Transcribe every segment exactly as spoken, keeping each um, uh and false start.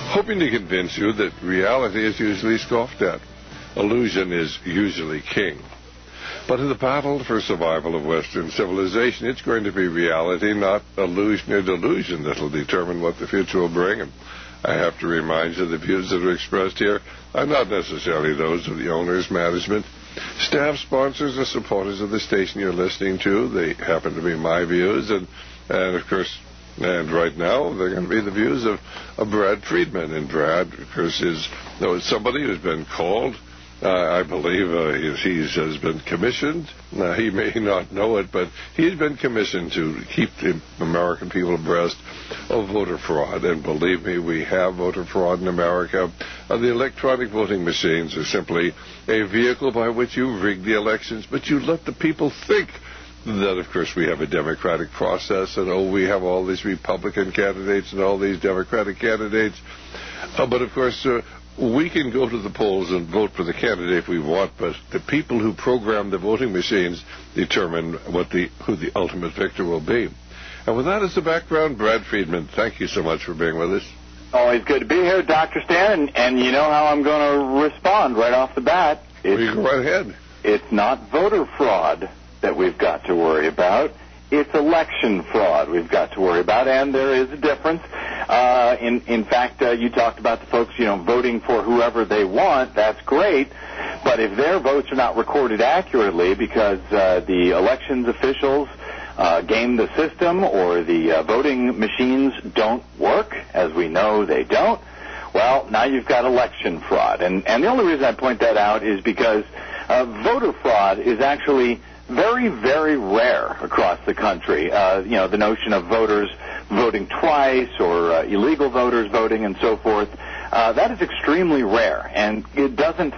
hoping to convince you that reality is usually scoffed at. Illusion is usually king. But in the battle for survival of Western civilization, it's going to be reality, not illusion or delusion, that will determine what the future will bring. And I have to remind you the views that are expressed here are not necessarily those of the owners, management, staff, sponsors, or supporters of the station you're listening to. They happen to be my views, and, and of course, and right now they're going to be the views of, of Brad Friedman. And Brad, of course, is you know, somebody who's been called. Uh, I believe uh, he has been commissioned. Uh, he may not know it, but he's been commissioned to keep the American people abreast of voter fraud. And believe me, we have voter fraud in America. Uh, the electronic voting machines are simply a vehicle by which you rig the elections, but you let the people think that, of course, we have a democratic process, and, oh, we have all these Republican candidates and all these Democratic candidates. Uh, but, of course, uh, we can go to the polls and vote for the candidate if we want, but the people who program the voting machines determine what the who the ultimate victor will be. And with that as the background, Brad Friedman, thank you so much for being with us. Always good to be here, Doctor Stan, and, and you know how I'm going to respond right off the bat. It's, well, you go right ahead. It's not voter fraud that we've got to worry about. It's election fraud we've got to worry about, and there is a difference. Uh, in, in fact, uh, you talked about the folks, you know, voting for whoever they want. That's great, but if their votes are not recorded accurately because uh, the elections officials uh, game the system or the uh, voting machines don't work, as we know they don't, well, now you've got election fraud. And, and the only reason I point that out is because uh, voter fraud is actually very, very rare across the country. Uh, you know, the notion of voters voting twice or uh, illegal voters voting and so forth, uh, that is extremely rare. And it doesn't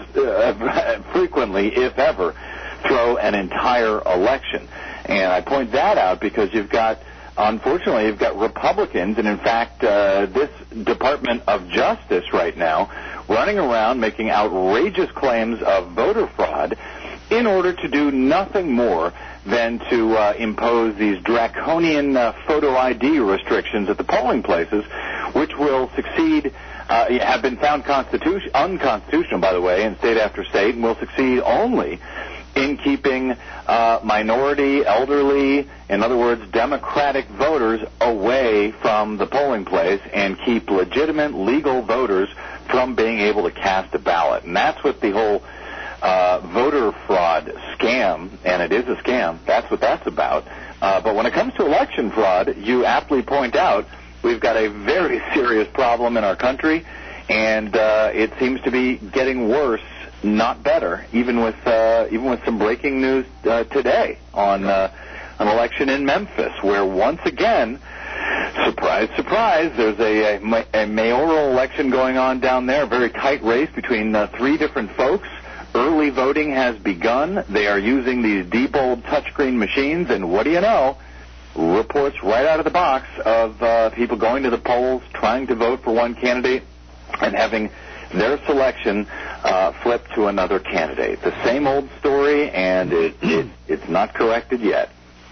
uh, frequently, if ever, throw an entire election. And I point that out because you've got, unfortunately, you've got Republicans, and in fact, uh, this Department of Justice right now running around making outrageous claims of voter fraud in order to do nothing more than to uh, impose these draconian uh, photo I D restrictions at the polling places, which will succeed, uh, have been found constitution, unconstitutional, by the way, in state after state, and will succeed only in keeping uh, minority, elderly, in other words, Democratic voters away from the polling place and keep legitimate, legal voters from being able to cast a ballot. And that's what the whole Uh, voter fraud scam, and it is a scam. That's what that's about. Uh, but when it comes to election fraud, you aptly point out we've got a very serious problem in our country, and uh, it seems to be getting worse, not better, even with uh, even with some breaking news uh, today on uh, an election in Memphis, where once again, surprise, surprise, there's a, a, a mayoral election going on down there, a very tight race between uh, three different folks. Early voting has begun. They are using these deep old touchscreen machines, and what do you know? Reports right out of the box of uh, people going to the polls, trying to vote for one candidate, and having their selection uh, flipped to another candidate. The same old story, and it, it, it's not corrected yet.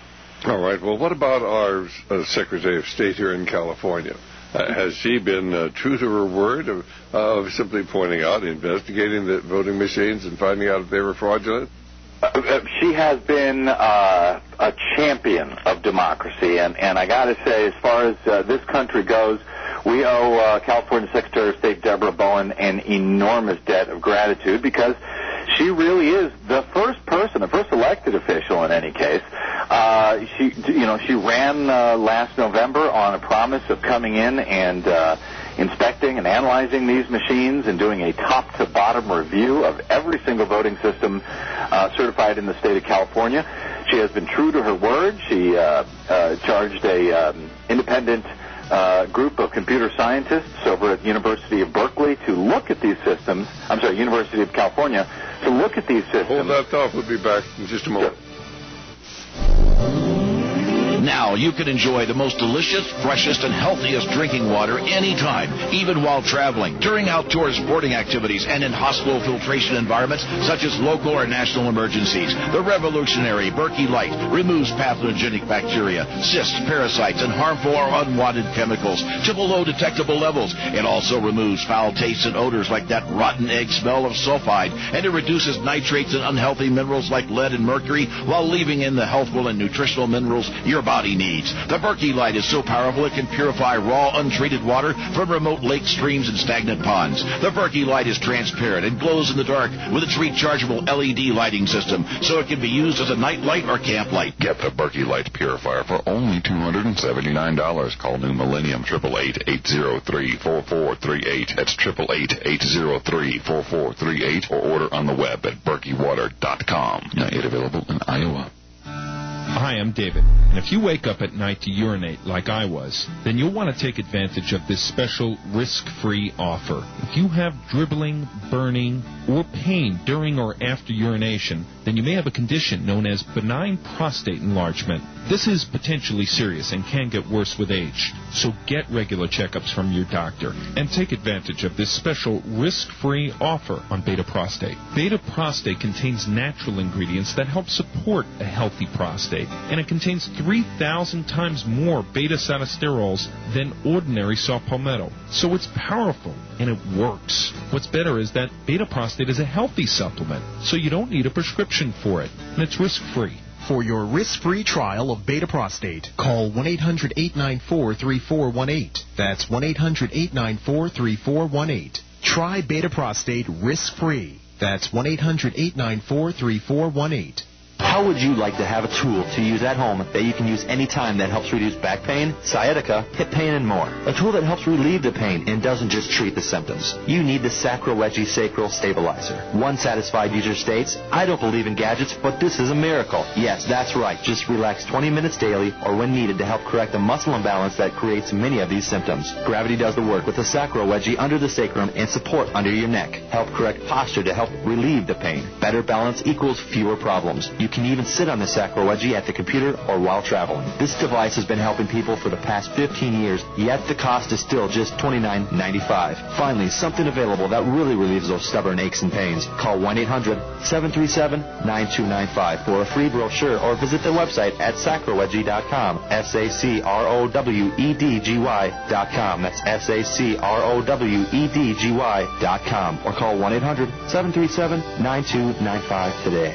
All right. Well, what about our uh, Secretary of State here in California? Uh, has she been uh, true to her word of, uh, of simply pointing out, investigating the voting machines and finding out if they were fraudulent? Uh, she has been uh, a champion of democracy, and, and I got to say, as far as uh, this country goes, we owe uh, California Secretary of State Deborah Bowen an enormous debt of gratitude because she really is the first person, the first elected official in any case. Uh, she, you know, she ran uh, last November on a promise of coming in and uh, inspecting and analyzing these machines and doing a top-to-bottom review of every single voting system uh, certified in the state of California. She has been true to her word. She uh, uh, charged a um, independent uh, group of computer scientists over at the University of Berkeley to look at these systems. I'm sorry, University of California, to look at these systems. Hold that thought. We'll be back in just a moment. Sure. Now you can enjoy the most delicious, freshest, and healthiest drinking water anytime, even while traveling, during outdoor sporting activities, and in hospital filtration environments such as local or national emergencies. The revolutionary Berkey Light removes pathogenic bacteria, cysts, parasites, and harmful or unwanted chemicals to below detectable levels. It also removes foul tastes and odors like that rotten egg smell of sulfide, and it reduces nitrates and unhealthy minerals like lead and mercury while leaving in the healthful and nutritional minerals your body needs. The Berkey Light is so powerful it can purify raw, untreated water from remote lakes, streams, and stagnant ponds. The Berkey Light is transparent and glows in the dark with its rechargeable L E D lighting system, so it can be used as a night light or camp light. Get the Berkey Light Purifier for only two hundred seventy-nine dollars. Call New Millennium, eight eight eight, eight zero three, four four three eight. That's eight eight eight, eight zero three, four four three eight, or order on the web at berkey water dot com. Now, it available in Iowa. Hi, I'm David, and if you wake up at night to urinate like I was, then you'll want to take advantage of this special risk-free offer. If you have dribbling, burning, or pain during or after urination, then you may have a condition known as benign prostate enlargement. This is potentially serious and can get worse with age, so get regular checkups from your doctor and take advantage of this special risk-free offer on Beta Prostate. Beta Prostate contains natural ingredients that help support a healthy prostate, and it contains three thousand times more beta-sinosterols than ordinary saw palmetto. So it's powerful, and it works. What's better is that Beta Prostate is a healthy supplement, so you don't need a prescription for it, and it's risk-free. For your risk-free trial of Beta Prostate, call one eight hundred, eight nine four, three four one eight. That's one eight hundred, eight nine four, three four one eight. Try Beta Prostate risk-free. That's one eight hundred, eight nine four, three four one eight. How would you like to have a tool to use at home that you can use anytime that helps reduce back pain, sciatica, hip pain, and more? A tool that helps relieve the pain and doesn't just treat the symptoms. You need the Sacro-Wedgie Sacral Stabilizer. One satisfied user states, I don't believe in gadgets, but this is a miracle. Yes, that's right. Just relax twenty minutes daily or when needed to help correct the muscle imbalance that creates many of these symptoms. Gravity does the work with the Sacro-Wedgie under the sacrum and support under your neck. Help correct posture to help relieve the pain. Better balance equals fewer problems. You can even sit on the Sacro-Wedgie at the computer or while traveling. This device has been helping people for the past fifteen years, yet the cost is still just twenty-nine ninety-five. Finally, something available that really relieves those stubborn aches and pains. Call one eight hundred, seven three seven, nine two nine five for a free brochure or visit their website at sacro wedgie dot com. S A C R O W E D G Y dot com. That's S A C R O W E D G Y dot com. Or call one eight hundred, seven three seven, nine two nine five today.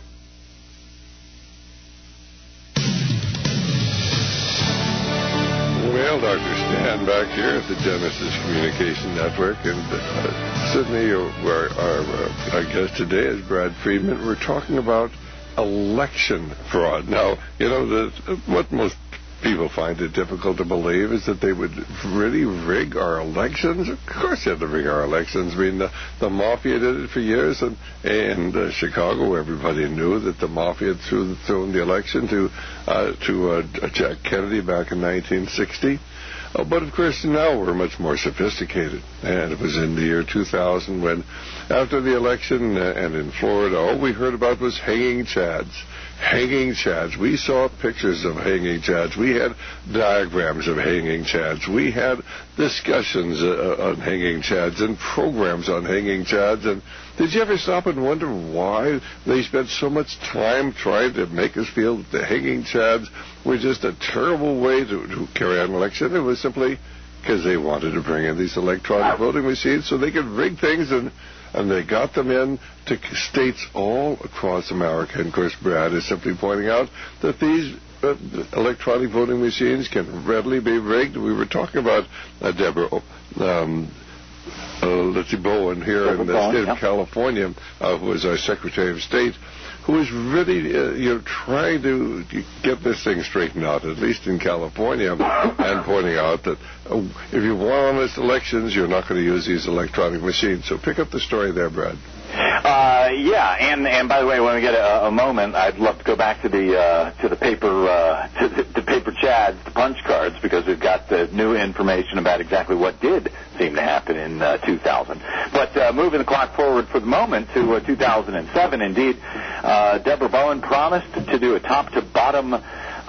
Well, Doctor Stan back here at the Genesis Communication Network, and uh, Sydney, our, our, uh, our guest today is Brad Friedman. We're talking about election fraud. Now, you know, the, what most people find it difficult to believe is that they would really rig our elections. Of course they had to rig our elections. I mean, the, the Mafia did it for years, and in uh, Chicago, everybody knew that the Mafia had threw, thrown the election to, uh, to uh, Jack Kennedy back in nineteen sixty. Uh, but, of course, now we're much more sophisticated. And it was in the year two thousand when, after the election uh, and in Florida, all we heard about was hanging chads. Hanging chads. We saw pictures of hanging chads. We had diagrams of hanging chads. We had discussions uh, on hanging chads and programs on hanging chads. And did you ever stop and wonder why they spent so much time trying to make us feel that the hanging chads were just a terrible way to, to carry out an election? It was simply because they wanted to bring in these electronic voting machines so they could rig things, and and they got them in to states all across America. And, of course, Brad is simply pointing out that these uh, electronic voting machines can readily be rigged. We were talking about uh, Deborah, um, uh, let's see, Bowen here Deborah in the Bowen, state yeah. of California, uh, who was our Secretary of State, who is really, uh, you know, trying to get this thing straightened out, at least in California, and pointing out that uh, if you want honest elections, you're not going to use these electronic machines. So pick up the story there, Brad. Uh, yeah, and and by the way, when we get a, a moment, I'd love to go back to the uh, to the paper uh, to the, the paper chads, the punch cards, because we've got the new information about exactly what did seem to happen in uh, two thousand. But uh, moving the clock forward for the moment to uh, two thousand seven, indeed, uh, Deborah Bowen promised to do a top-to-bottom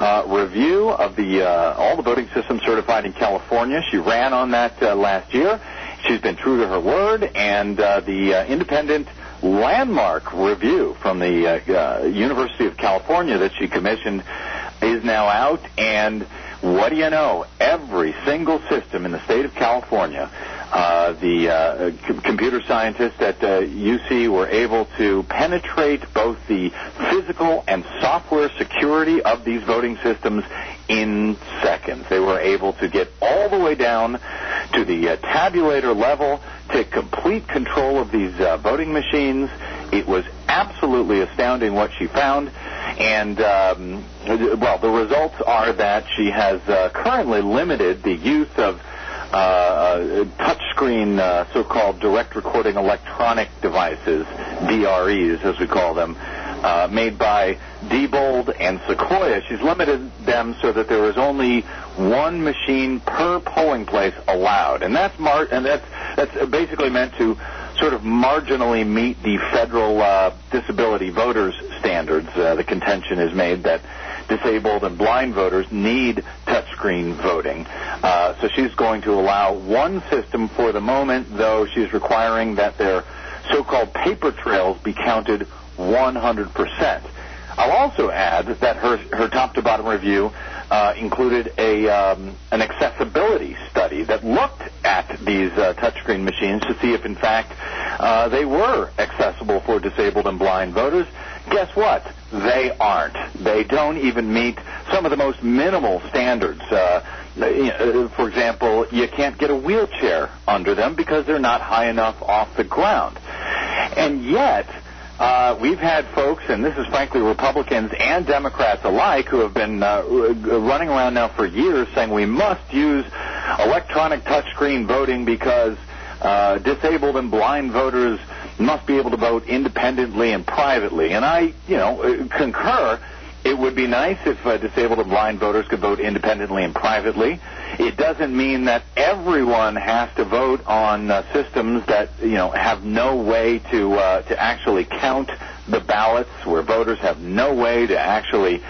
uh, review of the uh, all the voting systems certified in California. She ran on that uh, last year. She's been true to her word, and uh, the uh, independent landmark review from the uh, uh, University of California that she commissioned is now out, and what do you know? Every single system in the state of California, uh, the uh, c- computer scientists at uh, U C were able to penetrate both the physical and software security of these voting systems in seconds. They were able to get all the way down to the uh, tabulator level, take complete control of these uh, voting machines. It was absolutely astounding what she found. And, um, well, the results are that she has uh, currently limited the use of uh, uh, touchscreen, uh, so-called direct recording electronic devices, D R Es as we call them, uh, made by Diebold and Sequoia. She's limited them so that there is only one machine per polling place allowed. And that's, mar- and that's, that's basically meant to sort of marginally meet the federal uh, disability voters standards. Uh, the contention is made that disabled and blind voters need touchscreen voting. Uh, so she's going to allow one system for the moment, though she's requiring that their so-called paper trails be counted one hundred percent. I'll also add that her, her top-to-bottom review uh, included a um, an accessibility study that looked at these uh, touchscreen machines to see if, in fact, uh, they were accessible for disabled and blind voters. Guess what? They aren't. They don't even meet some of the most minimal standards. Uh, for example, you can't get a wheelchair under them because they're not high enough off the ground. And yet, Uh, we've had folks, and this is frankly Republicans and Democrats alike, who have been uh, running around now for years saying we must use electronic touchscreen voting because uh, disabled and blind voters must be able to vote independently and privately. And I, you know, concur. It would be nice if uh, disabled and blind voters could vote independently and privately. It doesn't mean that everyone has to vote on uh, systems that, you know, have no way to uh, to actually count the ballots, where voters have no way to actually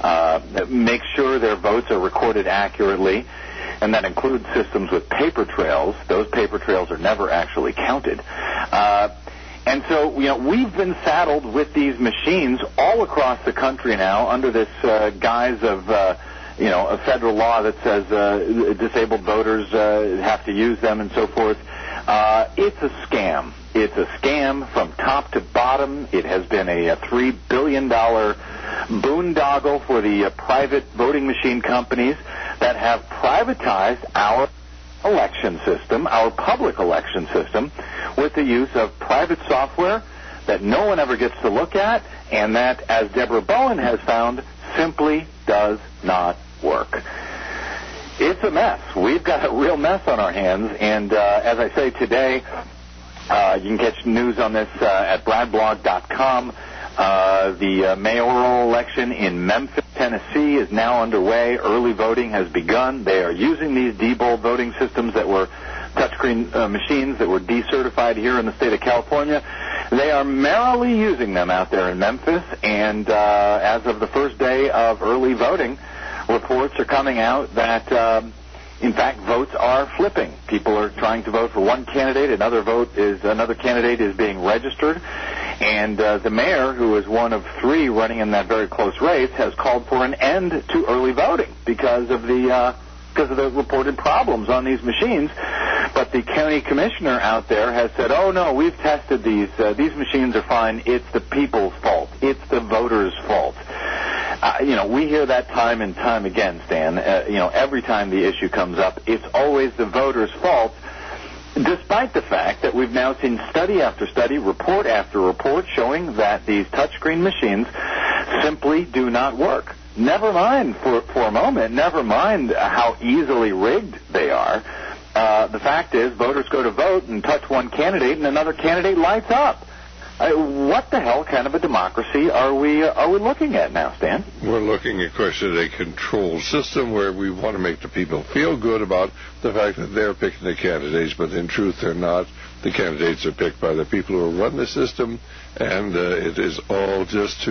uh, make sure their votes are recorded accurately. And that includes systems with paper trails. Those paper trails are never actually counted. Uh, And so, you know, we've been saddled with these machines all across the country now under this uh, guise of, uh, you know, a federal law that says uh, disabled voters uh, have to use them and so forth. Uh, it's a scam. It's a scam from top to bottom. It has been a, a three billion dollars boondoggle for the uh, private voting machine companies that have privatized our election system, our public election system, with the use of private software that no one ever gets to look at, and that, as Deborah Bowen has found, simply does not work. It's a mess. We've got a real mess on our hands, and uh, as I say today, uh, you can catch news on this uh, at brad blog dot com. Uh, the uh, mayoral election in Memphis, Tennessee is now underway. Early voting has begun. They are using these Diebold voting systems that were touchscreen uh, machines that were decertified here in the state of California. They are merrily using them out there in Memphis, and uh, as of the first day of early voting, reports are coming out that, um, in fact, votes are flipping. People are trying to vote for one candidate. Another vote is another candidate is being registered. And uh, the mayor, who is one of three running in that very close race, has called for an end to early voting because of the uh, because of the reported problems on these machines. But the county commissioner out there has said, "Oh no, we've tested these. Uh, these machines are fine. It's the people's fault. It's the voters' fault." Uh, you know, we hear that time and time again, Stan. Uh, you know, every time the issue comes up, it's always the voters' fault, despite the fact that we've now seen study after study, report after report, showing that these touchscreen machines simply do not work. Never mind, for, for a moment, never mind how easily rigged they are. Uh, the fact is, voters go to vote and touch one candidate, and another candidate lights up. Uh, what the hell kind of a democracy are we uh, are we looking at now, Stan? We're looking, of course, at a controlled system where we want to make the people feel good about the fact that they're picking the candidates, but in truth they're not. The candidates are picked by the people who run the system, and uh, it is all just to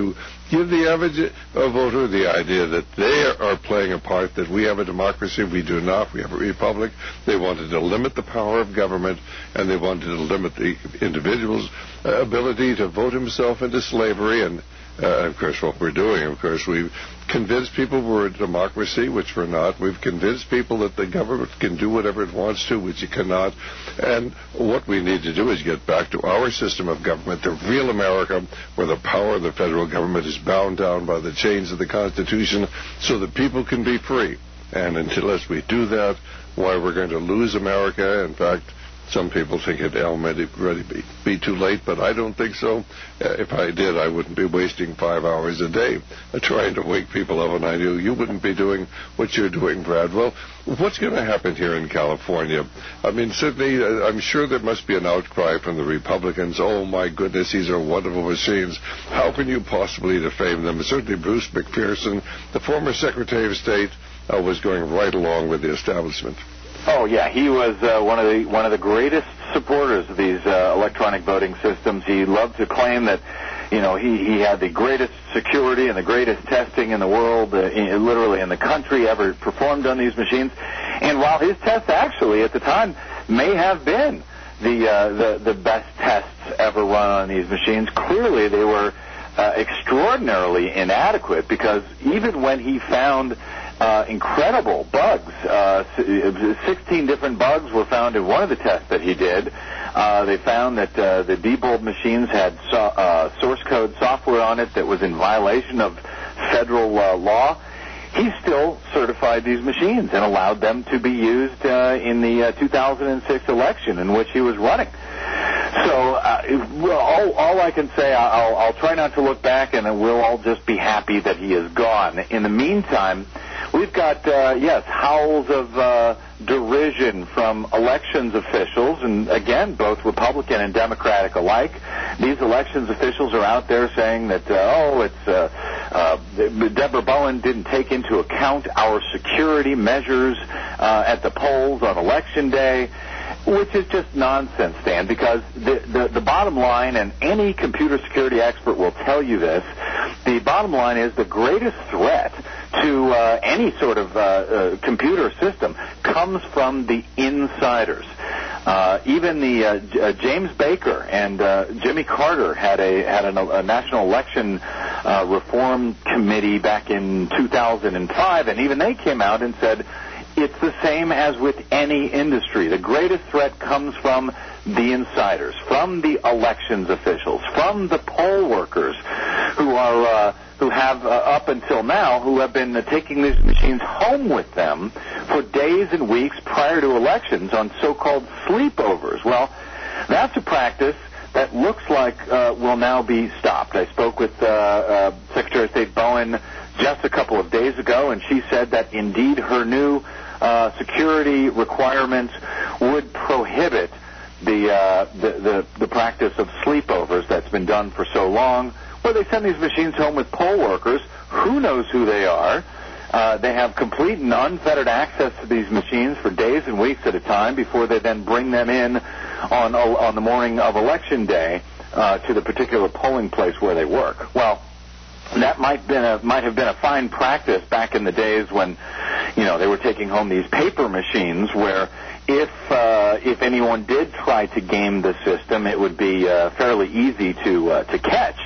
give the average uh, voter the idea that they are playing a part, that we have a democracy. We do not. We have a republic. They wanted to limit the power of government, and they wanted to limit the individual's uh, ability to vote himself into slavery. And, uh, of course, what we're doing, of course, we've convinced people we're a democracy, which we're not. We've convinced people that the government can do whatever it wants to, which it cannot. And what we need to do is get back to our system of government, the real America, where the power of the federal government is bound down by the chains of the Constitution so that people can be free. And unless we do that, why, we're going to lose America. In fact, some people think it already be, be too late, but I don't think so. Uh, if I did, I wouldn't be wasting five hours a day uh, trying to wake people up, and I knew you wouldn't be doing what you're doing, Brad. Well, what's going to happen here in California? I mean, certainly, uh, I'm sure there must be an outcry from the Republicans. Oh, my goodness, these are wonderful machines. How can you possibly defame them? Certainly, Bruce McPherson, the former Secretary of State, uh, was going right along with the establishment. Oh yeah, he was uh, one of the one of the greatest supporters of these uh, electronic voting systems. He loved to claim that, you know, he, he had the greatest security and the greatest testing in the world, uh, in, literally in the country, ever performed on these machines. And while his tests actually at the time may have been the uh, the, the best tests ever run on these machines, clearly they were uh, extraordinarily inadequate, because even when he found Uh, incredible bugs. Uh, sixteen different bugs were found in one of the tests that he did. Uh, they found that uh, the Diebold machines had so, uh, source code software on it that was in violation of federal uh, law. He still certified these machines and allowed them to be used uh, in the uh, two thousand six election in which he was running. So uh, all, all I can say, I'll, I'll try not to look back, and we'll all just be happy that he is gone. In the meantime, we've got, uh, yes, howls of uh, derision from elections officials, and again, both Republican and Democratic alike. These elections officials are out there saying that, uh, oh, it's uh, uh, Deborah Bowen didn't take into account our security measures uh, at the polls on Election Day, which is just nonsense, Dan, because the, the, the bottom line, and any computer security expert will tell you this, the bottom line is the greatest threat to uh, any sort of uh, uh, computer system comes from the insiders. Uh, even the uh, J- uh, James Baker and uh, Jimmy Carter had a had an, a national election uh, reform committee back in two thousand five, and even they came out and said it's the same as with any industry. The greatest threat comes from the insiders, from the elections officials, from the poll workers who are uh, who have uh, up until now who have been uh, taking these machines home with them for days and weeks prior to elections on so-called sleepovers. Well, that's a practice that looks like uh, will now be stopped. I spoke with uh, uh, Secretary of State Bowen just a couple of days ago, and she said that indeed her new uh, security requirements would prohibit the, uh, the, the the practice of sleepovers that's been done for so long, where they send these machines home with poll workers. Who knows who they are? Uh, they have complete and unfettered access to these machines for days and weeks at a time before they then bring them in on on the morning of Election Day uh, to the particular polling place where they work. Well, that might been a, might have been a fine practice back in the days when, you know, they were taking home these paper machines, where if uh, if anyone did try to game the system, it would be uh, fairly easy to uh, to catch.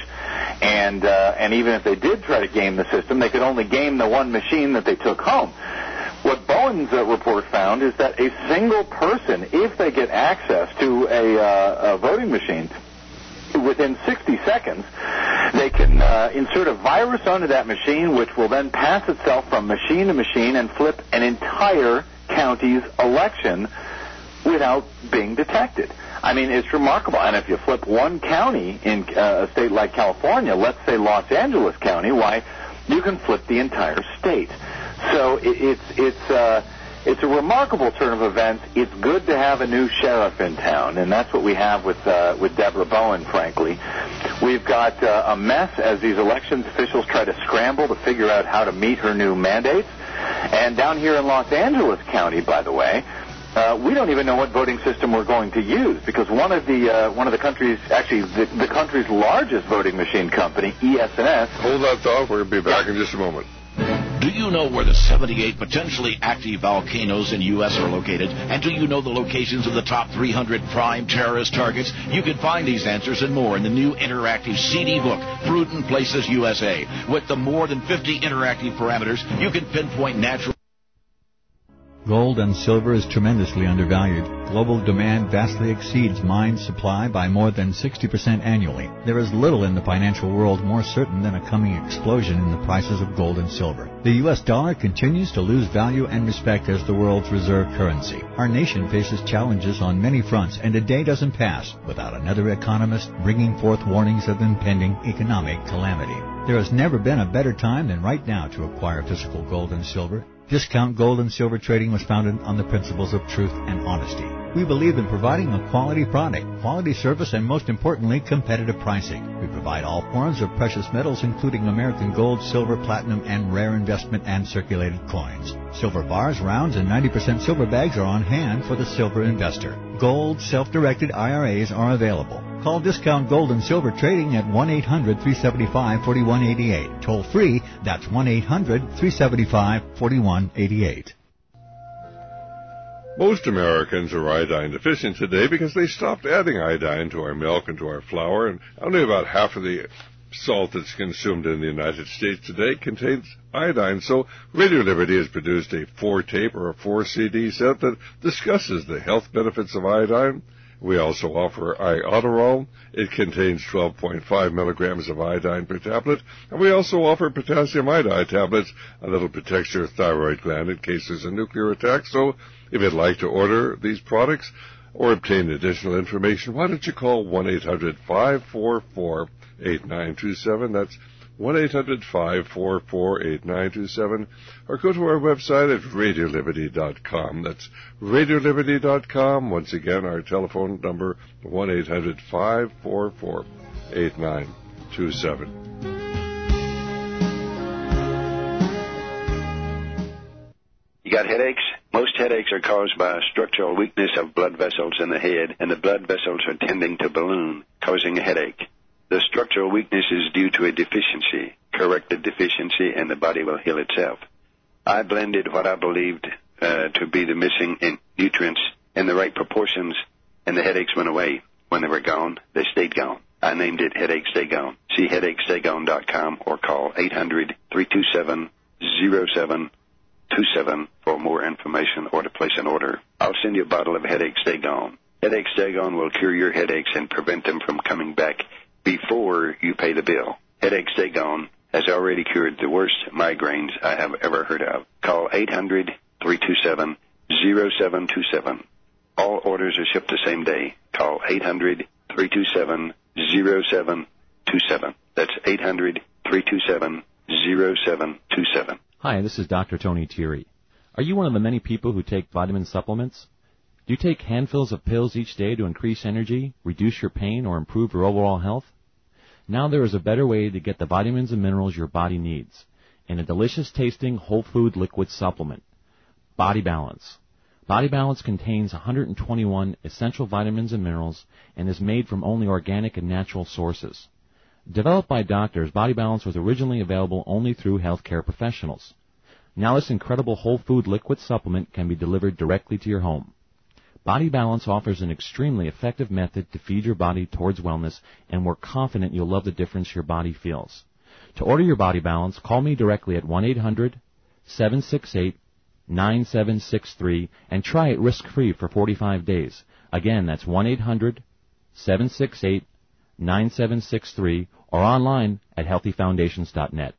And uh, and even if they did try to game the system, they could only game the one machine that they took home. What Bowen's uh, report found is that a single person, if they get access to a, uh, a voting machine, within sixty seconds, they can uh, insert a virus onto that machine, which will then pass itself from machine to machine and flip an entire county's election without being detected. I mean, it's remarkable. And if you flip one county in uh, a state like California, let's say Los Angeles County, why, you can flip the entire state. So it, it's it's uh, it's a remarkable turn of events. It's good to have a new sheriff in town, and that's what we have with uh, with Deborah Bowen, frankly. We've got uh, a mess as these elections officials try to scramble to figure out how to meet her new mandates. And down here in Los Angeles County, by the way, uh, we don't even know what voting system we're going to use, because one of the uh, one of the country's, actually the, the country's largest voting machine company, E S N S. Hold that thought. We'll be back in just a moment. Do you know where the seventy-eight potentially active volcanoes in U S are located? And do you know the locations of the top three hundred prime terrorist targets? You can find these answers and more in the new interactive C D book, Prudent Places U S A. With the more than fifty interactive parameters, you can pinpoint natural... Gold and silver is tremendously undervalued. Global demand vastly exceeds mine supply by more than sixty percent annually. There is little in the financial world more certain than a coming explosion in the prices of gold and silver. The U S dollar continues to lose value and respect as the world's reserve currency. Our nation faces challenges on many fronts, and a day doesn't pass without another economist bringing forth warnings of impending economic calamity. There has never been a better time than right now to acquire physical gold and silver. Discount Gold and Silver Trading was founded on the principles of truth and honesty. We believe in providing a quality product, quality service, and most importantly, competitive pricing. We provide all forms of precious metals, including American gold, silver, platinum, and rare investment and circulated coins. Silver bars, rounds, and ninety percent silver bags are on hand for the silver investor. Gold self-directed I R As are available. Call Discount Gold and Silver Trading at one eight hundred, three seven five, four one eight eight. Toll free, that's one eight hundred, three seven five, four one eight eight. Most Americans are iodine deficient today because they stopped adding iodine to our milk and to our flour, and only about half of the salt that's consumed in the United States today contains iodine. So Radio Liberty has produced a four-tape or a four-C D set that discusses the health benefits of iodine. We also offer Iodoral. It contains twelve point five milligrams of iodine per tablet. And we also offer potassium iodide tablets, and that'll protect your thyroid gland in case there's a nuclear attack. So if you'd like to order these products or obtain additional information, why don't you call one eight hundred, five four four, eight nine two seven. That's one eight hundred, five four four, eight nine two seven, or go to our website at radio liberty dot com. That's radio liberty dot com. Once again, our telephone number, one eight hundred, five four four, eight nine two seven. You got headaches? Most headaches are caused by a structural weakness of blood vessels in the head, and the blood vessels are tending to balloon, causing a headache. The structural weakness is due to a deficiency. Correct the deficiency, and the body will heal itself. I blended what I believed uh, to be the missing in nutrients in the right proportions, and the headaches went away. When they were gone, they stayed gone. I named it Headache Stay Gone. See headache stay gone dot com or call eight hundred, three two seven, zero seven two seven for more information or to place an order. I'll send you a bottle of Headache Stay Gone. Headache Stay Gone will cure your headaches and prevent them from coming back before you pay the bill. Headache Stay Gone has already cured the worst migraines I have ever heard of. Call eight hundred, three two seven, zero seven two seven. All orders are shipped the same day. Call eight hundred, three two seven, zero seven two seven. That's eight hundred, three two seven, zero seven two seven. Hi, this is Doctor Tony Thierry. Are you one of the many people who take vitamin supplements? Do you take handfuls of pills each day to increase energy, reduce your pain, or improve your overall health? Now there is a better way to get the vitamins and minerals your body needs in a delicious-tasting whole food liquid supplement, Body Balance. Body Balance contains one hundred twenty-one essential vitamins and minerals and is made from only organic and natural sources. Developed by doctors, Body Balance was originally available only through healthcare professionals. Now this incredible whole food liquid supplement can be delivered directly to your home. Body Balance offers an extremely effective method to feed your body towards wellness, and we're confident you'll love the difference your body feels. To order your Body Balance, call me directly at one eight hundred, seven six eight, nine seven six three and try it risk-free for forty-five days. Again, that's one eight hundred, seven six eight, nine seven six three or online at healthy foundations dot net.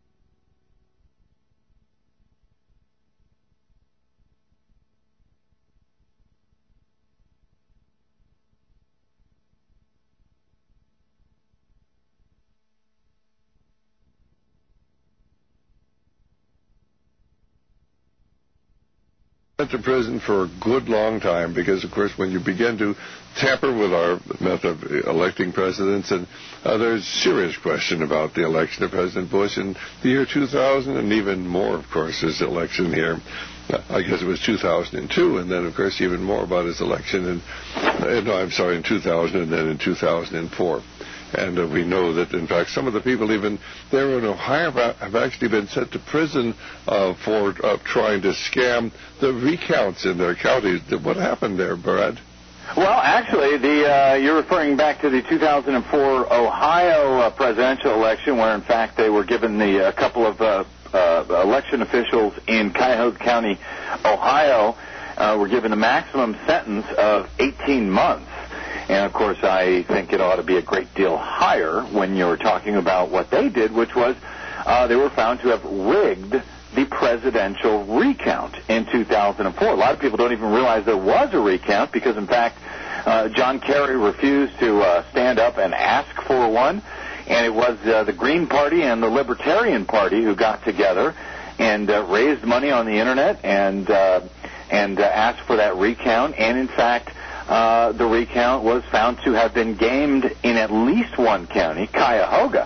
To prison for a good long time because, of course, when you begin to tamper with our method of electing presidents, and uh, there's serious question about the election of President Bush in the year two thousand, and even more, of course, his election here I guess it was two thousand two, and then, of course, even more about his election in, uh, no, I'm sorry, in two thousand, and then in two thousand four. And uh, we know that, in fact, some of the people even there in Ohio have actually been sent to prison uh, for uh, trying to scam the recounts in their counties. What happened there, Brad? Well, actually, the uh, you're referring back to the two thousand four Ohio uh, presidential election, where, in fact, they were given the a couple of uh, uh, election officials in Cuyahoga County, Ohio, uh, were given a maximum sentence of eighteen months. And, of course, I think it ought to be a great deal higher when you're talking about what they did, which was uh, they were found to have rigged the presidential recount in two thousand four. A lot of people don't even realize there was a recount because, in fact, uh, John Kerry refused to uh, stand up and ask for one. And it was uh, the Green Party and the Libertarian Party who got together and uh, raised money on the Internet and, uh, and uh, asked for that recount. And, in fact, Uh, the recount was found to have been gamed in at least one county, Cuyahoga,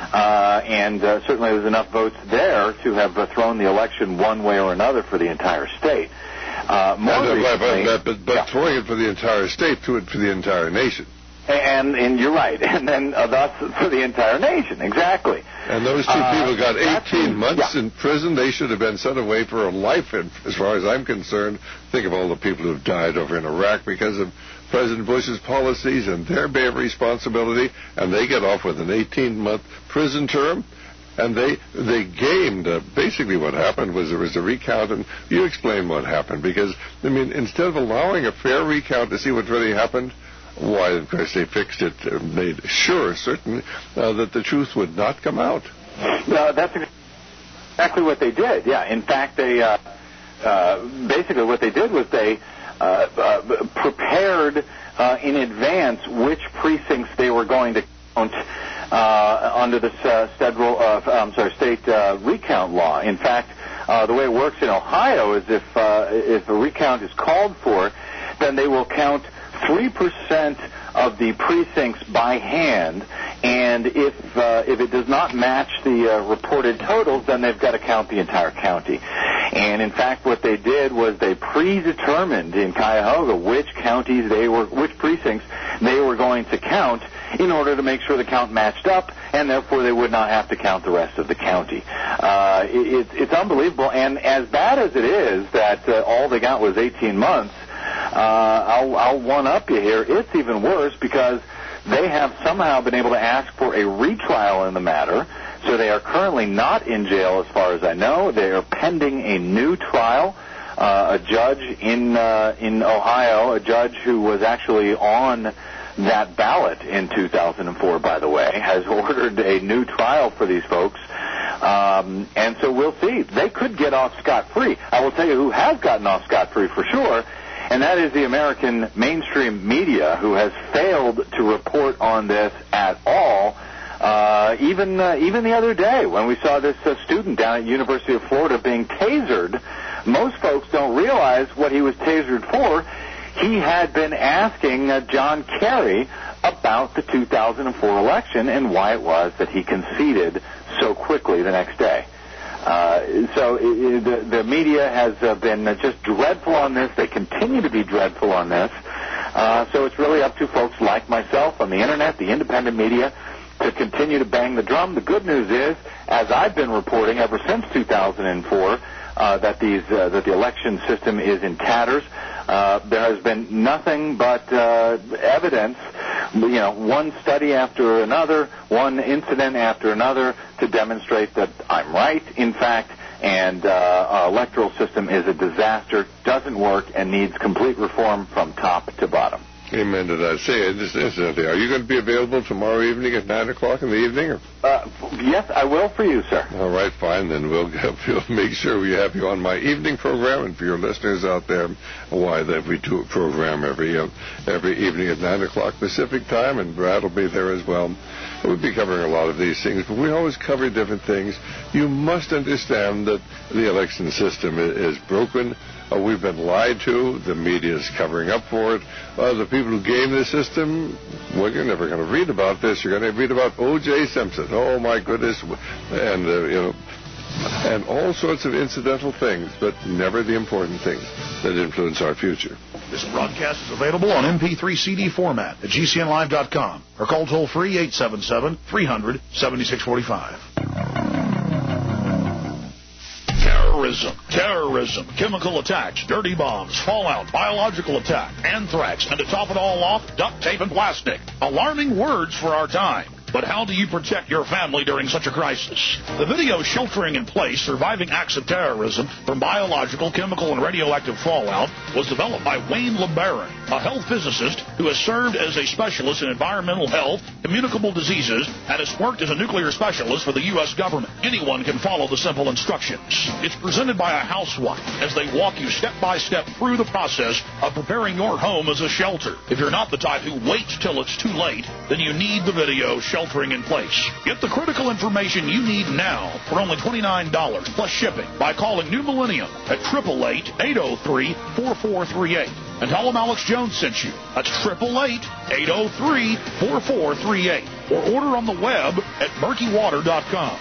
uh, and uh, certainly there was enough votes there to have uh, thrown the election one way or another for the entire state. Uh, more and, uh, recently, but but, but yeah. throwing it for the entire state, threw it for the entire nation. And, and you're right, and then uh, thus for the entire nation, exactly. And those two uh, people got eighteen months yeah. in prison. They should have been sent away for a life, and as far as I'm concerned. Think of all the people who have died over in Iraq because of President Bush's policies and their bare responsibility, and they get off with an eighteen-month prison term. And they they gamed. Uh, basically what happened was there was a recount, and you explain what happened, because, I mean, instead of allowing a fair recount to see what really happened, why, of course, they fixed it, uh, made sure, certainly, uh, that the truth would not come out. No, that's exactly what they did, yeah. In fact, they, uh, uh, basically what they did was they uh, uh, prepared uh, in advance which precincts they were going to count uh, under the uh, federal, uh, I'm sorry, state uh, recount law. In fact, uh, the way it works in Ohio is if, uh, if a recount is called for, then they will count three percent of the precincts by hand, and if uh, if it does not match the uh, reported totals, then they've got to count the entire county. And in fact, what they did was they predetermined in Cuyahoga which counties they were, which precincts they were going to count in order to make sure the count matched up, and therefore they would not have to count the rest of the county. Uh, it, it's unbelievable, and as bad as it is that uh, all they got was eighteen months, Uh, I'll, I'll one-up you here. It's even worse because they have somehow been able to ask for a retrial in the matter, so they are currently not in jail as far as I know. They are pending a new trial. Uh, a judge in uh, in Ohio, a judge who was actually on that ballot in two thousand four, by the way, has ordered a new trial for these folks. Um, and so we'll see. They could get off scot-free. I will tell you who has gotten off scot-free for sure, and that is the American mainstream media, who has failed to report on this at all. Uh, even uh, even the other day when we saw this uh, student down at University of Florida being tasered, most folks don't realize what he was tasered for. He had been asking uh, John Kerry about the two thousand four election and why it was that he conceded so quickly the next day. Uh, so it, the, the media has uh, been uh, just dreadful on this. They continue to be dreadful on this. Uh, so it's really up to folks like myself on the Internet, the independent media, to continue to bang the drum. The good news is, as I've been reporting ever since two thousand four, uh, that these uh, that the election system is in tatters. Uh, there has been nothing but uh, evidence, you know, one study after another, one incident after another to demonstrate that I'm right, in fact, and uh, our electoral system is a disaster, doesn't work, and needs complete reform from top to bottom. Amen to that. Say, just incidentally, are you going to be available tomorrow evening at nine o'clock in the evening? Or? Uh, yes, I will for you, sir. All right, fine. Then we'll, we'll make sure we have you on my evening program. And for your listeners out there, why, that we do a program every uh, every evening at nine o'clock Pacific time, and Brad will be there as well. We'll be covering a lot of these things, but we always cover different things. You must understand that the election system is, is broken. Uh, we've been lied to. The media is covering up for it. Uh, the people who game the system, well, you're never going to read about this. You're going to read about O J Simpson. Oh, my goodness. And, uh, you know, and all sorts of incidental things, but never the important things that influence our future. This broadcast is available on M P three C D format at G C N live dot com or call toll-free eight seven seven, three hundred, seventy-six forty-five. Terrorism, terrorism, chemical attacks, dirty bombs, fallout, biological attack, anthrax, and to top it all off, duct tape and plastic. Alarming words for our time. But how do you protect your family during such a crisis? The video Sheltering in Place, Surviving Acts of Terrorism from Biological, Chemical, and Radioactive Fallout was developed by Wayne LeBaron, a health physicist who has served as a specialist in environmental health, communicable diseases, and has worked as a nuclear specialist for the U S government. Anyone can follow the simple instructions. It's presented by a housewife as they walk you step by step through the process of preparing your home as a shelter. If you're not the type who waits till it's too late, then you need the video Sheltering in Place. Get the critical information you need now for only twenty-nine dollars plus shipping by calling New Millennium at eight eight eight, eight oh three, four four three eight. And tell them Alex Jones sent you. That's eight eight eight, eight oh three, four four three eight. Or order on the web at murky water dot com.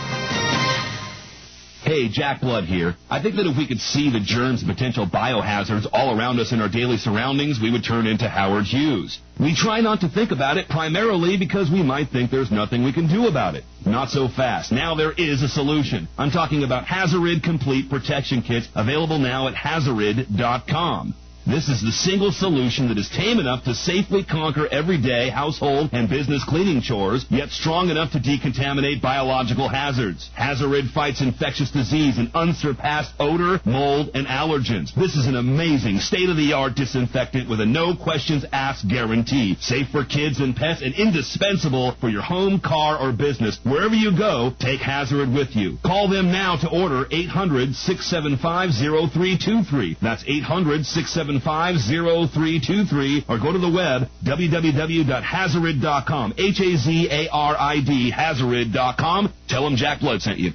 Hey, Jack Blood here. I think that if we could see the germs and potential biohazards all around us in our daily surroundings, we would turn into Howard Hughes. We try not to think about it primarily because we might think there's nothing we can do about it. Not so fast. Now there is a solution. I'm talking about Hazarid Complete Protection Kits, available now at hazarid dot com. This is the single solution that is tame enough to safely conquer everyday household and business cleaning chores, yet strong enough to decontaminate biological hazards. Hazarid fights infectious disease and unsurpassed odor, mold, and allergens. This is an amazing state-of-the-art disinfectant with a no-questions-asked guarantee. Safe for kids and pets and indispensable for your home, car, or business. Wherever you go, take Hazarid with you. Call them now to order eight hundred, six seven five, oh three two three. That's eight hundred, six seven five, oh three two three, or go to the web, w w w dot hazarid dot com, H A Z A R I D, hazarid dot com. Tell them Jack Blood sent you.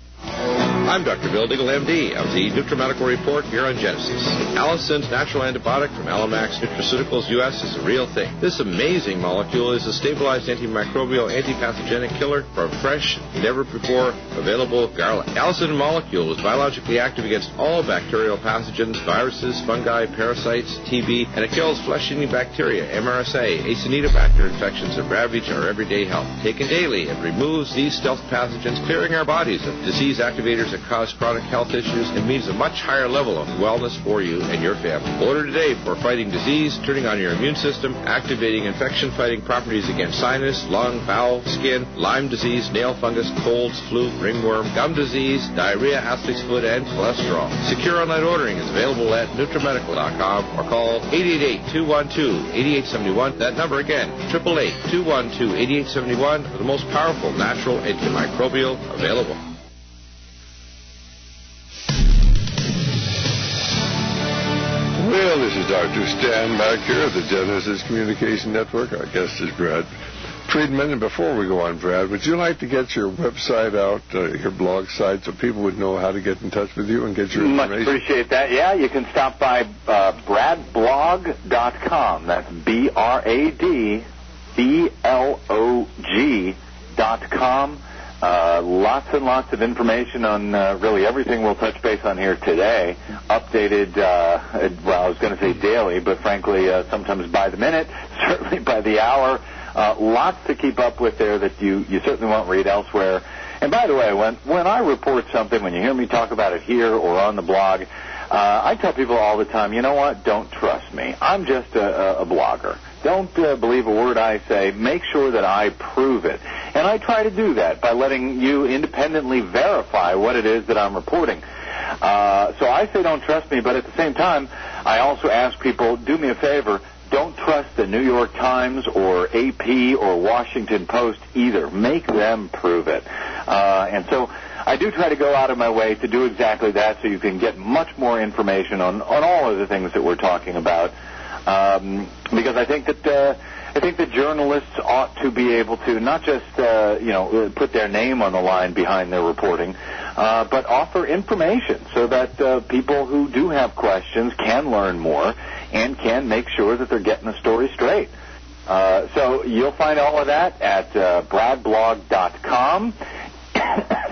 I'm Doctor Bill Diggle, M D, of the NutriMedical Report here on Genesis. Allison's natural antibiotic from Alamax Nutraceuticals U S is a real thing. This amazing molecule is a stabilized antimicrobial, antipathogenic killer for fresh, never-before available garlic. Allison molecule is biologically active against all bacterial pathogens, viruses, fungi, parasites, T B, and it kills flesh-eating bacteria, M R S A, Acinetobacter infections that ravage our everyday health. Taken daily, it removes these stealth pathogens, clearing our bodies of disease activators that cause chronic health issues and means a much higher level of wellness for you and your family. Order today for fighting disease, turning on your immune system, activating infection-fighting properties against sinus, lung, bowel, skin, Lyme disease, nail fungus, colds, flu, ringworm, gum disease, diarrhea, athlete's foot, and cholesterol. Secure online ordering is available at NutriMedical dot com or call eight eight eight, two one two, eight eight seven one. That number again, eight eight eight, two one two, eight eight seven one, for the most powerful natural antimicrobial available. Well, this is Doctor Stan back here at the Genesis Communication Network. Our guest is Brad Friedman. And before we go on, Brad, would you like to get your website out, uh, your blog site, so people would know how to get in touch with you and get your information? Much appreciate that. Yeah, you can stop by uh, brad blog dot com. That's B R A D B L O G dot com. Uh, lots and lots of information on uh, really everything we'll touch base on here today. Updated, uh, well, I was going to say daily, but frankly, uh, sometimes by the minute, certainly by the hour. Uh, lots to keep up with there that you, you certainly won't read elsewhere. And by the way, when, when I report something, when you hear me talk about it here or on the blog, uh, I tell people all the time, you know what, don't trust me. I'm just a, a, a blogger. Don't uh, believe a word I say. Make sure that I prove it. And I try to do that by letting you independently verify what it is that I'm reporting. Uh, so I say don't trust me, but at the same time, I also ask people, do me a favor, don't trust the New York Times or A P or Washington Post either. Make them prove it. Uh, and so I do try to go out of my way to do exactly that so you can get much more information on, on all of the things that we're talking about. Um, because I think that uh, I think that journalists ought to be able to not just uh, you know put their name on the line behind their reporting, uh, but offer information so that uh, people who do have questions can learn more and can make sure that they're getting the story straight. Uh, so you'll find all of that at uh, brad blog dot com.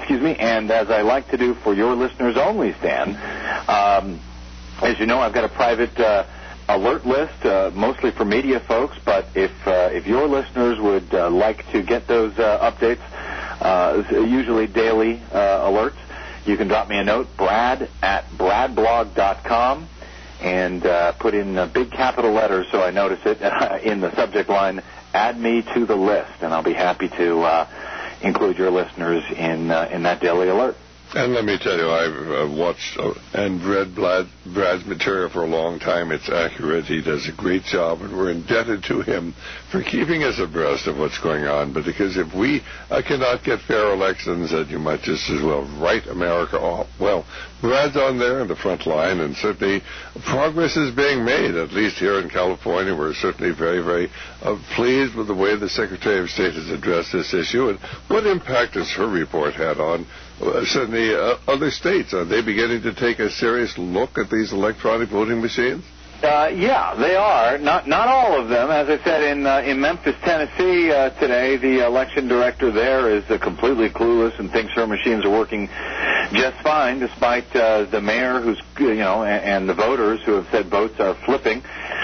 excuse me, and as I like to do for your listeners only, Stan, um, as you know, I've got a private uh, alert list, uh, mostly for media folks, but if uh, if your listeners would uh, like to get those uh, updates, uh, usually daily uh, alerts, you can drop me a note, brad at bradblog dot com, and uh, put in uh, big capital letters so I notice it uh, in the subject line, add me to the list, and I'll be happy to uh, include your listeners in uh, in that daily alert. And let me tell you, I've uh, watched uh, and read Brad, Brad's material for a long time. It's accurate. He does a great job, and we're indebted to him for keeping us abreast of what's going on. But because if we uh, cannot get fair elections, then you might just as well write America off. Well, Brad's on there in the front line, and certainly progress is being made, at least here in California. We're certainly very, very uh, pleased with the way the Secretary of State has addressed this issue. And what impact has her report had on Uh, certainly uh, other states? Are they beginning to take a serious look at these electronic voting machines? Uh, yeah, they are. Not not all of them. As I said, in uh, in Memphis, Tennessee uh, today, the election director there is uh, completely clueless and thinks her machines are working just fine, despite uh, the mayor, who's you know, and, and the voters who have said votes are flipping.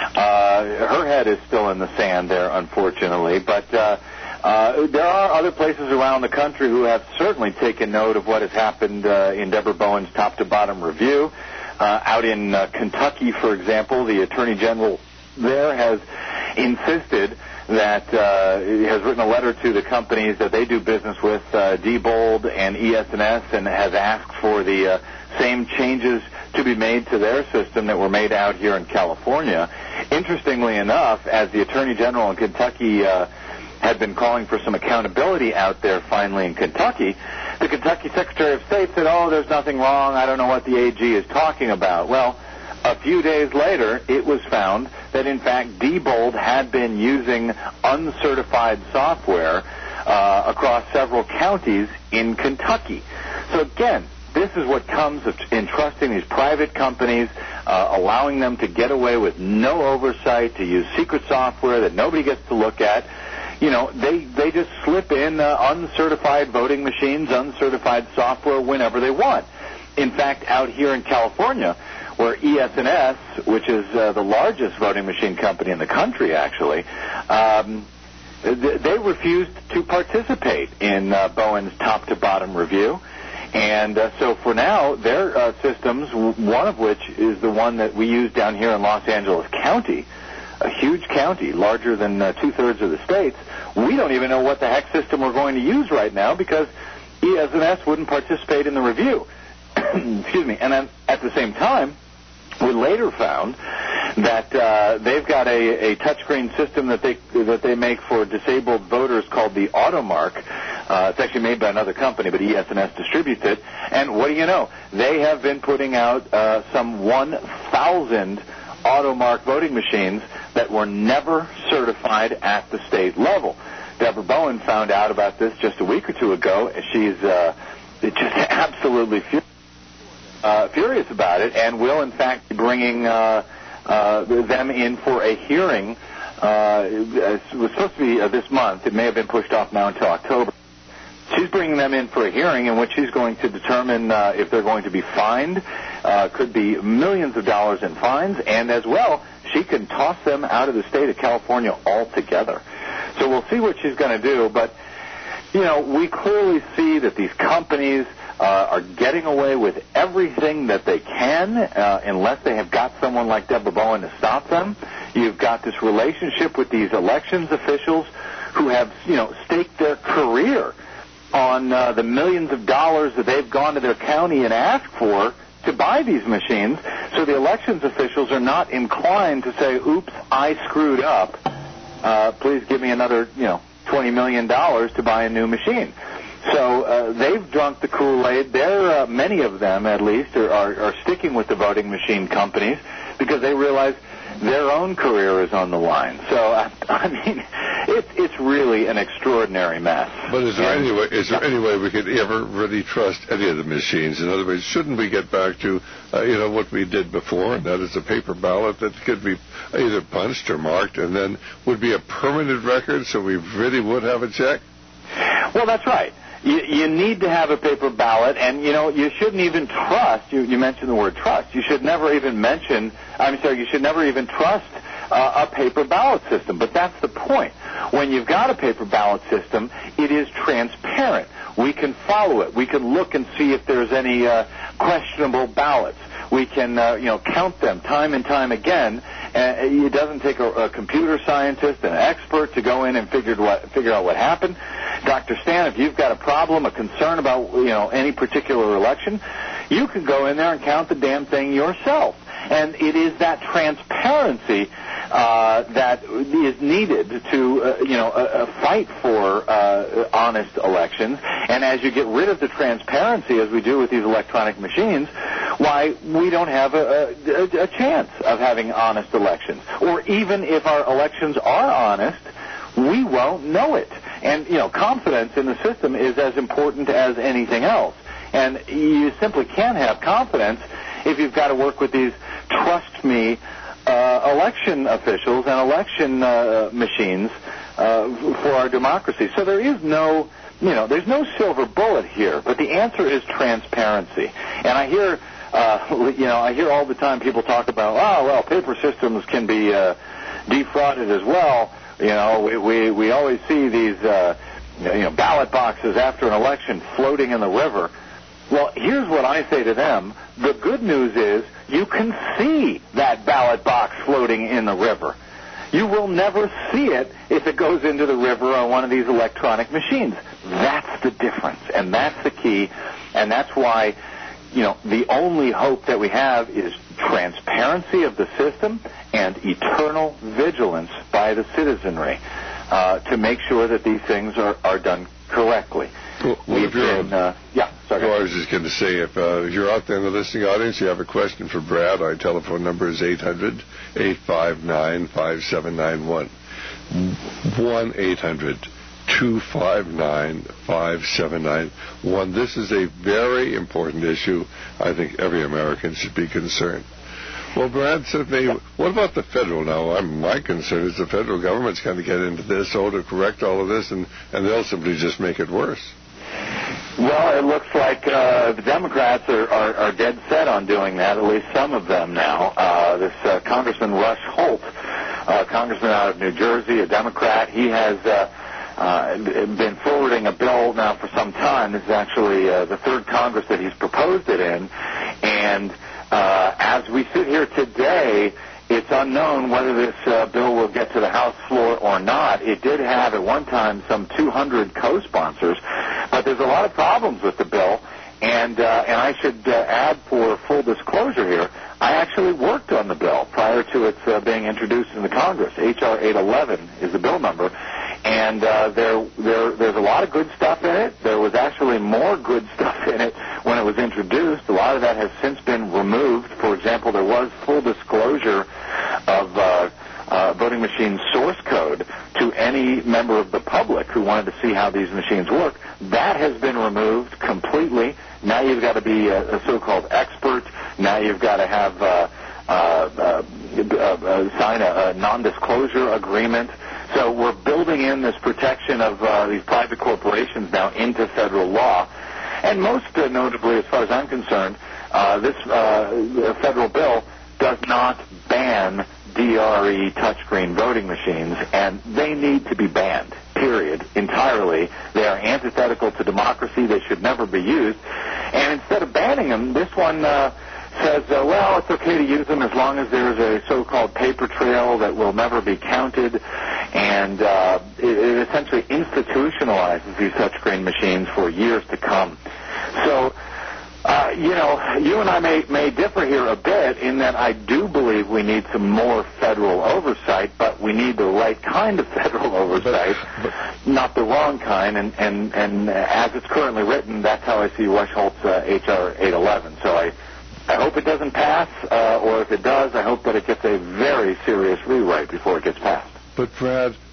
Uh, her head is still in the sand there, unfortunately. But uh, uh, there are other places around the country who have certainly taken note of what has happened uh, in Deborah Bowen's top-to-bottom review. Uh, out in uh, Kentucky, for example, the Attorney General there has insisted that uh, has written a letter to the companies that they do business with, uh, Diebold and E S N S, and has asked for the uh, same changes to be made to their system that were made out here in California. Interestingly enough, as the Attorney General in Kentucky uh, had been calling for some accountability out there finally in Kentucky, the Kentucky Secretary of State said, oh, there's nothing wrong, I don't know what the A G is talking about. Well, a few days later, it was found that, in fact, Diebold had been using uncertified software uh, across several counties in Kentucky. So, again, this is what comes of entrusting these private companies, uh, allowing them to get away with no oversight, to use secret software that nobody gets to look at. You know, they, they just slip in uh, uncertified voting machines, uncertified software whenever they want. In fact, out here in California, where E S N S, which is uh, the largest voting machine company in the country, actually, um, th- they refused to participate in uh, Bowen's top-to-bottom review. And uh, so for now, their uh, systems, one of which is the one that we use down here in Los Angeles County, a huge county, larger than uh, two-thirds of the states, we don't even know what the heck system we're going to use right now because E S N S wouldn't participate in the review. Excuse me. And then at the same time, we later found that uh, they've got a, a touchscreen system that they that they make for disabled voters called the AutoMark. Uh, it's actually made by another company, but E S N S distributes it. And what do you know? They have been putting out uh, some one thousand AutoMark voting machines that were never certified at the state level. Deborah Bowen found out about this just a week or two ago. She's uh, just absolutely furious. Uh, furious about it, and will in fact be bringing uh, uh, them in for a hearing. Uh, it was supposed to be uh, this month. It may have been pushed off now until October. She's bringing them in for a hearing in which she's going to determine uh, if they're going to be fined. Uh, could be millions of dollars in fines, and as well, she can toss them out of the state of California altogether. So we'll see what she's going to do, but, you know, we clearly see that these companies Uh, are getting away with everything that they can uh, unless they have got someone like Deborah Bowen to stop them. You've got this relationship with these elections officials who have, you know, staked their career on uh, the millions of dollars that they've gone to their county and asked for to buy these machines. So the elections officials are not inclined to say, oops, I screwed up. Uh, please give me another, you know, twenty million dollars to buy a new machine. So uh, they've drunk the Kool-Aid. They're, uh, many of them, at least, are, are, are sticking with the voting machine companies because they realize their own career is on the line. So, I, I mean, it's it's really an extraordinary mess. But is there, and, any way, is there yeah. any way we could ever really trust any of the machines? In other words, shouldn't we get back to, uh, you know, what we did before, and that is a paper ballot that could be either punched or marked and then would be a permanent record so we really would have a check? Well, that's right. You, you need to have a paper ballot, and, you know, you shouldn't even trust, you, you mentioned the word trust, you should never even mention, I'm sorry, you should never even trust uh, a paper ballot system. But that's the point. When you've got a paper ballot system, it is transparent. We can follow it. We can look and see if there's any uh, questionable ballots. We can, uh, you know, count them time and time again. Uh, it doesn't take a, a computer scientist, an expert, to go in and figure what, figure out what happened. Doctor Stan, if you've got a problem, a concern about, you know, any particular election, you can go in there and count the damn thing yourself. And it is that transparency uh, that is needed to, uh, you know, uh, fight for uh, honest elections. And as you get rid of the transparency, as we do with these electronic machines, why, we don't have a, a, a chance of having honest elections. Or even if our elections are honest, we won't know it. And, you know, confidence in the system is as important as anything else. And you simply can't have confidence if you've got to work with these trust me uh, election officials and election uh, machines uh, for our democracy. So there is no, you know, there's no silver bullet here, but the answer is transparency. And I hear, uh, you know, I hear all the time people talk about, oh, well, paper systems can be uh, defrauded as well. You know, we we, we always see these, uh, you know, ballot boxes after an election floating in the river. Well, here's what I say to them. The good news is you can see that ballot box floating in the river. You will never see it if it goes into the river on one of these electronic machines. That's the difference, and that's the key, and that's why, you know, the only hope that we have is transparency of the system and eternal vigilance by the citizenry uh, to make sure that these things are, are done correctly. Well, well, if you're been, uh, yeah, sorry. Well, I was just going to say, if, uh, if you're out there in the listening audience, you have a question for Brad, our telephone number is eight hundred, eight five nine, five seven nine one. one eight hundred, two five nine, five seven nine one. This is a very important issue. I think every American should be concerned. Well, Brad said, maybe, what about the federal now? I'm, my concern is the federal government's going to get into this, oh, to correct all of this, and, and they'll simply just make it worse. Well, it looks like uh, the Democrats are, are, are dead set on doing that, at least some of them now. Uh, this uh, Congressman Rush Holt, uh, congressman out of New Jersey, a Democrat, he has uh, uh, been forwarding a bill now for some time. This is actually uh, the third Congress that he's proposed it in, and uh, as we sit here today, it's unknown whether this uh, bill will get to the House floor or not. It did have at one time some two hundred co-sponsors, but there's a lot of problems with the bill. And uh, and I should uh, add, for full disclosure here, I actually worked on the bill prior to its uh, being introduced in the Congress. H R eight eleven is the bill number, and uh, there there there's a lot of good stuff in it. There was actually more good stuff in it when it was introduced. A lot of that has since been removed. For example, there was full disclosure of uh, uh, voting machine source code to any member of the public who wanted to see how these machines work. That has been removed completely. Now you've got to be a, a so-called expert. Now you've got to have uh, uh, uh, uh, uh, sign a, a non-disclosure agreement. So we're building in this protection of uh, these private corporations now into federal law. And most uh, notably, as far as I'm concerned, uh, this uh, federal bill does not ban D R E touchscreen voting machines, and they need to be banned, period, entirely. They are antithetical to democracy. They should never be used. And instead of banning them, this one uh, says, uh, well, it's okay to use them as long as there is a so-called paper trail that will never be counted, and uh, it, it essentially institutionalizes these touchscreen machines for years to come. So, Uh, you know, you and I may, may differ here a bit in that I do believe we need some more federal oversight, but we need the right kind of federal oversight, but, but, not the wrong kind. And, and, and as it's currently written, that's how I see Rush Holt's uh, H R eight eleven. So I, I hope it doesn't pass, uh, or if it does, I hope that it gets a very serious rewrite before it gets passed. But, Brad,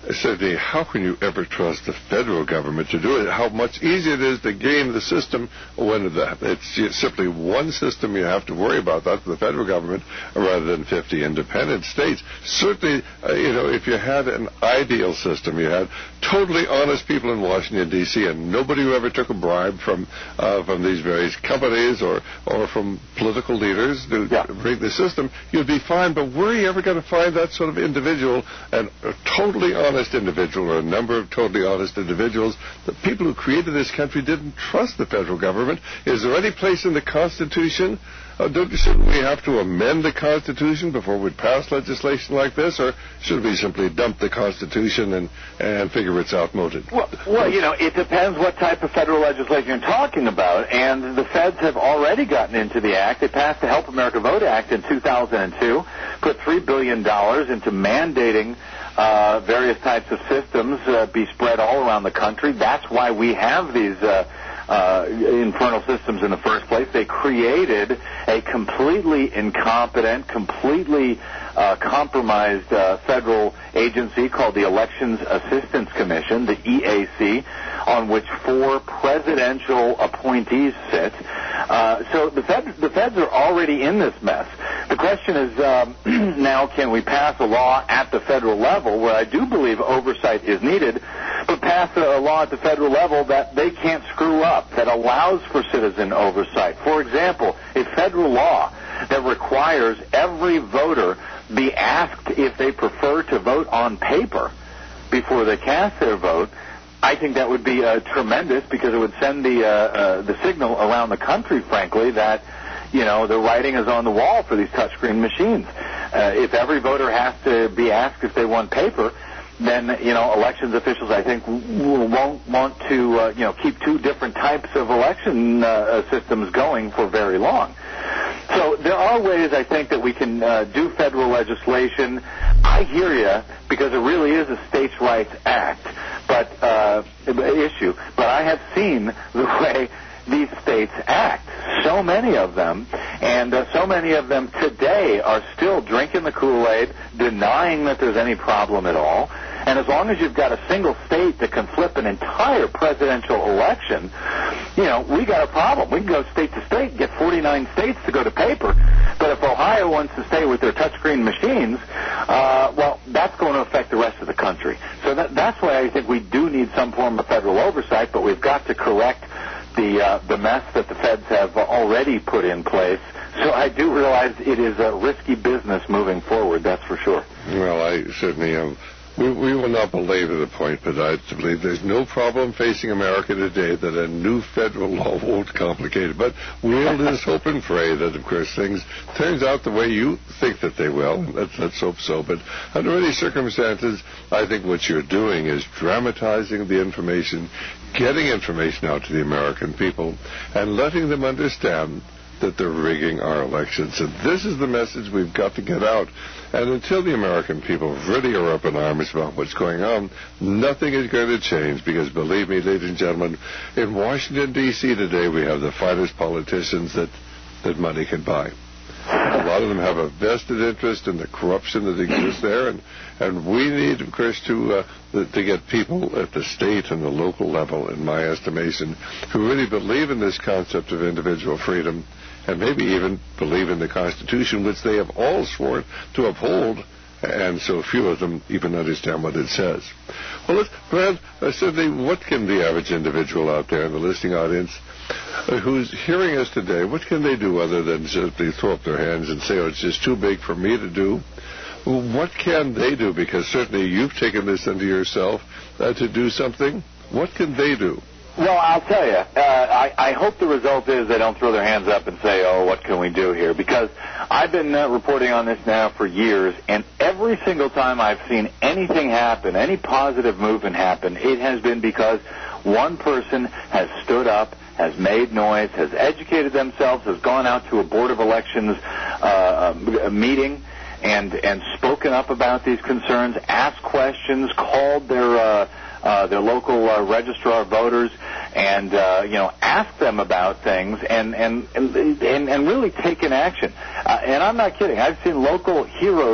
certainly, how can you ever trust the federal government to do it? How much easier it is to game the system when it's simply one system you have to worry about, that's the federal government, rather than fifty independent states. Certainly, uh, you know, if you had an ideal system, you had totally honest people in Washington, D C, and nobody who ever took a bribe from uh, from these various companies or, or from political leaders to yeah. bring the system, you'd be fine. But where are you ever going to find that sort of individual, and a totally honest individual, or a number of totally honest individuals? The people who created this country didn't trust the federal government. Is there any place in the Constitution? Uh, don't, shouldn't we have to amend the Constitution before we pass legislation like this, or should we simply dump the Constitution and, and figure it's outmoded? Well, well, you know, it depends what type of federal legislation you're talking about, and the feds have already gotten into the act. They passed the Help America Vote Act in two thousand two, put three billion dollars into mandating uh, various types of systems uh, be spread all around the country. That's why we have these uh, uh, infernal systems in the first place. They created a completely incompetent, completely uh, compromised uh, federal agency called the Elections Assistance Commission, the E A C, on which four presidential appointees sit. Uh, so the feds, the feds are already in this mess. The question is um, now, can we pass a law at the federal level, where I do believe oversight is needed, but pass a law at the federal level that they can't screw up, that allows for citizen oversight? For example, a federal law that requires every voter be asked if they prefer to vote on paper before they cast their vote. I think that would be uh, tremendous, because it would send the uh, uh, the signal around the country, frankly, that, you know, the writing is on the wall for these touchscreen machines. Uh, if every voter has to be asked if they want paper, then, you know, elections officials, I think, w- won't want to, uh, you know, keep two different types of election uh, systems going for very long. So there are ways, I think, that we can uh, do federal legislation. I hear you, because it really is a states' rights act, but uh, issue. But I have seen the way these states act, so many of them, and uh, so many of them today are still drinking the Kool-Aid, denying that there's any problem at all. And as long as you've got a single state that can flip an entire presidential election, you know, we got a problem. We can go state to state and get forty-nine states to go to paper. But if Ohio wants to stay with their touchscreen machines, uh, well, that's going to affect the rest of the country. So that, that's why I think we do need some form of federal oversight, but we've got to correct the uh, the mess that the feds have already put in place. So I do realize it is a risky business moving forward, that's for sure. Well, I certainly am. We, we will not belabor the point, but I believe there's no problem facing America today that a new federal law won't complicate it. But we'll just hope and pray that, of course, things turns out the way you think that they will. Let's, let's hope so. But under any circumstances, I think what you're doing is dramatizing the information, getting information out to the American people, and letting them understand that they're rigging our elections. And this is the message we've got to get out. And until the American people really are up in arms about what's going on, nothing is going to change, because believe me, ladies and gentlemen, in Washington, D C today, we have the finest politicians that, that money can buy. A lot of them have a vested interest in the corruption that exists there, and, and we need, of course, to, uh, to get people at the state and the local level, in my estimation, who really believe in this concept of individual freedom, and maybe even believe in the Constitution, which they have all sworn to uphold, and so few of them even understand what it says. Well, let's, Brad, uh, Sidney, what can the average individual out there in the listening audience uh, who's hearing us today, what can they do other than simply throw up their hands and say, oh, it's just too big for me to do? What can they do? Because certainly you've taken this into yourself uh, to do something. What can they do? Well, I'll tell you, uh, I, I hope the result is they don't throw their hands up and say, oh, what can we do here? Because I've been uh, reporting on this now for years, and every single time I've seen anything happen, any positive movement happen, it has been because one person has stood up, has made noise, has educated themselves, has gone out to a Board of Elections uh, meeting, and, and spoken up about these concerns, asked questions, called their... Uh, Uh, their local uh, registrar of voters, and uh, you know, ask them about things, and and and, and really taken action. Uh, and I'm not kidding. I've seen local heroes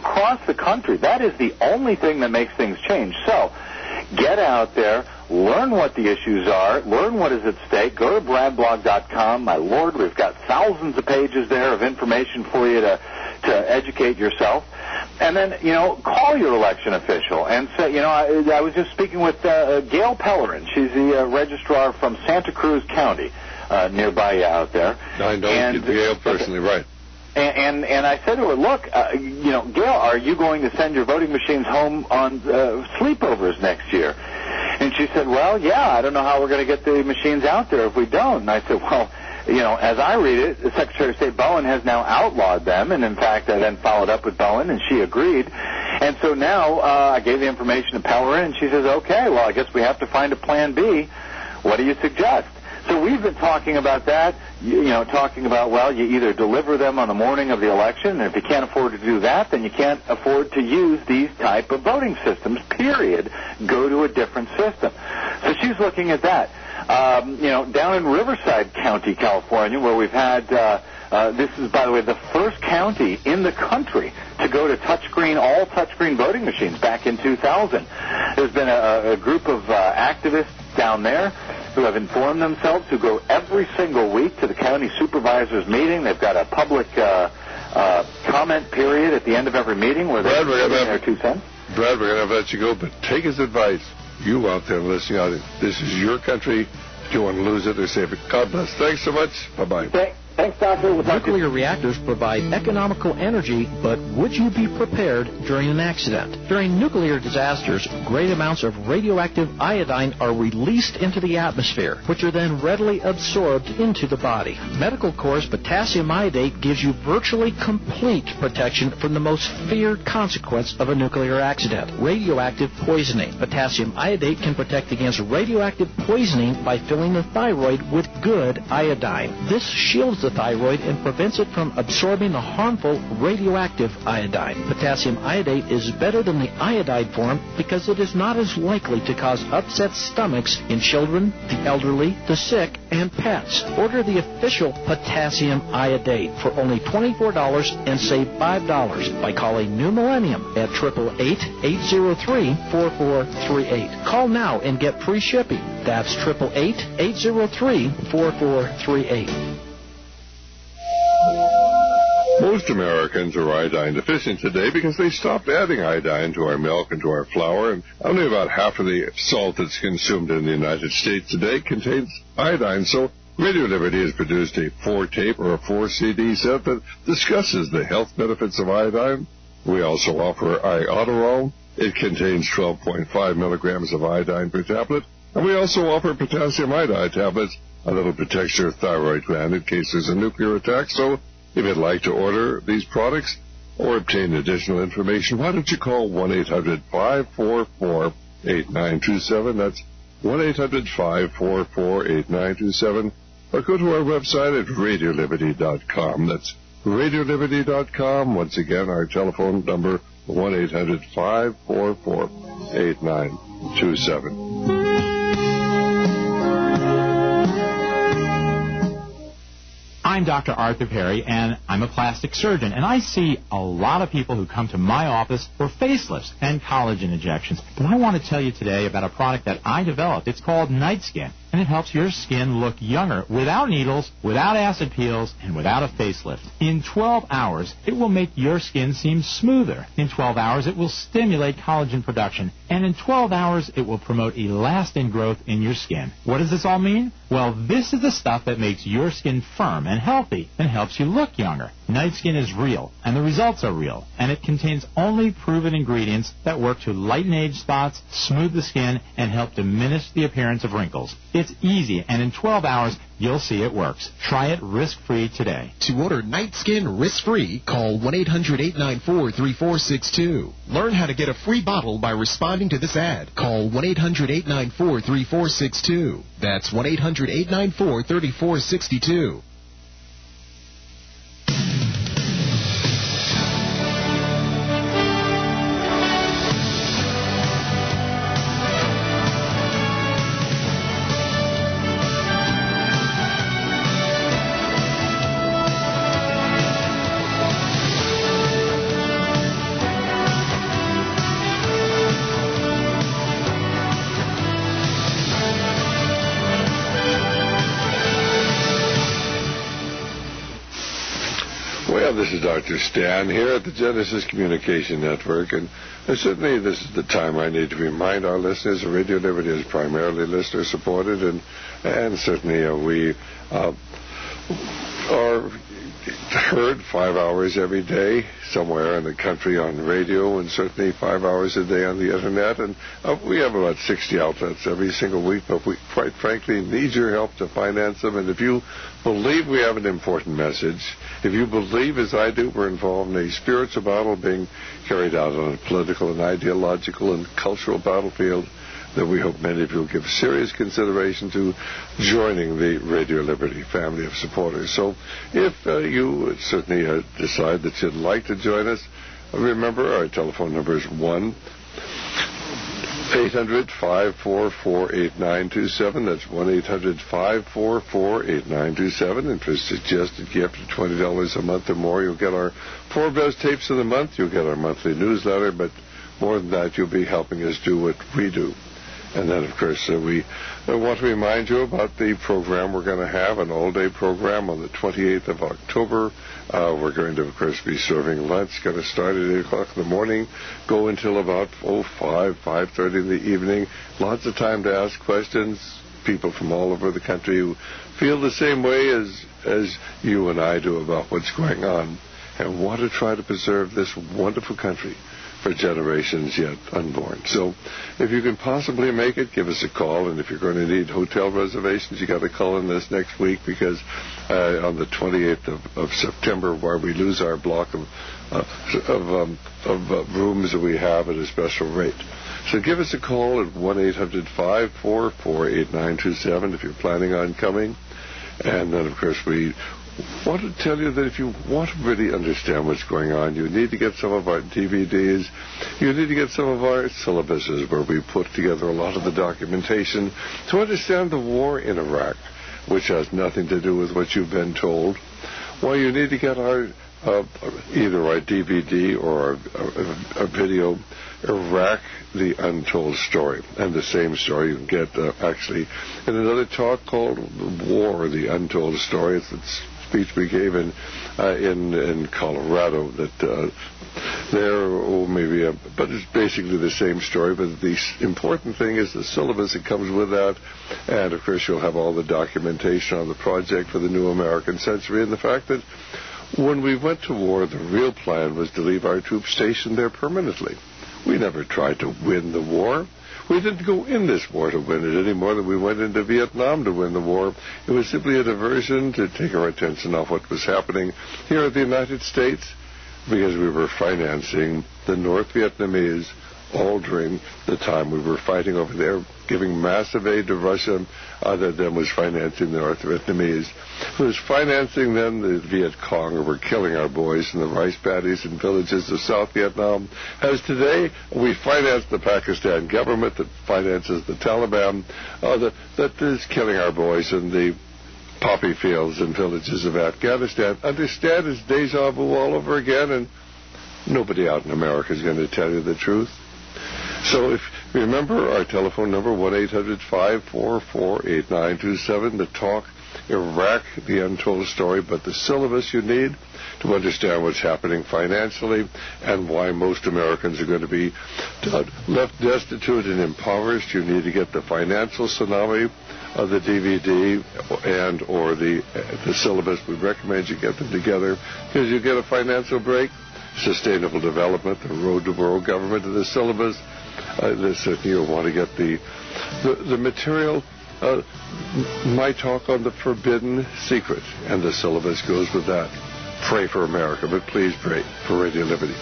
across the country. That is the only thing that makes things change. So get out there, learn what the issues are, learn what is at stake. Go to brad blog dot com. My Lord, we've got thousands of pages there of information for you to, to educate yourself. And then, you know, call your election official and say, you know, I, I was just speaking with uh, Gail Pellerin. She's the uh, registrar from Santa Cruz County, uh, nearby you out there. I know and, Gail personally, right. And, and and I said to her, look, uh, you know, Gail, are you going to send your voting machines home on uh, sleepovers next year? And she said, well, yeah, I don't know how we're going to get the machines out there if we don't. And I said, well, you know, as I read it, Secretary of State Bowen has now outlawed them. And, in fact, I then followed up with Bowen, and she agreed. And so now uh, I gave the information to Pellerin, and she says, okay, well, I guess we have to find a plan B. What do you suggest? So we've been talking about that, you know, talking about, well, you either deliver them on the morning of the election, and if you can't afford to do that, then you can't afford to use these type of voting systems, period. Go to a different system. So she's looking at that. Um, you know, down in Riverside County, California, where we've had, uh, uh, this is, by the way, the first county in the country to go to touchscreen, all touchscreen voting machines back in two thousand. There's been a, a group of uh, activists down there who have informed themselves, who go every single week to the county supervisor's meeting. They've got a public uh, uh, comment period at the end of every meeting where they put in their two cents. Brad, we're going to let you go, but take his advice. You out there listening out, this is your country. Do you want to lose it or save it? God bless. Thanks so much. Bye-bye. Thanks. Thanks, Doctor. We'll Nuclear reactors provide economical energy, but would you be prepared during an accident? During nuclear disasters, great amounts of radioactive iodine are released into the atmosphere, which are then readily absorbed into the body. Medical Corps' potassium iodate gives you virtually complete protection from the most feared consequence of a nuclear accident, radioactive poisoning. Potassium iodate can protect against radioactive poisoning by filling the thyroid with good iodine. This shields the thyroid and prevents it from absorbing the harmful radioactive iodine. Potassium iodate is better than the iodide form because it is not as likely to cause upset stomachs in children, the elderly, the sick, and pets. Order the official potassium iodate for only twenty-four dollars and save five dollars by calling New Millennium at eight eight eight, eight zero three, four four three eight. Call now and get free shipping. That's eight eight eight, eight zero three, four four three eight. Most Americans are iodine deficient today because they stopped adding iodine to our milk and to our flour, and only about half of the salt that's consumed in the United States today contains iodine. So Radio Liberty has produced a four-tape or a four-C D set that discusses the health benefits of iodine. We also offer Iodoral. It contains twelve point five milligrams of iodine per tablet, and we also offer potassium iodide tablets, a little protects your thyroid gland in case there's a nuclear attack. So if you'd like to order these products or obtain additional information, why don't you call one eight hundred, five four four, eight nine two seven. That's one eight hundred, five four four, eight nine two seven. Or go to our website at radio liberty dot com. That's radio liberty dot com. Once again, our telephone number, one eight hundred, five four four, eight nine two seven. I'm Doctor Arthur Perry, and I'm a plastic surgeon, and I see a lot of people who come to my office for facelifts and collagen injections. But I want to tell you today about a product that I developed. It's called Night Skin, and it helps your skin look younger without needles, without acid peels, and without a facelift. In twelve hours, it will make your skin seem smoother. In twelve hours, it will stimulate collagen production, and in twelve hours, it will promote elastin growth in your skin. What does this all mean? Well, this is the stuff that makes your skin firm and healthy and helps you look younger. Night Skin is real, and the results are real, and it contains only proven ingredients that work to lighten age spots, smooth the skin, and help diminish the appearance of wrinkles. It's easy, and in twelve hours, you'll see it works. Try it risk-free today. To order Night Skin risk-free, call one eight hundred, eight nine four, three four six two. Learn how to get a free bottle by responding to this ad. Call one eight hundred, eight nine four, three four six two. That's one eight hundred, eight nine four, three four six two. this is Doctor Stan here at the Genesis Communication Network, and uh, certainly this is the time I need to remind our listeners that Radio Liberty is primarily listener-supported, and and certainly uh, we uh, are heard five hours every day somewhere in the country on radio, and certainly five hours a day on the Internet. And uh, we have about sixty outlets every single week, but we, quite frankly, need your help to finance them. And if you believe we have an important message, if you believe, as I do, we're involved in a spiritual battle being carried out on a political and ideological and cultural battlefield, that we hope many of you will give serious consideration to joining the Radio Liberty family of supporters. So if uh, you certainly uh, decide that you'd like to join us, remember our telephone number is one eight hundred, five four four, eight nine two seven. That's one eight hundred, five four four, eight nine two seven. And for a suggested gift of twenty dollars a month or more, you'll get our four best tapes of the month. You'll get our monthly newsletter. But more than that, you'll be helping us do what we do. And then, of course, uh, we uh, want to remind you about the program we're going to have, an all-day program on the twenty-eighth of October. Uh, we're going to, of course, be serving lunch. Going to start at eight o'clock in the morning, go until about oh, five, five thirty in the evening. Lots of time to ask questions. People from all over the country who feel the same way as, as you and I do about what's going on and want to try to preserve this wonderful country for generations yet unborn. So if you can possibly make it, give us a call. And if you're going to need hotel reservations, you got to call in this next week, because uh, on the twenty-eighth of, of September, where we lose our block of uh, of, um, of uh, rooms that we have at a special rate. So give us a call at one eight hundred, five four four, eight nine two seven if you're planning on coming. And then, of course, we want to tell you that if you want to really understand what's going on, you need to get some of our D V Ds. You need to get some of our syllabuses, where we put together a lot of the documentation to understand the war in Iraq, which has nothing to do with what you've been told. Well, you need to get our uh, either our D V D or a video, Iraq, the Untold Story. And the same story you can get uh, actually in another talk called War, the Untold Story. It's, it's speech we gave in uh, in in Colorado that uh, there, oh, maybe, a, but it's basically the same story. But the important thing is the syllabus that comes with that, and of course you'll have all the documentation on the project for the New American Century, and the fact that when we went to war, the real plan was to leave our troops stationed there permanently. We never tried to win the war. We didn't go in this war to win it any more than we went into Vietnam to win the war. It was simply a diversion to take our attention off what was happening here in the United States, because we were financing the North Vietnamese all during the time we were fighting over there, giving massive aid to Russia. Other than was financing the North Vietnamese. Who was financing then the Viet Cong, who were killing our boys in the rice paddies and villages of South Vietnam. As today, we finance the Pakistan government that finances the Taliban, uh, that, that is killing our boys in the poppy fields and villages of Afghanistan. Understand, it's deja vu all over again, and nobody out in America is going to tell you the truth. So if remember our telephone number, one eight hundred, five four four, eight nine two seven, to talk Iraq, the Untold Story, but the syllabus you need to understand what's happening financially and why most Americans are going to be left destitute and impoverished. You need to get the financial tsunami of the D V D and or the the syllabus. We recommend you get them together, because you get a financial break, sustainable development, the road to world government, and the syllabus. Uh, this, uh, you'll want to get the the, the material, uh, my talk on the forbidden secret, and the syllabus goes with that. Pray for America, but please pray for Radio Liberty.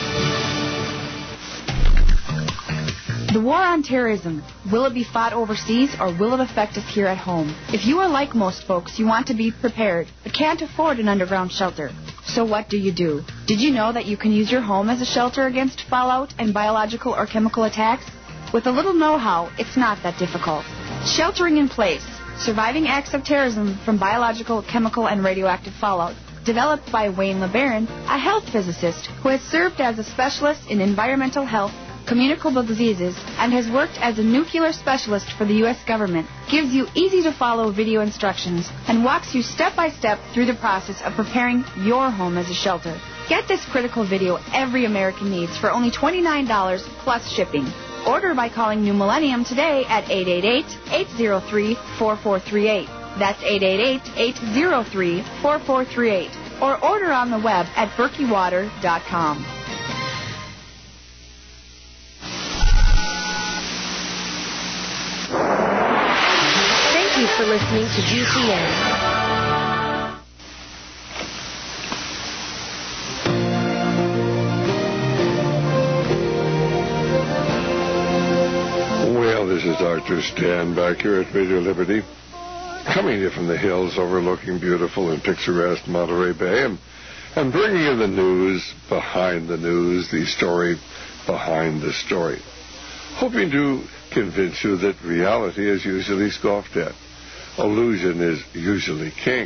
The war on terrorism, will it be fought overseas or will it affect us here at home? If you are like most folks, you want to be prepared, but can't afford an underground shelter. So what do you do? Did you know that you can use your home as a shelter against fallout and biological or chemical attacks? With a little know-how, it's not that difficult. Sheltering in Place, Surviving Acts of Terrorism from Biological, Chemical, and Radioactive Fallout, developed by Wayne LeBaron, a health physicist who has served as a specialist in environmental health, communicable diseases and has worked as a nuclear specialist for the U S government, gives you easy-to-follow video instructions and walks you step-by-step through the process of preparing your home as a shelter. Get this critical video every American needs for only twenty-nine dollars plus shipping. Order by calling New Millennium today at eight eight eight, eight zero three, four four three eight. That's eight eight eight, eight zero three, four four three eight. Or order on the web at berkey water dot com. Thank you for listening to G C N. Well, this is Doctor Stan back here at Radio Liberty, coming here from the hills overlooking beautiful and picturesque Monterey Bay, and, and bringing you the news behind the news, the story behind the story. Hoping to convince you that reality is usually scoffed at. Illusion is usually king.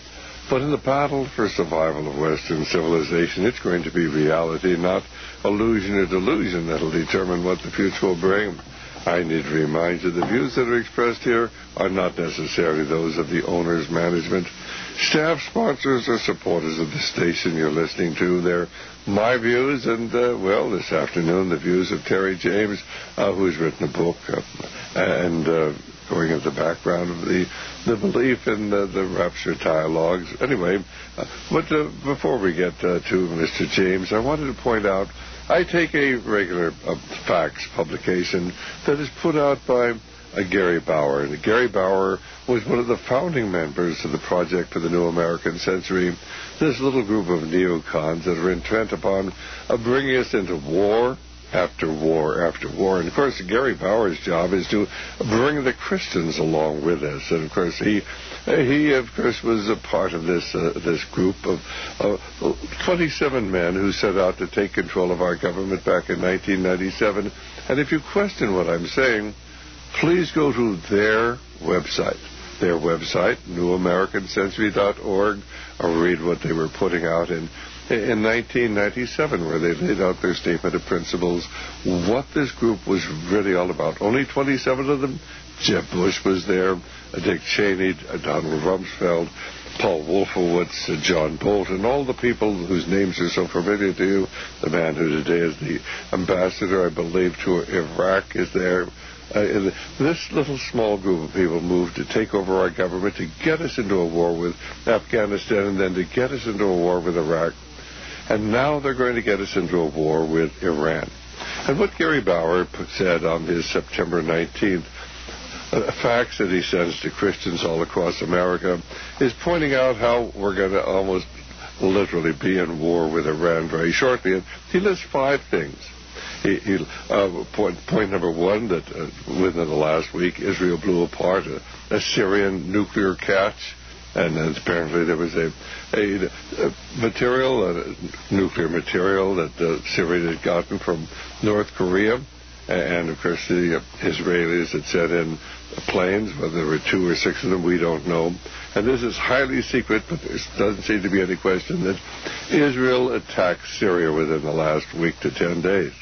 But in the battle for survival of Western civilization, it's going to be reality, not illusion or delusion, that'll determine what the future will bring. I need to remind you the views that are expressed here are not necessarily those of the owner's management, staff, sponsors, or supporters of the station you're listening to. They're my views, and, uh, well, this afternoon, the views of Terry James, uh, who's written a book, uh, and uh, going into the background of the, the belief in uh, the rapture dialogues. Anyway, uh, but uh, before we get uh, to Mister James, I wanted to point out I take a regular uh, facts publication that is put out by uh, Gary Bauer. And Gary Bauer was one of the founding members of the Project for the New American Century, this little group of neocons that are intent upon uh, bringing us into war after war after war. And, of course, Gary Bauer's job is to bring the Christians along with us. And, of course, he, he of course, was a part of this uh, this group of uh, twenty-seven men who set out to take control of our government back in nineteen ninety-seven. And if you question what I'm saying, please go to their website. Their website, new american century dot org, or read what they were putting out in in nineteen ninety-seven, where they laid out their statement of principles, what this group was really all about. Only twenty-seven of them. Jeb Bush was there, Dick Cheney, Donald Rumsfeld, Paul Wolfowitz, John Bolton, all the people whose names are so familiar to you. The man who today is the ambassador, I believe, to Iraq is there. Uh, this little small group of people moved to take over our government, to get us into a war with Afghanistan, and then to get us into a war with Iraq. And now they're going to get us into a war with Iran. And what Gary Bauer said on his September nineteenth uh, facts that he sends to Christians all across America is pointing out how we're going to almost literally be in war with Iran very shortly. And he lists five things. He, he, uh, point, point number one, that uh, within the last week, Israel blew apart a, a Syrian nuclear catch. And then apparently there was a, a, a material, a nuclear material that uh, Syria had gotten from North Korea. And, of course, the uh, Israelis had sent in planes, whether there were two or six of them, we don't know. And this is highly secret, but there doesn't seem to be any question that Israel attacked Syria within the last week to ten days.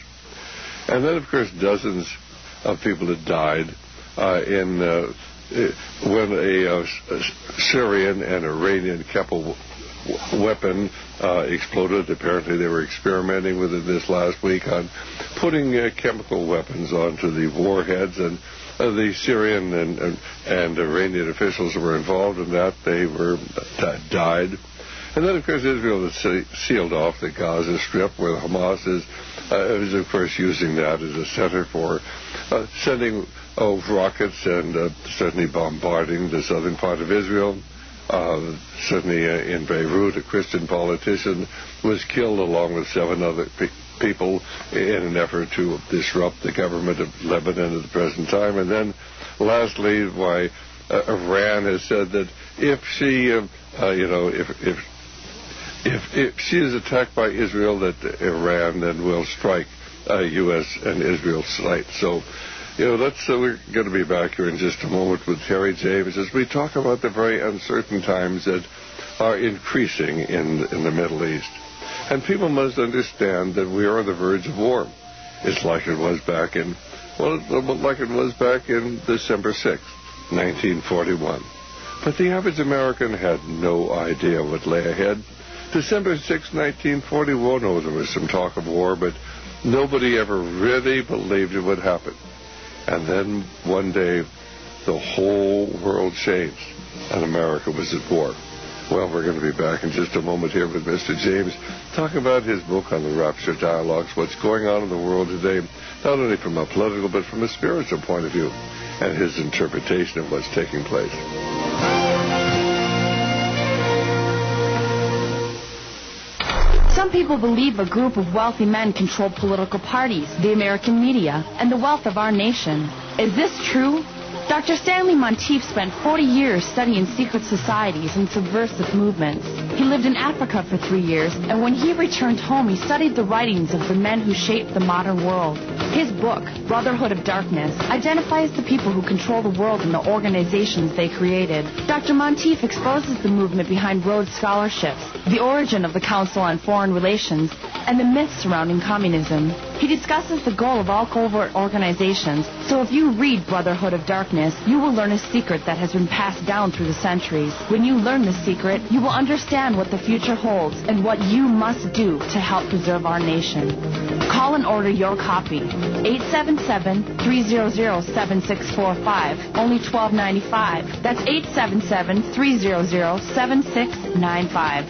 And then, of course, dozens of people had died uh, in... Uh, when a, uh, a Syrian and Iranian chemical w- weapon uh, exploded. Apparently they were experimenting with it this last week on putting uh, chemical weapons onto the warheads, and uh, the Syrian and, and, and Iranian officials who were involved in that, they were uh, died. And then, of course, Israel has sealed off the Gaza Strip, where Hamas is, uh, is of course, using that as a center for uh, sending oh, rockets and uh, certainly bombarding the southern part of Israel. Uh, certainly uh, in Beirut, a Christian politician was killed along with seven other pe- people in an effort to disrupt the government of Lebanon at the present time. And then, lastly, why uh, Iran has said that if she, uh, uh, you know, if if If, if she is attacked by Israel, that Iran then will strike uh, U S and Israel sites. So, you know, that's, uh, we're going to be back here in just a moment with Terry James as we talk about the very uncertain times that are increasing in in the Middle East. And people must understand that we are on the verge of war. It's like it was back in, well, like it was back in December sixth, nineteen forty-one. But the average American had no idea what lay ahead. December sixth, nineteen forty-one, oh, there was some talk of war, but nobody ever really believed it would happen. And then one day, the whole world changed, and America was at war. Well, we're going to be back in just a moment here with Mister James, talking about his book on the Rapture Dialogues, what's going on in the world today, not only from a political but from a spiritual point of view, and his interpretation of what's taking place. Some people believe a group of wealthy men control political parties, the American media, and the wealth of our nation. Is this true? Doctor Stanley Monteith spent forty years studying secret societies and subversive movements. He lived in Africa for three years, and when he returned home, he studied the writings of the men who shaped the modern world. His book, Brotherhood of Darkness, identifies the people who control the world and the organizations they created. Doctor Monteith exposes the movement behind Rhodes Scholarships, the origin of the Council on Foreign Relations, and the myths surrounding communism. He discusses the goal of all covert organizations, so if you read Brotherhood of Darkness, you will learn a secret that has been passed down through the centuries. When you learn the secret, you will understand what the future holds and what you must do to help preserve our nation. Call and order your copy. eight seven seven, three hundred, seven six four five, only twelve ninety-five. That's eight seven seven, three hundred, seven six nine five.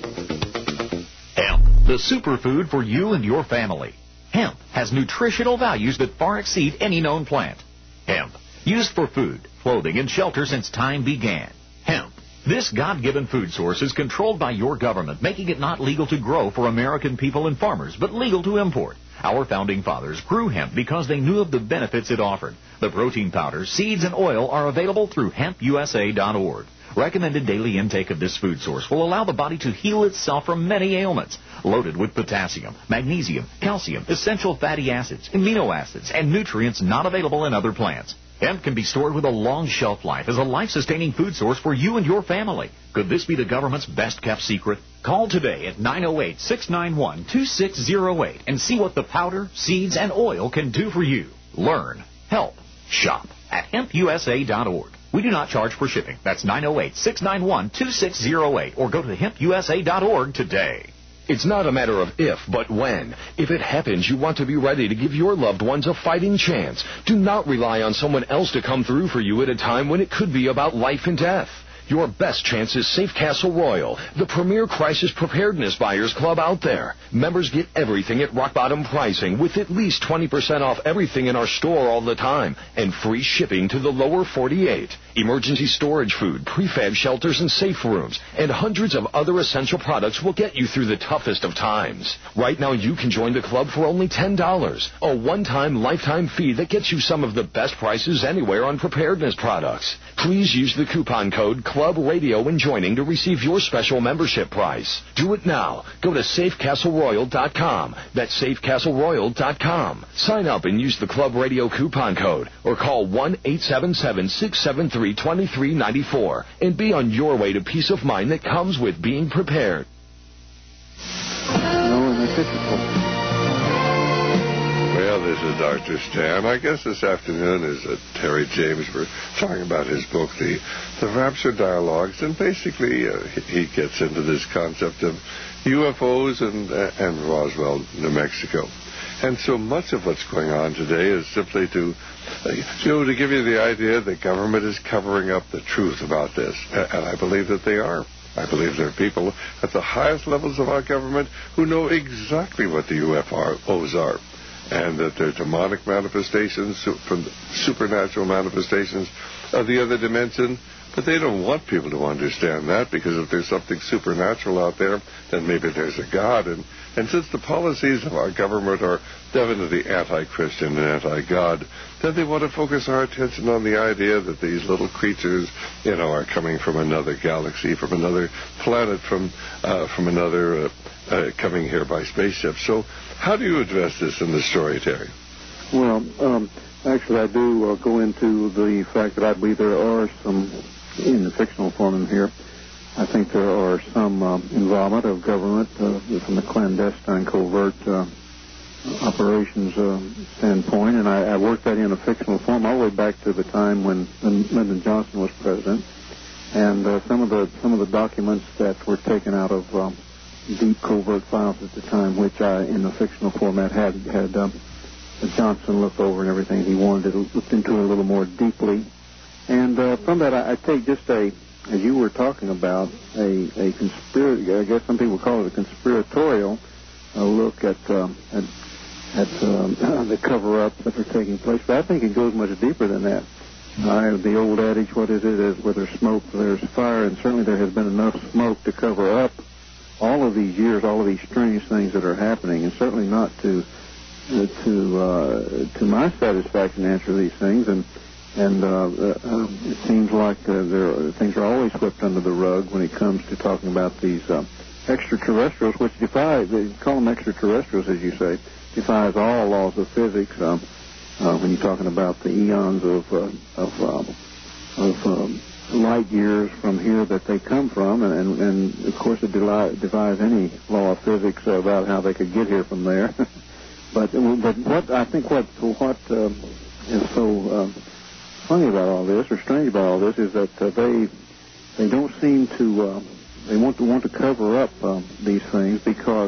Hemp, the superfood for you and your family. Hemp has nutritional values that far exceed any known plant. Hemp, used for food, clothing, and shelter since time began. Hemp. This God-given food source is controlled by your government, making it not legal to grow for American people and farmers, but legal to import. Our founding fathers grew hemp because they knew of the benefits it offered. The protein powders, seeds, and oil are available through hemp U S A dot org. Recommended daily intake of this food source will allow the body to heal itself from many ailments. Loaded with potassium, magnesium, calcium, essential fatty acids, amino acids, and nutrients not available in other plants. Hemp can be stored with a long shelf life as a life-sustaining food source for you and your family. Could this be the government's best-kept secret? Call today at nine oh eight, six nine one, two six oh eight and see what the powder, seeds, and oil can do for you. Learn, help, shop at hemp U S A dot org. We do not charge for shipping. That's nine oh eight, six nine one, two six oh eight or go to hemp U S A dot org today. It's not a matter of if, but when. If it happens, you want to be ready to give your loved ones a fighting chance. Do not rely on someone else to come through for you at a time when it could be about life and death. Your best chance is Safe Castle Royal, the premier crisis preparedness buyers club out there. Members get everything at rock bottom pricing with at least twenty percent off everything in our store all the time and free shipping to the lower forty-eight. Emergency storage food, prefab shelters and safe rooms, and hundreds of other essential products will get you through the toughest of times. Right now you can join the club for only ten dollars, a one-time lifetime fee that gets you some of the best prices anywhere on preparedness products. Please use the coupon code Club Radio when joining to receive your special membership price. Do it now. Go to safe castle royal dot com. That's safe castle royal dot com. Sign up and use the Club Radio coupon code or call one eight seven seven, six seven three, two three nine four and be on your way to peace of mind that comes with being prepared. Well, this is Doctor Stan. I guess this afternoon is uh, Terry James. We're talking about his book, The, the Rapture Dialogues, and basically uh, he gets into this concept of U F Os and, uh, and Roswell, New Mexico. And so much of what's going on today is simply to, uh, you know, to give you the idea that government is covering up the truth about this. And I believe that they are. I believe there are people at the highest levels of our government who know exactly what the U F Os are, and that they're demonic manifestations, from supernatural manifestations of the other dimension. But they don't want people to understand that, because if there's something supernatural out there, then maybe there's a God. And, and since the policies of our government are definitely anti-Christian and anti-God, then they want to focus our attention on the idea that these little creatures, you know, are coming from another galaxy, from another planet, from uh, from another, uh, uh, coming here by spaceship. So how do you address this in the story, Terry? Well, um, actually, I do uh, go into the fact that I believe there are some, in the fictional form in here, I think there are some um, involvement of government uh, from the clandestine, covert uh, operations uh, standpoint, and I, I worked that in a fictional form all the way back to the time when Lyndon Johnson was president. And uh, some of the some of the documents that were taken out of um, deep covert files at the time, which I, in the fictional format, had had um, Johnson look over and everything he wanted to look into a little more deeply. And uh, from that, I, I take just a, as you were talking about, a a conspiracy. I guess some people call it a conspiratorial uh, look at um, at, at um, the cover-ups that are taking place. But I think it goes much deeper than that. Uh, the old adage, what is it, is where there's smoke, there's fire, and certainly there has been enough smoke to cover up all of these years, all of these strange things that are happening, and certainly not to uh, to uh, to my satisfaction to answer these things. And and uh, uh, it seems like uh, there things are always swept under the rug when it comes to talking about these uh, extraterrestrials, which defy, they call them extraterrestrials, as you say, defies all laws of physics. Um, Uh, when you're talking about the eons of uh, of, um, of um, light years from here that they come from, and, and, and of course it deli- defies any law of physics about how they could get here from there. but but what I think what what uh, is so uh, funny about all this, or strange about all this, is that uh, they they don't seem to uh, they want to want to cover up uh, these things because.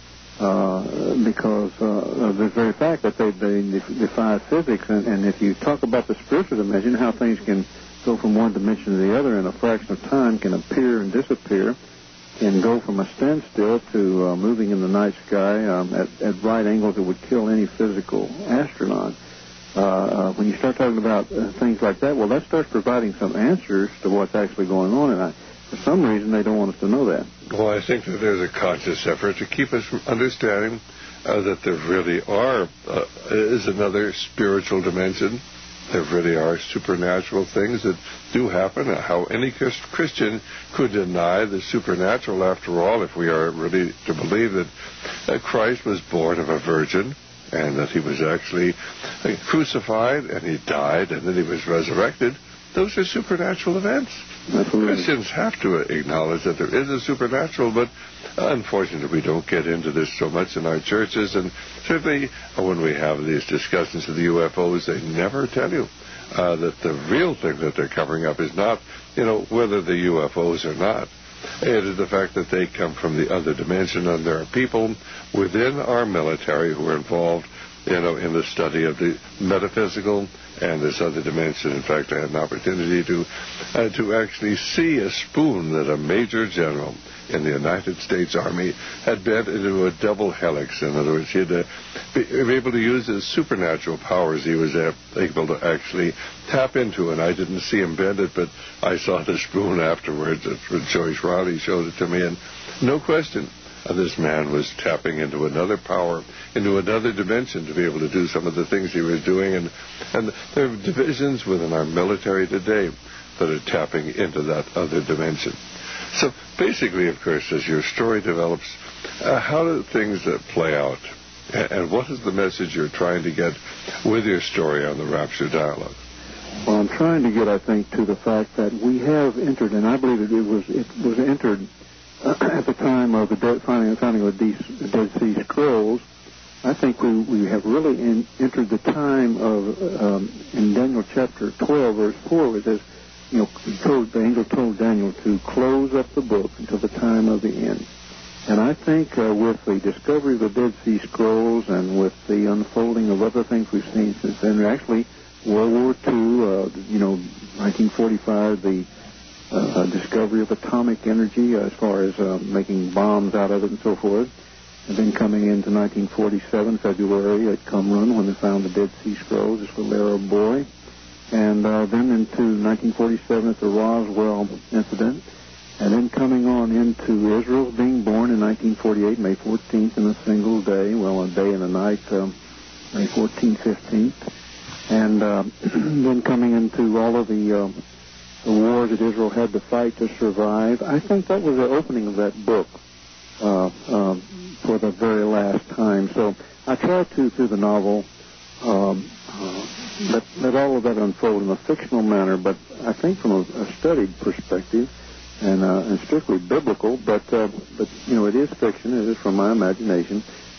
Uh, because uh, of the very fact that they, they defy physics. And, and if you talk about the spiritual dimension, how things can go from one dimension to the other in a fraction of time, can appear and disappear, can go from a standstill to uh, moving in the night sky um, at, at right angles that would kill any physical astronaut. Uh, uh, when you start talking about uh, things like that, well, that starts providing some answers to what's actually going on, and I, for some reason they don't want us to know that. Well, I think that there's a conscious effort to keep us from understanding uh, that there really are, uh, is another spiritual dimension. There really are supernatural things that do happen. How any Christian could deny the supernatural, after all, if we are really to believe that uh, Christ was born of a virgin, and that he was actually uh, crucified, and he died, and then he was resurrected. Those are supernatural events. Absolutely. Christians have to acknowledge that there is a supernatural, but unfortunately we don't get into this so much in our churches, and certainly when we have these discussions of the U F Os, they never tell you uh, that the real thing that they're covering up is not, you know, whether the U F Os or not. It is the fact that they come from the other dimension, and there are people within our military who are involved, you know, in the study of the metaphysical and this other dimension. In fact, I had an opportunity to uh, to actually see a spoon that a major general in the United States Army had bent into a double helix. In other words, he had uh, be, be able to use his supernatural powers. He was uh, able to actually tap into, and I didn't see him bend it, but I saw the spoon afterwards. That's when Joyce Riley showed it to me, and no question, Uh, this man was tapping into another power, into another dimension, to be able to do some of the things he was doing. And, and there are divisions within our military today that are tapping into that other dimension. So basically, of course, as your story develops, uh, how do things uh, play out? And, and what is the message you're trying to get with your story on the Rapture Dialogue? Well, I'm trying to get, I think, to the fact that we have entered, and I believe that it was, it was entered at the time of the de- finding, finding of the Dead Sea Scrolls. I think we, we have really in, entered the time of, um, in Daniel chapter twelve, verse four, where it says, you know, told, the angel told Daniel to close up the book until the time of the end. And I think uh, with the discovery of the Dead Sea Scrolls and with the unfolding of other things we've seen since then, actually World War Two, uh, you know, nineteen forty-five, the Uh, discovery of atomic energy uh, as far as uh, making bombs out of it and so forth. And then coming into nineteen forty-seven, February, at Qumran, when they found the Dead Sea Scrolls, this little Arab boy. And uh, then into nineteen forty-seven at the Roswell incident. And then coming on into Israel being born in nineteen forty-eight, May fourteenth, in a single day. Well, a day and a night, um, May fourteenth, fifteenth. And uh, then coming into all of the... Uh, the wars that Israel had to fight to survive. I think that was the opening of that book uh, uh, for the very last time. So I tried to, through the novel, um, uh, let, let all of that unfold in a fictional manner, but I think from a, a studied perspective and, uh, and strictly biblical, but, uh, but, you know, it is fiction. It is from my imagination.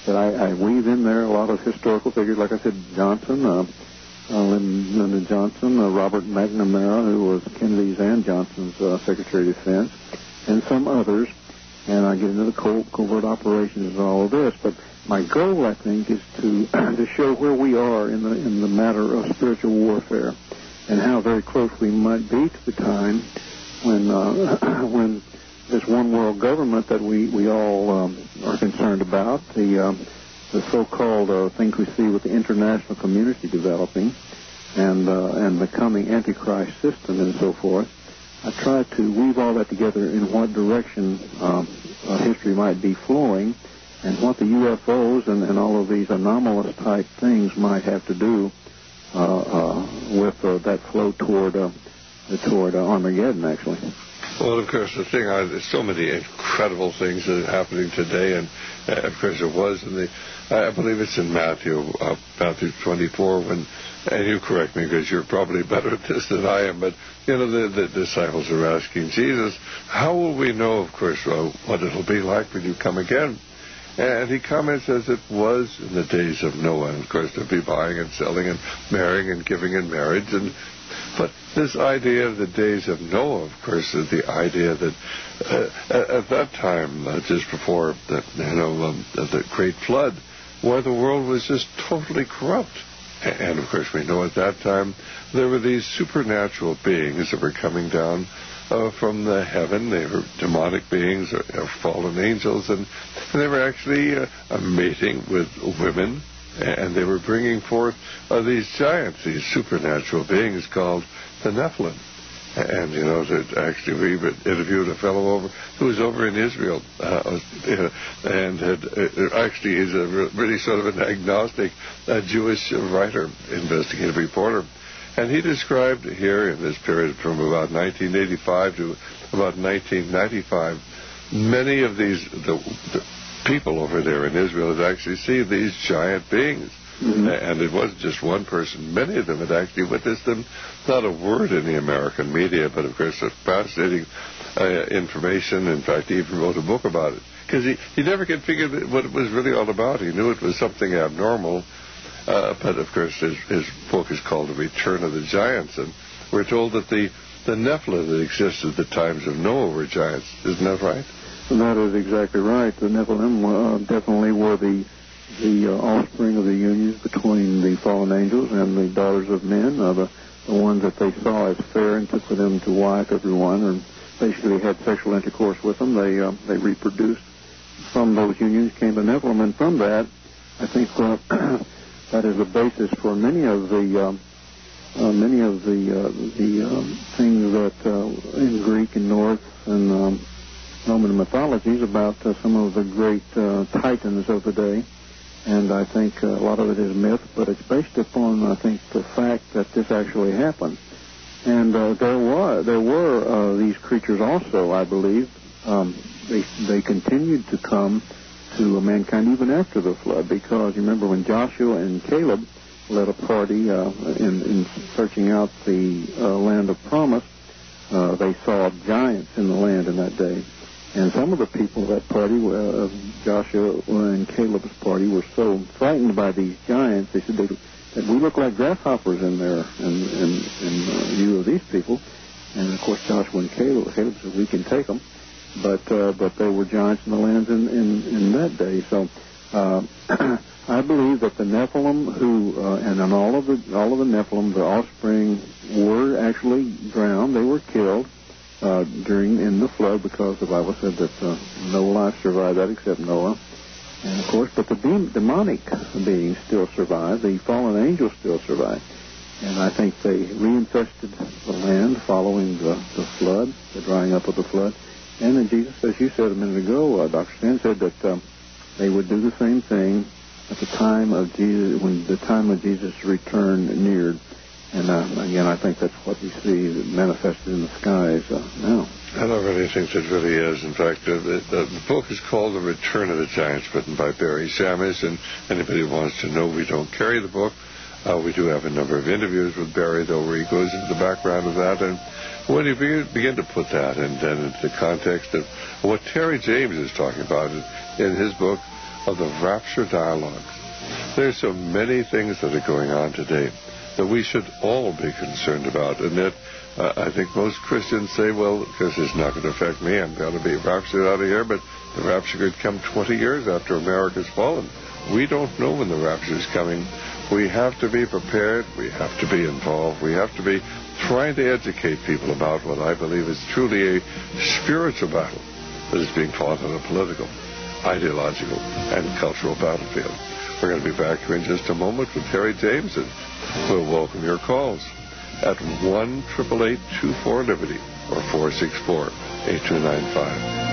But I, I weave in there a lot of historical figures, like I said, Johnson, uh, uh, Lyndon, Lyndon Johnson, uh, Robert McNamara, who was Kennedy's and Johnson's uh, Secretary of Defense, and some others. And I get into the co- covert operations and all of this. But my goal, I think, is to to show where we are in the in the matter of spiritual warfare, and how very close we might be to the time when uh, when this one world government that we we all um, are concerned about, the um, the so-called uh, things we see with the international community developing, and uh, and the coming Antichrist system and so forth. I try to weave all that together in what direction um, uh, history might be flowing, and what the U F Os and, and all of these anomalous type things might have to do uh, uh, with uh, that flow toward uh, toward uh, Armageddon, actually. Well, of course, the thing, uh, there's so many incredible things that are happening today, and uh, of course it was in the, I believe it's in Matthew, uh, Matthew twenty-four, when, and you correct me because you're probably better at this than I am, but, you know, the, the disciples are asking Jesus, how will we know, of course, well, what it'll be like when you come again? And he comments as it was in the days of Noah. And, of course, there'll be buying and selling and marrying and giving in marriage. And But this idea of the days of Noah, of course, is the idea that uh, at that time, uh, just before the, you know, um, the Great Flood, where the world was just totally corrupt. And, of course, we know at that time there were these supernatural beings that were coming down Uh, from the heaven. They were demonic beings, or, or fallen angels, and, and they were actually uh, uh, mating with women, and they were bringing forth uh, these giants, these supernatural beings called the Nephilim. And, you know, that actually we interviewed a fellow over who was over in Israel, uh, and had, uh, actually is a really sort of an agnostic uh, Jewish writer, investigative reporter. And he described here in this period from about nineteen eighty-five to about nineteen ninety-five, many of these the, the people over there in Israel had actually seen these giant beings. Mm-hmm. And it wasn't just one person. Many of them had actually witnessed them. Not a word in the American media, but of course a fascinating uh, information. In fact, he even wrote a book about it. Because he, he never could figure what it was really all about. He knew it was something abnormal. Uh, but, of course, his, his book is called The Return of the Giants, and we're told that the, the Nephilim that existed at the times of Noah were giants. Isn't that right? And that is exactly right. The Nephilim uh, definitely were the the uh, offspring of the unions between the fallen angels and the daughters of men, uh, the, the ones that they saw as fair and took them to wife everyone, and basically had sexual intercourse with them. They uh, they reproduced. From those unions came the Nephilim, and from that, I think... Uh, that is the basis for many of the um, uh, many of the uh, the um, things that uh, in Greek and Norse and um, Roman mythologies about uh, some of the great uh, titans of the day. And I think uh, a lot of it is myth, but it's based upon, I think, the fact that this actually happened. And uh, there were there were uh, these creatures also, I believe. Um, they they continued to come to mankind even after the flood, because you remember when Joshua and Caleb led a party uh, in, in searching out the uh, land of promise, uh, they saw giants in the land in that day. And some of the people of that party, uh, Joshua and Caleb's party, were so frightened by these giants, they said they, that we look like grasshoppers in there in, in, in uh, view of these people. And, of course, Joshua and Caleb, Caleb said, we can take them. But uh, but there were giants in the lands in, in, in that day. So uh, I believe that the Nephilim, who uh, and in all of the all of the Nephilim, the offspring were actually drowned. They were killed uh, during in the flood, because the Bible said that uh, no life survived that except Noah. And of course, but the de- demonic beings still survived. The fallen angels still survived. And I think they reinfested the land following the, the flood, the drying up of the flood. And then Jesus, as you said a minute ago, uh, Doctor Stan said that um, they would do the same thing at the time of Jesus, when the time of Jesus' return neared. And uh, again, I think that's what we see manifested in the skies uh, now. I don't really think it really is. In fact, uh, the, the, the book is called The Return of the Giants, written by Barry Shamis. And anybody who wants to know, we don't carry the book. Uh, we do have a number of interviews with Barry, though, where he goes into the background of that. And when you begin to put that in, then into the context of what Terry James is talking about in his book, of the rapture dialogue. There's so many things that are going on today that we should all be concerned about. And yet, uh, I think most Christians say, well, because it's not going to affect me, I'm going to be raptured out of here, but the rapture could come twenty years after America's fallen. We don't know when the rapture is coming. We have to be prepared. We have to be involved. We have to be trying to educate people about what I believe is truly a spiritual battle that is being fought on a political, ideological, and cultural battlefield. We're going to be back here in just a moment with Terry James, and we'll welcome your calls at one eight eight eight, two four, Liberty or four six four, eight two nine five.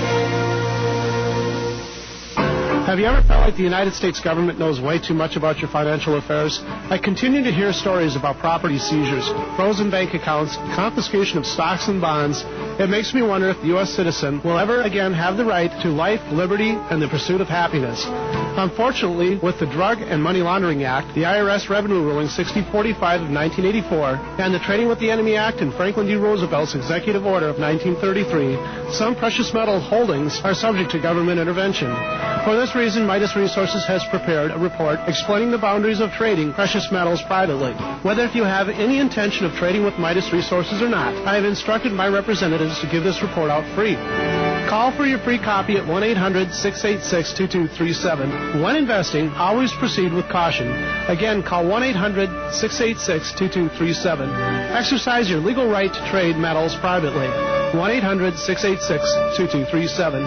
Have you ever felt like the United States government knows way too much about your financial affairs? I continue to hear stories about property seizures, frozen bank accounts, confiscation of stocks and bonds. It makes me wonder if the U S citizen will ever again have the right to life, liberty, and the pursuit of happiness. Unfortunately, with the Drug and Money Laundering Act, the I R S Revenue Ruling sixty forty-five of nineteen eighty-four, and the Trading with the Enemy Act and Franklin D. Roosevelt's Executive Order of nineteen thirty-three, some precious metal holdings are subject to government intervention. For this reason, Midas Resources has prepared a report explaining the boundaries of trading precious metals privately. Whether if you have any intention of trading with Midas Resources or not, I have instructed my representatives to give this report out free. Call for your free copy at one eight hundred, six eight six, two two three seven. When investing, always proceed with caution. Again, call one eight hundred, six eight six, two two three seven. Exercise your legal right to trade metals privately. one eight hundred, six eight six, two two three seven.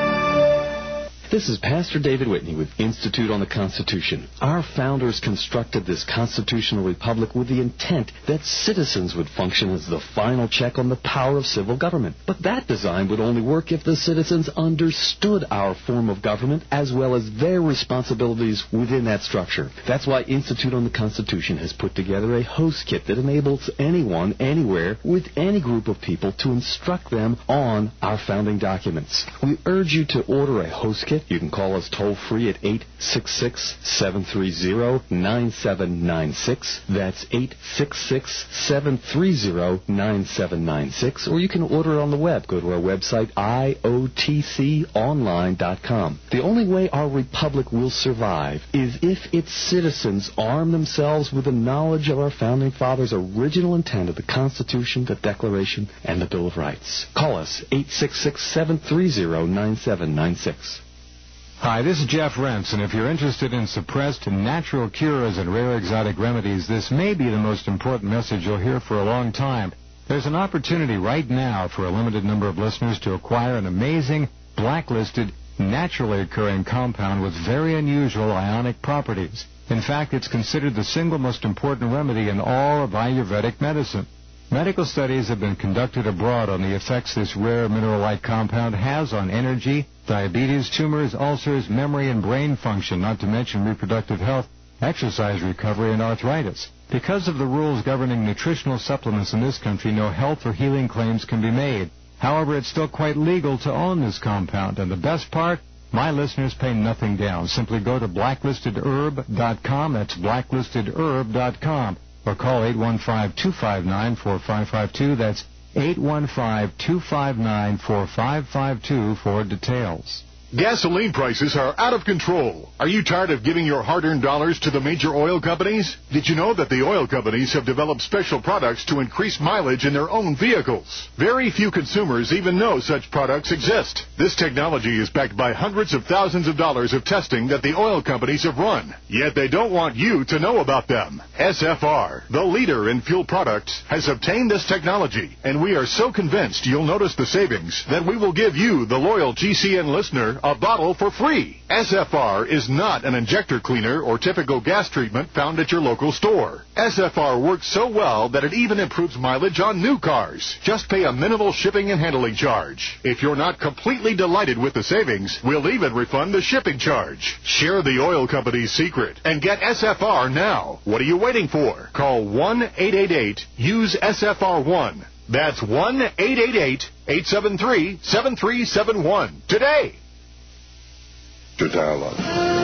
This is Pastor David Whitney with Institute on the Constitution. Our founders constructed this constitutional republic with the intent that citizens would function as the final check on the power of civil government. But that design would only work if the citizens understood our form of government as well as their responsibilities within that structure. That's why Institute on the Constitution has put together a host kit that enables anyone, anywhere, with any group of people to instruct them on our founding documents. We urge you to order a host kit. You can call us toll-free at eight six six, seven three zero, nine seven nine six. That's eight six six, seven three zero, nine seven nine six. Or you can order it on the web. Go to our website, I O T C online dot com. The only way our republic will survive is if its citizens arm themselves with the knowledge of our Founding Fathers' original intent of the Constitution, the Declaration, and the Bill of Rights. Call us, eight six six, seven three zero, nine seven nine six. Hi, this is Jeff Rents, and if you're interested in suppressed natural cures and rare exotic remedies, this may be the most important message you'll hear for a long time. There's an opportunity right now for a limited number of listeners to acquire an amazing, blacklisted, naturally occurring compound with very unusual ionic properties. In fact, it's considered the single most important remedy in all of Ayurvedic medicine. Medical studies have been conducted abroad on the effects this rare mineral-like compound has on energy, diabetes, tumors, ulcers, memory, and brain function, not to mention reproductive health, exercise recovery, and arthritis. Because of the rules governing nutritional supplements in this country, no health or healing claims can be made. However, it's still quite legal to own this compound, and the best part, my listeners pay nothing down. Simply go to blacklisted herb dot com, that's blacklisted herb dot com. Or call eight one five, two five nine, four five five two. That's eight one five, two five nine, four five five two for details. Gasoline prices are out of control. Are you tired of giving your hard-earned dollars to the major oil companies? Did you know that the oil companies have developed special products to increase mileage in their own vehicles? Very few consumers even know such products exist. This technology is backed by hundreds of thousands of dollars of testing that the oil companies have run. Yet they don't want you to know about them. S F R, the leader in fuel products, has obtained this technology, and we are so convinced you'll notice the savings that we will give you, the loyal G C N listener, a bottle for free. S F R is not an injector cleaner or typical gas treatment found at your local store. S F R works so well that it even improves mileage on new cars. Just pay a minimal shipping and handling charge. If you're not completely delighted with the savings, we'll even refund the shipping charge. Share the oil company's secret and get S F R now. What are you waiting for? Call one eight eight eight, use S F R one. That's one eight eight eight, eight seven three, seven three seven one today. Dialogue.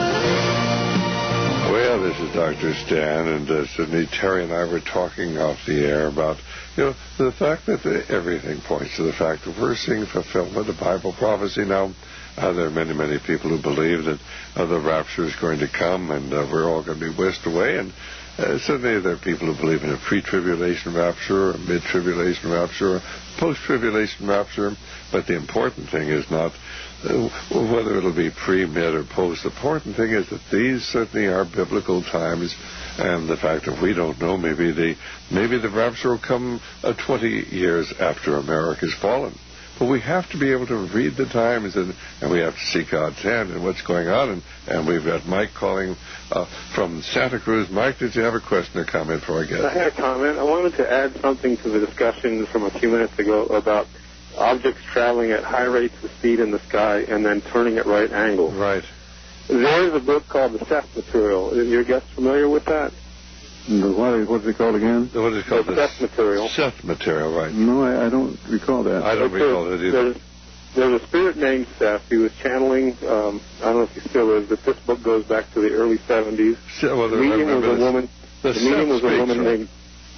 Well, this is Doctor Stan, and uh, Sidney, Terry, and I were talking off the air about, you know, the fact that the, everything points to the fact that we're seeing fulfillment of Bible prophecy now. Uh, there are many, many people who believe that uh, the rapture is going to come and uh, we're all going to be whisked away. And uh, certainly there are people who believe in a pre-tribulation rapture, a mid-tribulation rapture, a post-tribulation rapture. But the important thing is not uh, whether it'll be pre, mid, or post. The important thing is that these certainly are biblical times. And the fact that we don't know, maybe the maybe the rapture will come uh, twenty years after America's fallen. But we have to be able to read the times, and, and we have to see God's hand in what's going on. And, and we've got Mike calling uh, from Santa Cruz. Mike, did you have a question or comment for our guest? I had a comment. I wanted to add something to the discussion from a few minutes ago about objects traveling at high rates of speed in the sky and then turning at right angles. Right. There is a book called The Seth Material. Is your guest familiar with that? The what, what's it called again? What is it called? The Seth Material. Seth Material, right. No, I, I don't recall that. I don't There's recall a, it either. There's, there's a spirit named Seth. He was channeling, um, I don't know if he still is, but this book goes back to the early seventies. So, well, the medium was a this, woman. The, the medium was speaks, a woman right? named...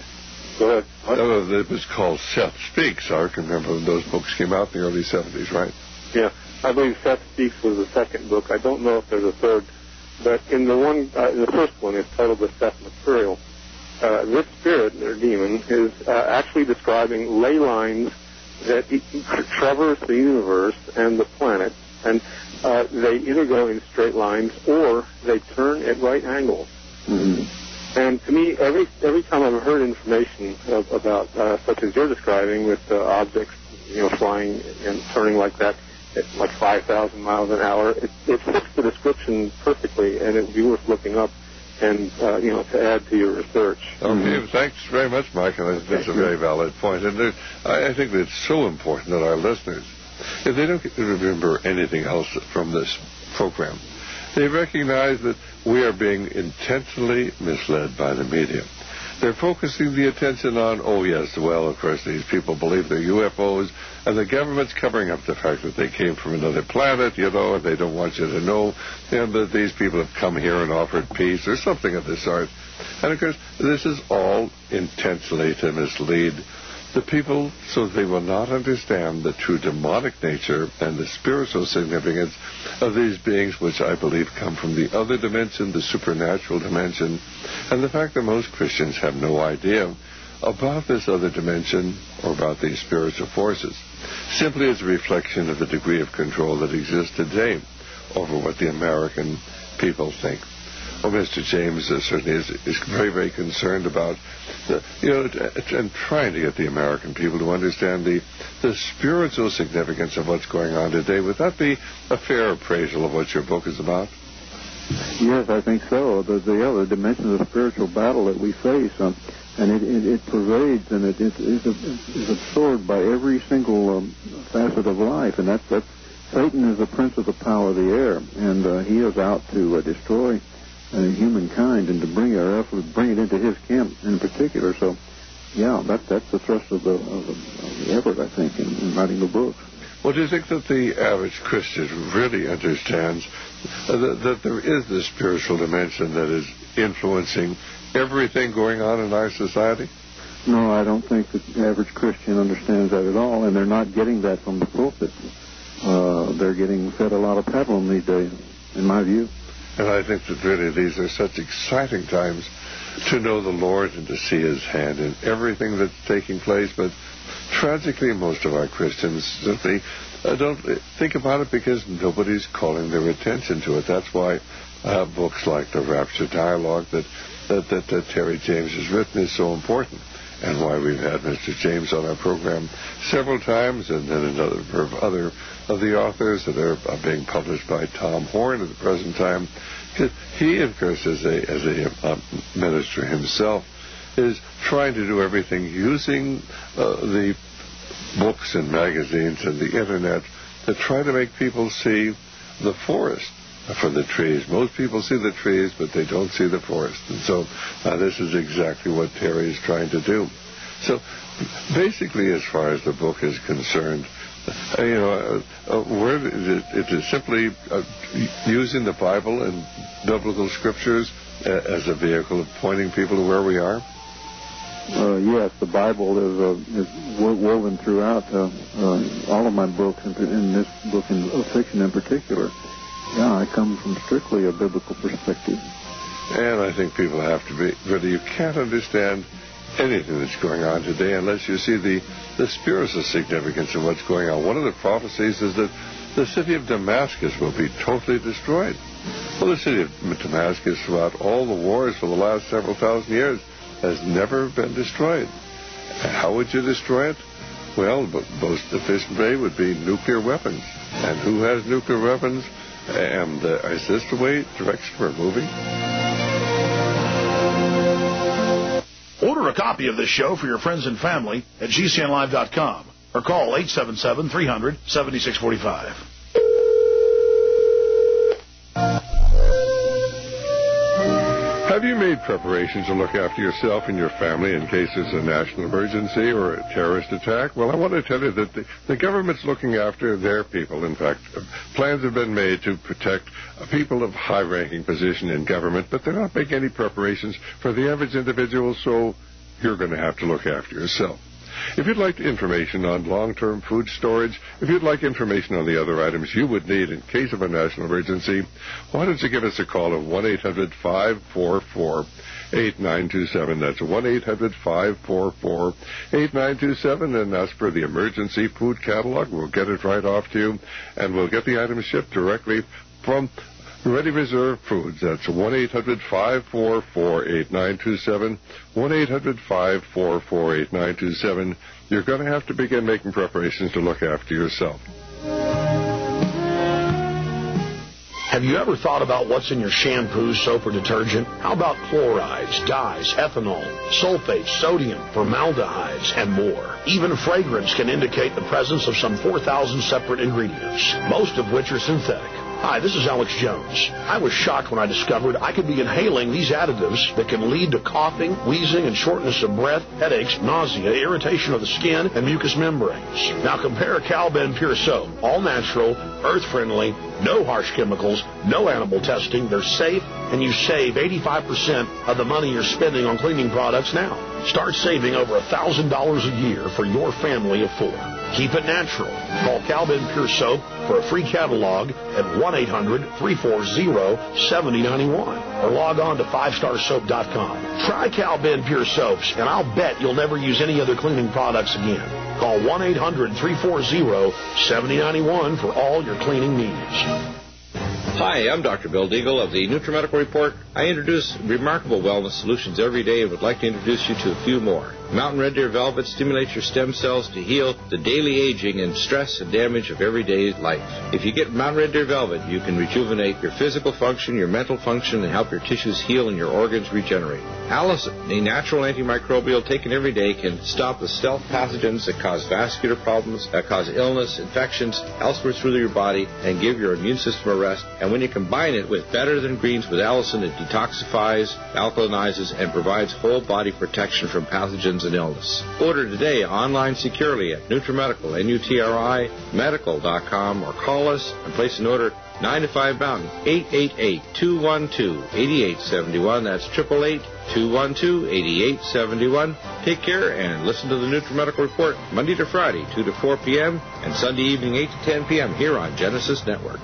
Go ahead. What? Oh, it was called Seth Speaks. I can remember when those books came out in the early seventies, right? Yeah. I believe Seth Speaks was the second book. I don't know if there's a third. But in the one, uh, the first one is titled The Seth Material. Uh, this spirit, or demon, is uh, actually describing ley lines that e- traverse the universe and the planet, and uh, they either go in straight lines or they turn at right angles. Mm-hmm. And to me, every every time I've heard information of, about uh, such as you're describing, with uh, objects, you know, flying and turning like that at like five thousand miles an hour, it, it fits the description perfectly, and it would be worth looking up and, uh, you know, to add to your research. Okay, mm-hmm. Thanks very much, Mike, and I think that's a very valid point. And there, I, I think that it's so important that our listeners, if they don't remember anything else from this program, they recognize that we are being intentionally misled by the media. They're focusing the attention on, oh, yes, well, of course, these people believe they're U F Os, and the government's covering up the fact that they came from another planet, you know, and they don't want you to know, you know, that these people have come here and offered peace or something of this sort. And, of course, this is all intentionally to mislead the people so they will not understand the true demonic nature and the spiritual significance of these beings, which I believe come from the other dimension, the supernatural dimension, and the fact that most Christians have no idea about this other dimension or about these spiritual forces, simply as a reflection of the degree of control that exists today over what the American people think. Well, Mister James uh, certainly is, is very, very concerned about, the, you know, t- and trying to get the American people to understand the the spiritual significance of what's going on today. Would that be a fair appraisal of what your book is about? Yes, I think so. The, the other dimension of spiritual battle that we face, um, and it, it, it pervades and it is, is, is absorbed by every single um, facet of life, and that's, that's Satan is the prince of the power of the air, and uh, he is out to uh, destroy Uh, humankind and to bring our effort, bring it into his camp in particular. So, yeah, that that's the thrust of the, of the, of the effort, I think, in, in writing the book. Well, do you think that the average Christian really understands uh, that, that there is this spiritual dimension that is influencing everything going on in our society? No, I don't think that the average Christian understands that at all, and they're not getting that from the pulpit. Uh, they're getting fed a lot of peplum these days, in my view. And I think that really these are such exciting times to know the Lord and to see His hand in everything that's taking place. But tragically, most of our Christians simply uh, don't think about it because nobody's calling their attention to it. That's why uh, books like The Rapture Dialogue that, that, that, that Terry James has written is so important, and why we've had Mister James on our program several times, and then another of other of the authors that are being published by Tom Horn at the present time. He, of course, as a as a uh, minister himself, is trying to do everything using uh, the books and magazines and the internet to try to make people see the forest for the trees. Most people see the trees, but they don't see the forest. And so uh, this is exactly what Terry is trying to do. So basically, as far as the book is concerned, uh, you know, uh, uh, where it, it is simply uh, using the Bible and biblical scriptures uh, as a vehicle of pointing people to where we are. uh, yes, the Bible is, uh, is wo- woven throughout uh, uh, all of my books, and in this book in, of fiction in particular. Yeah, I come from strictly a biblical perspective. And I think people have to be, but you can't understand anything that's going on today unless you see the, the spiritual significance of what's going on. One of the prophecies is that the city of Damascus will be totally destroyed. Well, the city of Damascus, throughout all the wars for the last several thousand years, has never been destroyed. How would you destroy it? Well, most efficiently would be nuclear weapons. And who has nuclear weapons? And uh, is this the way direction we're moving? Order a copy of this show for your friends and family at G C N live dot com or call eight seven seven, three hundred, seventy-six forty-five. Have you made preparations to look after yourself and your family in case there's a national emergency or a terrorist attack? Well, I want to tell you that the, the government's looking after their people. In fact, plans have been made to protect people of high-ranking position in government, but they're not making any preparations for the average individual, so you're going to have to look after yourself. If you'd like information on long-term food storage, if you'd like information on the other items you would need in case of a national emergency, why don't you give us a call at one eight hundred, five four four, eight nine two seven. That's one eight hundred, five four four, eight nine two seven, and ask for the emergency food catalog. We'll get it right off to you, and we'll get the items shipped directly from Ready Reserve Foods. That's one eight hundred, five four four, eight nine two seven, one eight hundred, five four four, eight nine two seven. You're going to have to begin making preparations to look after yourself. Have you ever thought about what's in your shampoo, soap, or detergent? How about chlorides, dyes, ethanol, sulfates, sodium, formaldehydes, and more? Even fragrance can indicate the presence of some four thousand separate ingredients, most of which are synthetic. Hi, this is Alex Jones. I was shocked when I discovered I could be inhaling these additives that can lead to coughing, wheezing, and shortness of breath, headaches, nausea, irritation of the skin, and mucous membranes. Now compare Cal-Ben Pure Soap. All natural, earth-friendly, no harsh chemicals, no animal testing. They're safe, and you save eighty-five percent of the money you're spending on cleaning products now. Start saving over one thousand dollars a year for your family of four. Keep it natural. Call Cal-Ben Pure Soap for a free catalog at one eight hundred, three four zero, seven zero nine one or log on to five star soap dot com. Try Cal-Ben Pure Soaps, and I'll bet you'll never use any other cleaning products again. Call one eight hundred, three four zero, seven zero nine one for all your cleaning needs. Hi, I'm Doctor Bill Deagle of the NutriMedical Report. I introduce remarkable wellness solutions every day and would like to introduce you to a few more. Mountain Red Deer Velvet stimulates your stem cells to heal the daily aging and stress and damage of everyday life. If you get Mountain Red Deer Velvet, you can rejuvenate your physical function, your mental function, and help your tissues heal and your organs regenerate. Allicin, a natural antimicrobial taken every day, can stop the stealth pathogens that cause vascular problems, that cause illness, infections elsewhere through your body, and give your immune system a rest. And when you combine it with Better Than Greens with Allicin, it detoxifies, alkalinizes, and provides whole body protection from pathogens and illness. Order today online securely at NutriMedical, N U T R I, medical dot com, or call us and place an order nine to five Mountain, eight eight eight, two one two, eight eight seven one. That's eight eight eight, two one two, eight eight seven one. Take care and listen to the NutriMedical Report Monday to Friday, two to four p.m. and Sunday evening, eight to ten p.m. here on Genesis Network.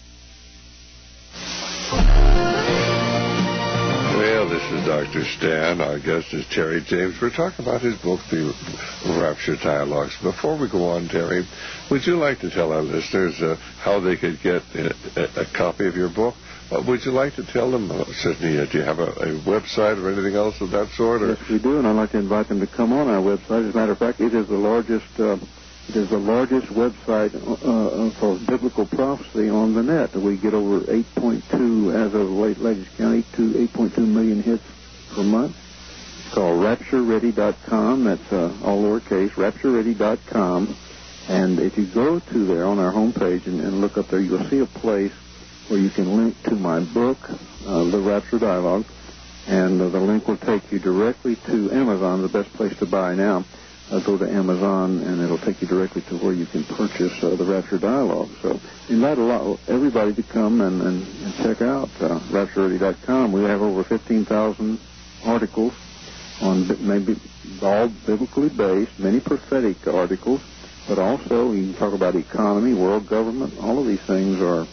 Well, this is Doctor Stan. Our guest is Terry James. We're talking about his book, The Rapture Dialogues. Before we go on, Terry, would you like to tell our listeners uh, how they could get a, a, a copy of your book? Uh, would you like to tell them, uh, Sydney, uh, do you have a, a website or anything else of that sort? Or? Yes, we do, and I'd like to invite them to come on our website. As a matter of fact, it is the largest... Uh, It is the largest website uh, for biblical prophecy on the net. We get over eight point two, as of late latest count, to eight point two million hits per month. It's called rapture ready dot com. That's uh, all lowercase, rapture ready dot com. And if you go to there on our homepage and, and look up there, you'll see a place where you can link to my book, uh, The Rapture Dialogue, and uh, the link will take you directly to Amazon, the best place to buy now. Uh, go to Amazon, and it'll take you directly to where you can purchase uh, the Rapture Dialogue. So invite a lot, everybody to come and, and, and check out uh, rapture ready dot com. We have over fifteen thousand articles on maybe all biblically based, many prophetic articles, but also you can talk about economy, world government. All of these things are,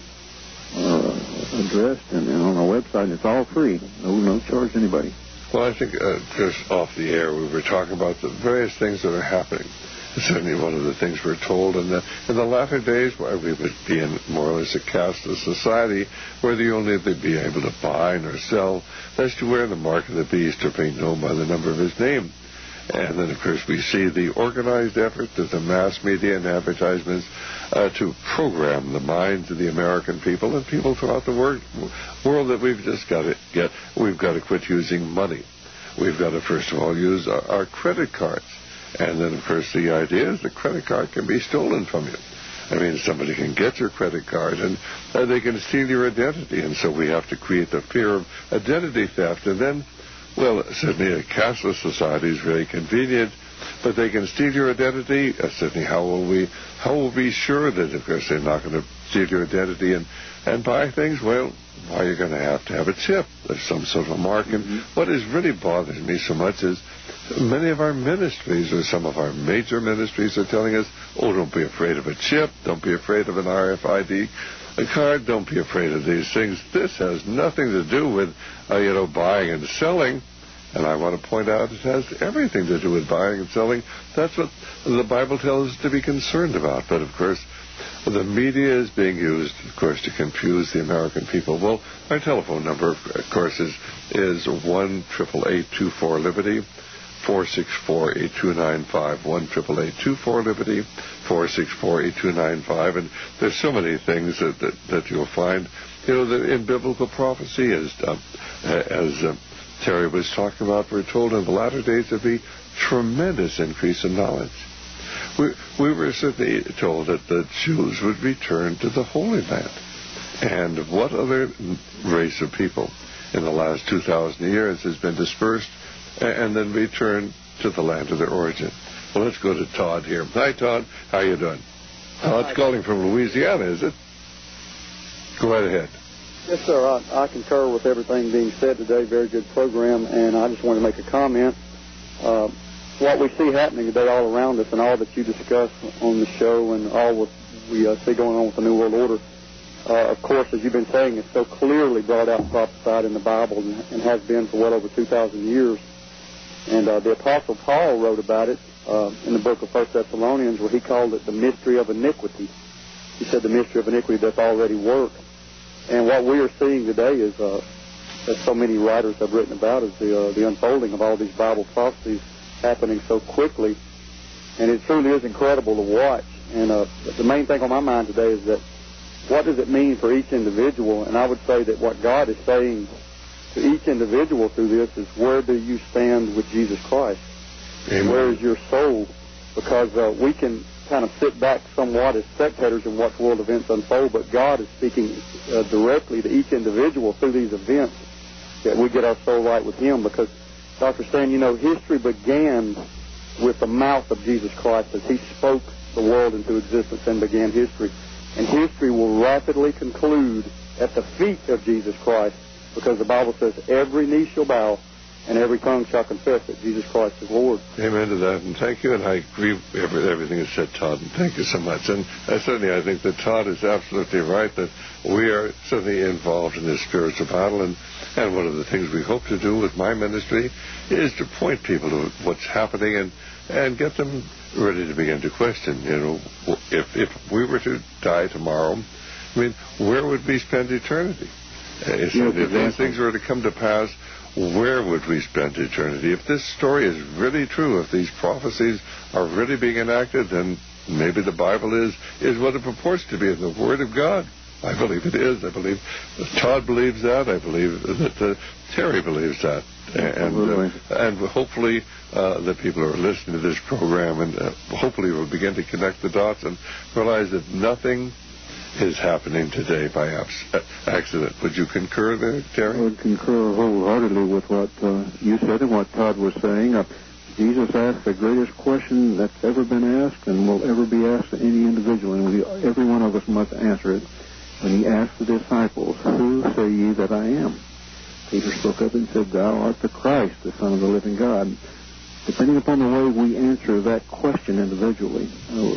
are addressed and, and on our website, and it's all free. No, no charge to anybody. Well, I think uh, just off the air we were talking about the various things that are happening. It's certainly one of the things we're told in the, in the latter days where we would be in more or less a casteless society where the only they'd be able to buy nor sell, lest to wear the mark of the beast or be known by the number of his name. And then, of course, we see the organized effort of the mass media and advertisements uh, to program the minds of the American people and people throughout the world, world that we've just got to get, we've got to quit using money. We've got to, first of all, use our, our credit cards. And then, of course, the idea is the credit card can be stolen from you. I mean, somebody can get your credit card and uh, they can steal your identity. And so we have to create the fear of identity theft. And then, well, certainly a cashless society is very convenient, but they can steal your identity. Uh, certainly, how will we how will we be sure that, of course, they're not going to steal your identity and, and buy things? Well, why you're going to have to have a chip. There's some sort of mark. And mm-hmm. what is really bothering me so much is many of our ministries, or some of our major ministries, are telling us, oh, don't be afraid of a chip. Don't be afraid of an R F I D a card. Don't be afraid of these things. This has nothing to do with, uh, you know, buying and selling. And I want to point out it has everything to do with buying and selling. That's what the Bible tells us to be concerned about. But, of course, the media is being used, of course, to confuse the American people. Well, our telephone number, of course, is is one triple eight two four Liberty, four six four eight two nine five, one triple eight two four Liberty, four six four eight two nine five. And there's so many things that that, that you'll find, you know, that in biblical prophecy, as uh, as uh, Terry was talking about, we're told in the latter days there'll be tremendous increase in knowledge. We, we were certainly told that the Jews would return to the Holy Land. And what other race of people in the last two thousand years has been dispersed and then returned to the land of their origin? Well, let's go to Todd here. Hi, Todd. How you doing? Todd's Hi, calling from Louisiana, is it? Go right ahead. Yes, sir. I, I concur with everything being said today. Very good program, and I just want to make a comment. Uh, what we see happening today all around us and all that you discuss on the show and all what we uh, see going on with the New World Order, uh, of course, as you've been saying, it's so clearly brought out and prophesied in the Bible and, and has been for well over two thousand years. And uh, the Apostle Paul wrote about it uh, in the book of First Thessalonians, where he called it the mystery of iniquity. He said the mystery of iniquity that's already worked. And what we are seeing today is, uh, as so many writers have written about, is the uh, the unfolding of all these Bible prophecies happening so quickly. And it truly is incredible to watch. And uh, the main thing on my mind today is that what does it mean for each individual? And I would say that what God is saying to each individual through this is, where do you stand with Jesus Christ? Amen. Where is your soul? Because uh, we can kind of sit back somewhat as spectators and watch world events unfold, but God is speaking uh, directly to each individual through these events, that we get our soul right with Him. Because, Doctor Stan, you know, history began with the mouth of Jesus Christ as He spoke the world into existence and began history. And history will rapidly conclude at the feet of Jesus Christ, because the Bible says every knee shall bow and every tongue shall confess that Jesus Christ is Lord. Amen to that, and thank you, and I agree with everything you said, Todd, and thank you so much. And uh, certainly I think that Todd is absolutely right, that we are certainly involved in this spiritual battle, and, and one of the things we hope to do with my ministry is to point people to what's happening and, and get them ready to begin to question, you know, if, if we were to die tomorrow, I mean, where would we spend eternity? Uh, if, if these things were to come to pass, where would we spend eternity? If this story is really true, if these prophecies are really being enacted, then maybe the Bible is, is what it purports to be in the Word of God. I believe it is. I believe Todd believes that. I believe that uh, Terry believes that. And uh, and hopefully uh, the people who are listening to this program, and uh, hopefully will begin to connect the dots and realize that nothing is happening today by accident. Would you concur there, Terry? I would concur wholeheartedly with what uh, you said and what Todd was saying. Uh, Jesus asked the greatest question that's ever been asked and will ever be asked to any individual, and we, every one of us must answer it. When He asked the disciples, "Who say ye that I am?" Peter spoke up and said, "Thou art the Christ, the Son of the living God." Depending upon the way we answer that question individually, uh,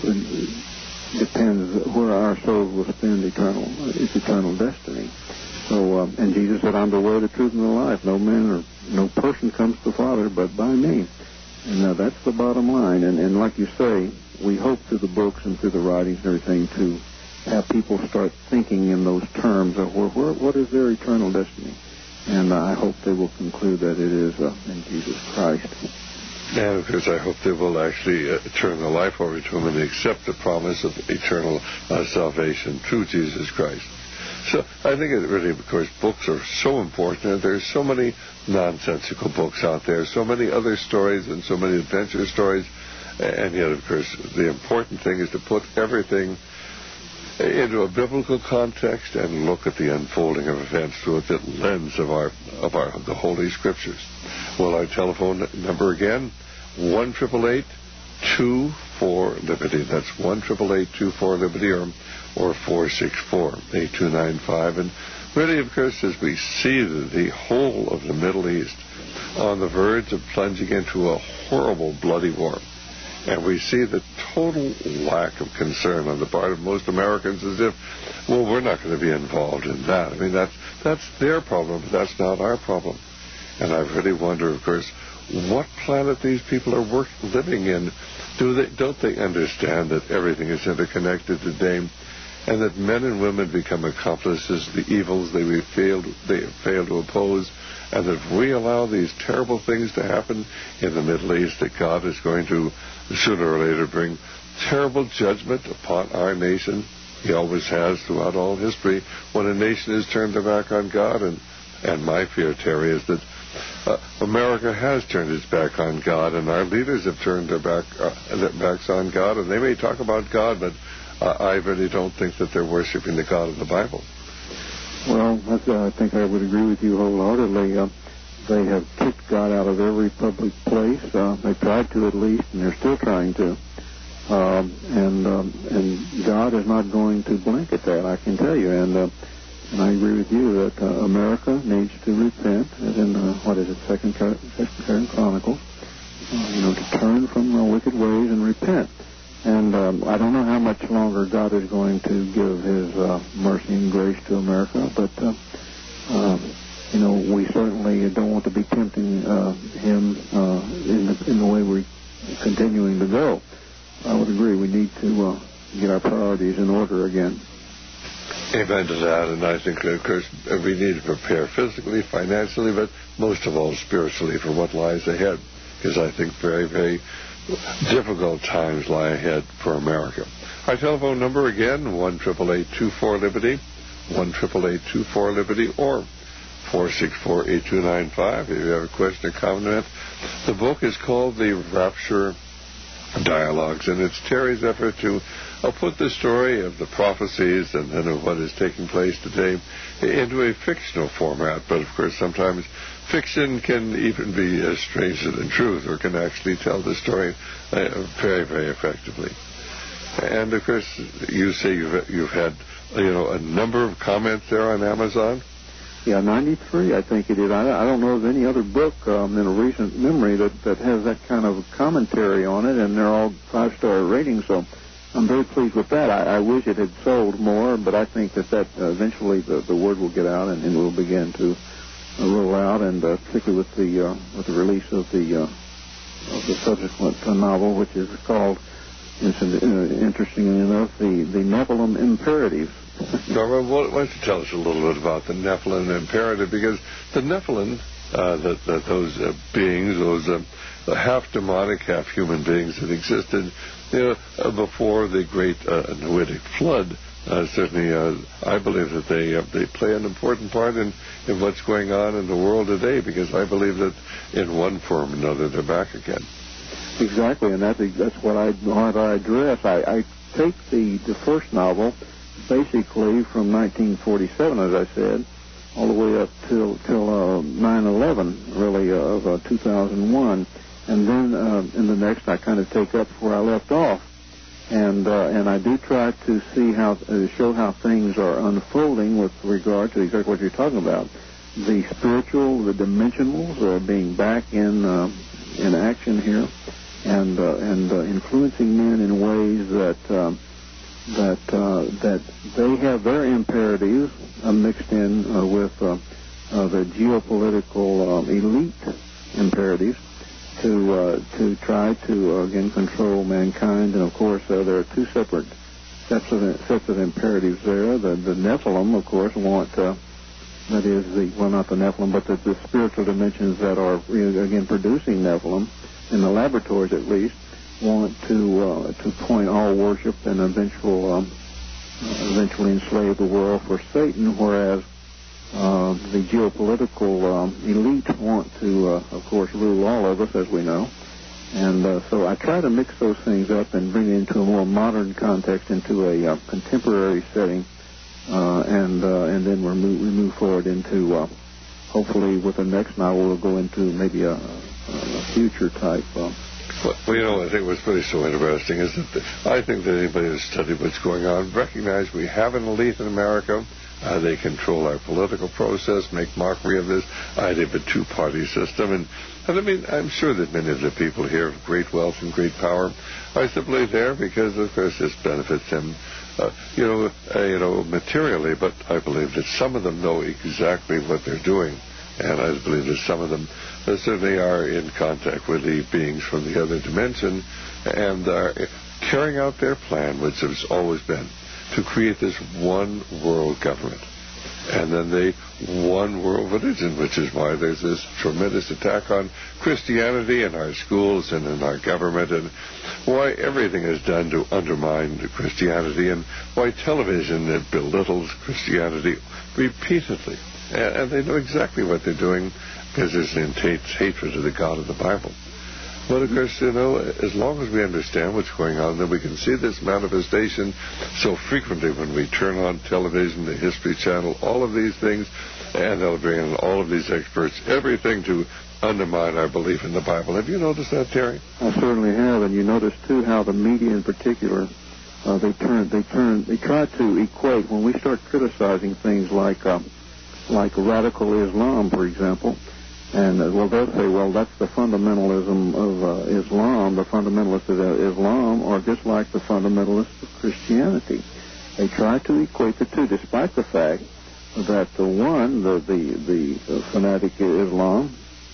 it depends where our souls will spend eternal, its eternal destiny. So, uh, and Jesus said, "I'm the way, the truth, and the life. No man or no person comes to the Father but by me." And uh, that's the bottom line. And, and like you say, we hope through the books and through the writings and everything to have people start thinking in those terms of where, where, what is their eternal destiny. And uh, I hope they will conclude that it is uh, in Jesus Christ. And because I hope they will actually uh, turn their life over to Him and accept the promise of eternal uh, salvation through Jesus Christ. So I think it really, of course, books are so important, and there's so many nonsensical books out there, so many other stories and so many adventure stories, and yet, of course, the important thing is to put everything into a biblical context and look at the unfolding of events through the lens of our of our the Holy Scriptures. Well, our telephone number again, one triple eight two four Liberty. That's one triple eight two four Liberty, or or four six four eight two nine five. And really, of course, as we see the, the whole of the Middle East on the verge of plunging into a horrible bloody war, and we see the total lack of concern on the part of most Americans, as if, well, we're not going to be involved in that. I mean, that's that's their problem, but that's not our problem. And I really wonder, of course, what planet these people are work, living in. Do they don't they understand that everything is interconnected today, and that men and women become accomplices of the evils they failed they fail to oppose, and that if we allow these terrible things to happen in the Middle East, that God is going to sooner or later bring terrible judgment upon our nation. He always has throughout all history when a nation has turned their back on God. And, and my fear, Terry, is that uh, America has turned its back on God, and our leaders have turned their, back, uh, their backs on God, and they may talk about God, but uh, I really don't think that they're worshiping the God of the Bible. Well, that's, uh, I think I would agree with you wholeheartedly. Uh, they have kicked God out of every public place. Uh, they tried to, at least, and they're still trying to. Um, and um, and God is not going to blanket that, I can tell you. And uh, and I agree with you that uh, America needs to repent, as in uh, what is it, Second Second Chronicles, uh, you know, to turn from uh, wicked ways and repent. And um, I don't know how much longer God is going to give His uh, mercy and grace to America, but uh, uh, you know, we certainly don't want to be tempting uh, Him uh, in the in the way we're continuing to go. I would agree. We need to uh, get our priorities in order again. Amen to that. And I think, of course, we need to prepare physically, financially, but most of all spiritually for what lies ahead. Because I think very, very difficult times lie ahead for America. Our telephone number again, one triple eight two four Liberty, one triple eight two four Liberty, or four six four eight two nine five. If you have a question or comment, the book is called The Rapture Dialogues, and it's Terry's effort to uh, put the story of the prophecies and, and of what is taking place today into a fictional format. But of course, sometimes fiction can even be uh, stranger than truth, or can actually tell the story uh, very, very effectively. And of course, you say you've, you've had you know a number of comments there on Amazon. Yeah, ninety-three, I think it is. I, I don't know of any other book um, in a recent memory that, that has that kind of commentary on it, and they're all five-star ratings, so I'm very pleased with that. I, I wish it had sold more, but I think that, that uh, eventually the, the word will get out, and, and will begin to uh, roll out, and uh, particularly with the uh, with the release of the uh, of the subsequent uh, novel, which is called, interestingly enough, the, the Nephilim Imperative. Norma, why don't you tell us a little bit about the Nephilim Imperative? Because the Nephilim, uh, the, the, those uh, beings, those uh, half-demonic, half-human beings that existed you know, uh, before the great uh, Noahic flood, uh, certainly uh, I believe that they uh, they play an important part in, in what's going on in the world today, because I believe that in one form or another they're back again. Exactly, and that, that's what I want to address. I, I take the, the first novel basically from nineteen forty-seven, as I said, all the way up till till uh, nine eleven, really, uh, of uh, two thousand one, and then uh, in the next I kind of take up where I left off, and uh, and I do try to see how uh, show how things are unfolding with regard to exactly what you're talking about. the spiritual, the dimensionals uh, being back in uh, in action here, and uh, and uh, influencing men in ways that uh, that uh, that they have their imperatives uh, mixed in uh, with uh, uh, the geopolitical um, elite imperatives to uh, to try to uh, again control mankind. And of course, uh, there are two separate sets of sets of imperatives there. The the Nephilim, of course, want uh, that is the well, not the Nephilim, but the, the spiritual dimensions that are again producing Nephilim in the laboratories, at least, want to uh, to point all worship and eventual um, uh, eventually enslave the world for Satan, whereas uh, the geopolitical um, elite want to, uh, of course, rule all of us, as we know. And uh, so I try to mix those things up and bring it into a more modern context, into a uh, contemporary setting, uh, and uh, and then we move, we move forward into uh, hopefully with the next novel we'll go into maybe a, a future type. Uh, Well, you know, I think what's really so interesting is that the, I think that anybody who's studied what's going on recognize we have an elite in America. Uh, they control our political process, make mockery of this. I have a two-party system. And, and I mean, I'm sure that many of the people here of great wealth and great power are simply there because, of course, this benefits them, uh, you know, uh, you know, materially. But I believe that some of them know exactly what they're doing. And I believe that some of them uh, certainly are in contact with the beings from the other dimension and are carrying out their plan, which has always been to create this one world government. And then the one world religion, which is why there's this tremendous attack on Christianity in our schools and in our government, and why everything is done to undermine Christianity, and why television that belittles Christianity repeatedly. And they know exactly what they're doing because there's an intense hatred of the God of the Bible. But, of course, you know, as long as we understand what's going on, then we can see this manifestation so frequently when we turn on television, the History Channel, all of these things, and they'll bring in all of these experts, everything to undermine our belief in the Bible. Have you noticed that, Terry? I certainly have, and you notice, too, how the media in particular, uh, they turn, they turn, they try to equate, when we start criticizing things like... Uh, like radical Islam, for example, and uh, well, they'll say, well, that's the fundamentalism of uh, Islam, the fundamentalists of uh, Islam are just like the fundamentalists of Christianity. They try to equate the two, despite the fact that the one, the the, the uh, fanatic Islam,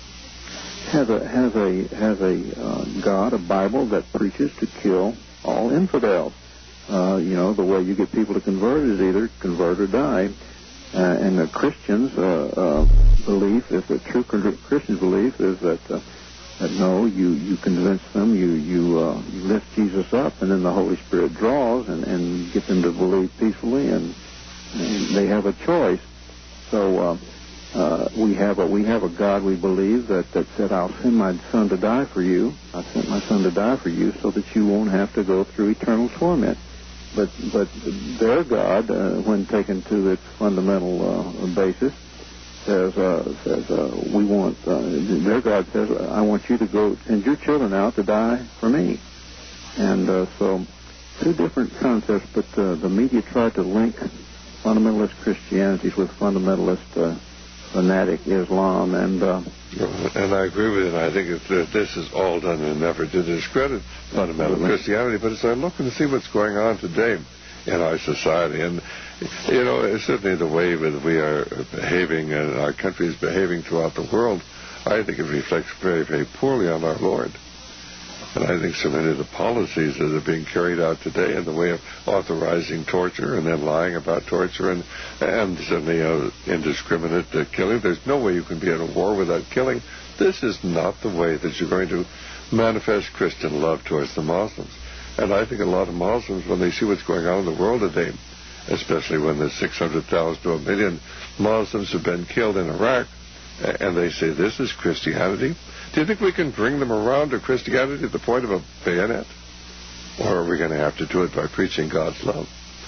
has a has a has a uh, God, a Bible that preaches to kill all infidels. Uh, you know, the way you get people to convert is either convert or die. Uh, and the Christians' uh, uh, belief is that true Christian belief is that uh, that no, you, you convince them, you you, uh, you lift Jesus up, and then the Holy Spirit draws and, and get them to believe peacefully, and, and they have a choice. So uh, uh, we have a we have a God we believe that that said, "I'll send my Son to die for you. I sent my Son to die for you, so that you won't have to go through eternal torment." But but their God, uh, when taken to its fundamental uh, basis, says uh, says uh, we want uh, their God says, I want you to go send your children out to die for me. And uh, so two different concepts, but uh, the media try to link fundamentalist Christianity with fundamentalist uh, fanatic Islam, and uh, and I agree with it. I think it's, uh, this is all done in an effort to discredit fundamental absolutely. Christianity. But as I look and see what's going on today in our society, and you know, it's certainly the way that we are behaving and our country is behaving throughout the world, I think it reflects very, very poorly on our Lord. And I think so many of the policies that are being carried out today in the way of authorizing torture and then lying about torture and and certainly uh, indiscriminate uh, killing. There's no way you can be at a war without killing. This is not the way that you're going to manifest Christian love towards the Muslims. And I think a lot of Muslims, when they see what's going on in the world today, especially when there's six hundred thousand to a million Muslims have been killed in Iraq, and they say, this is Christianity? Do you think we can bring them around to Christianity at the point of a bayonet? Or are we going to have to do it by preaching God's love?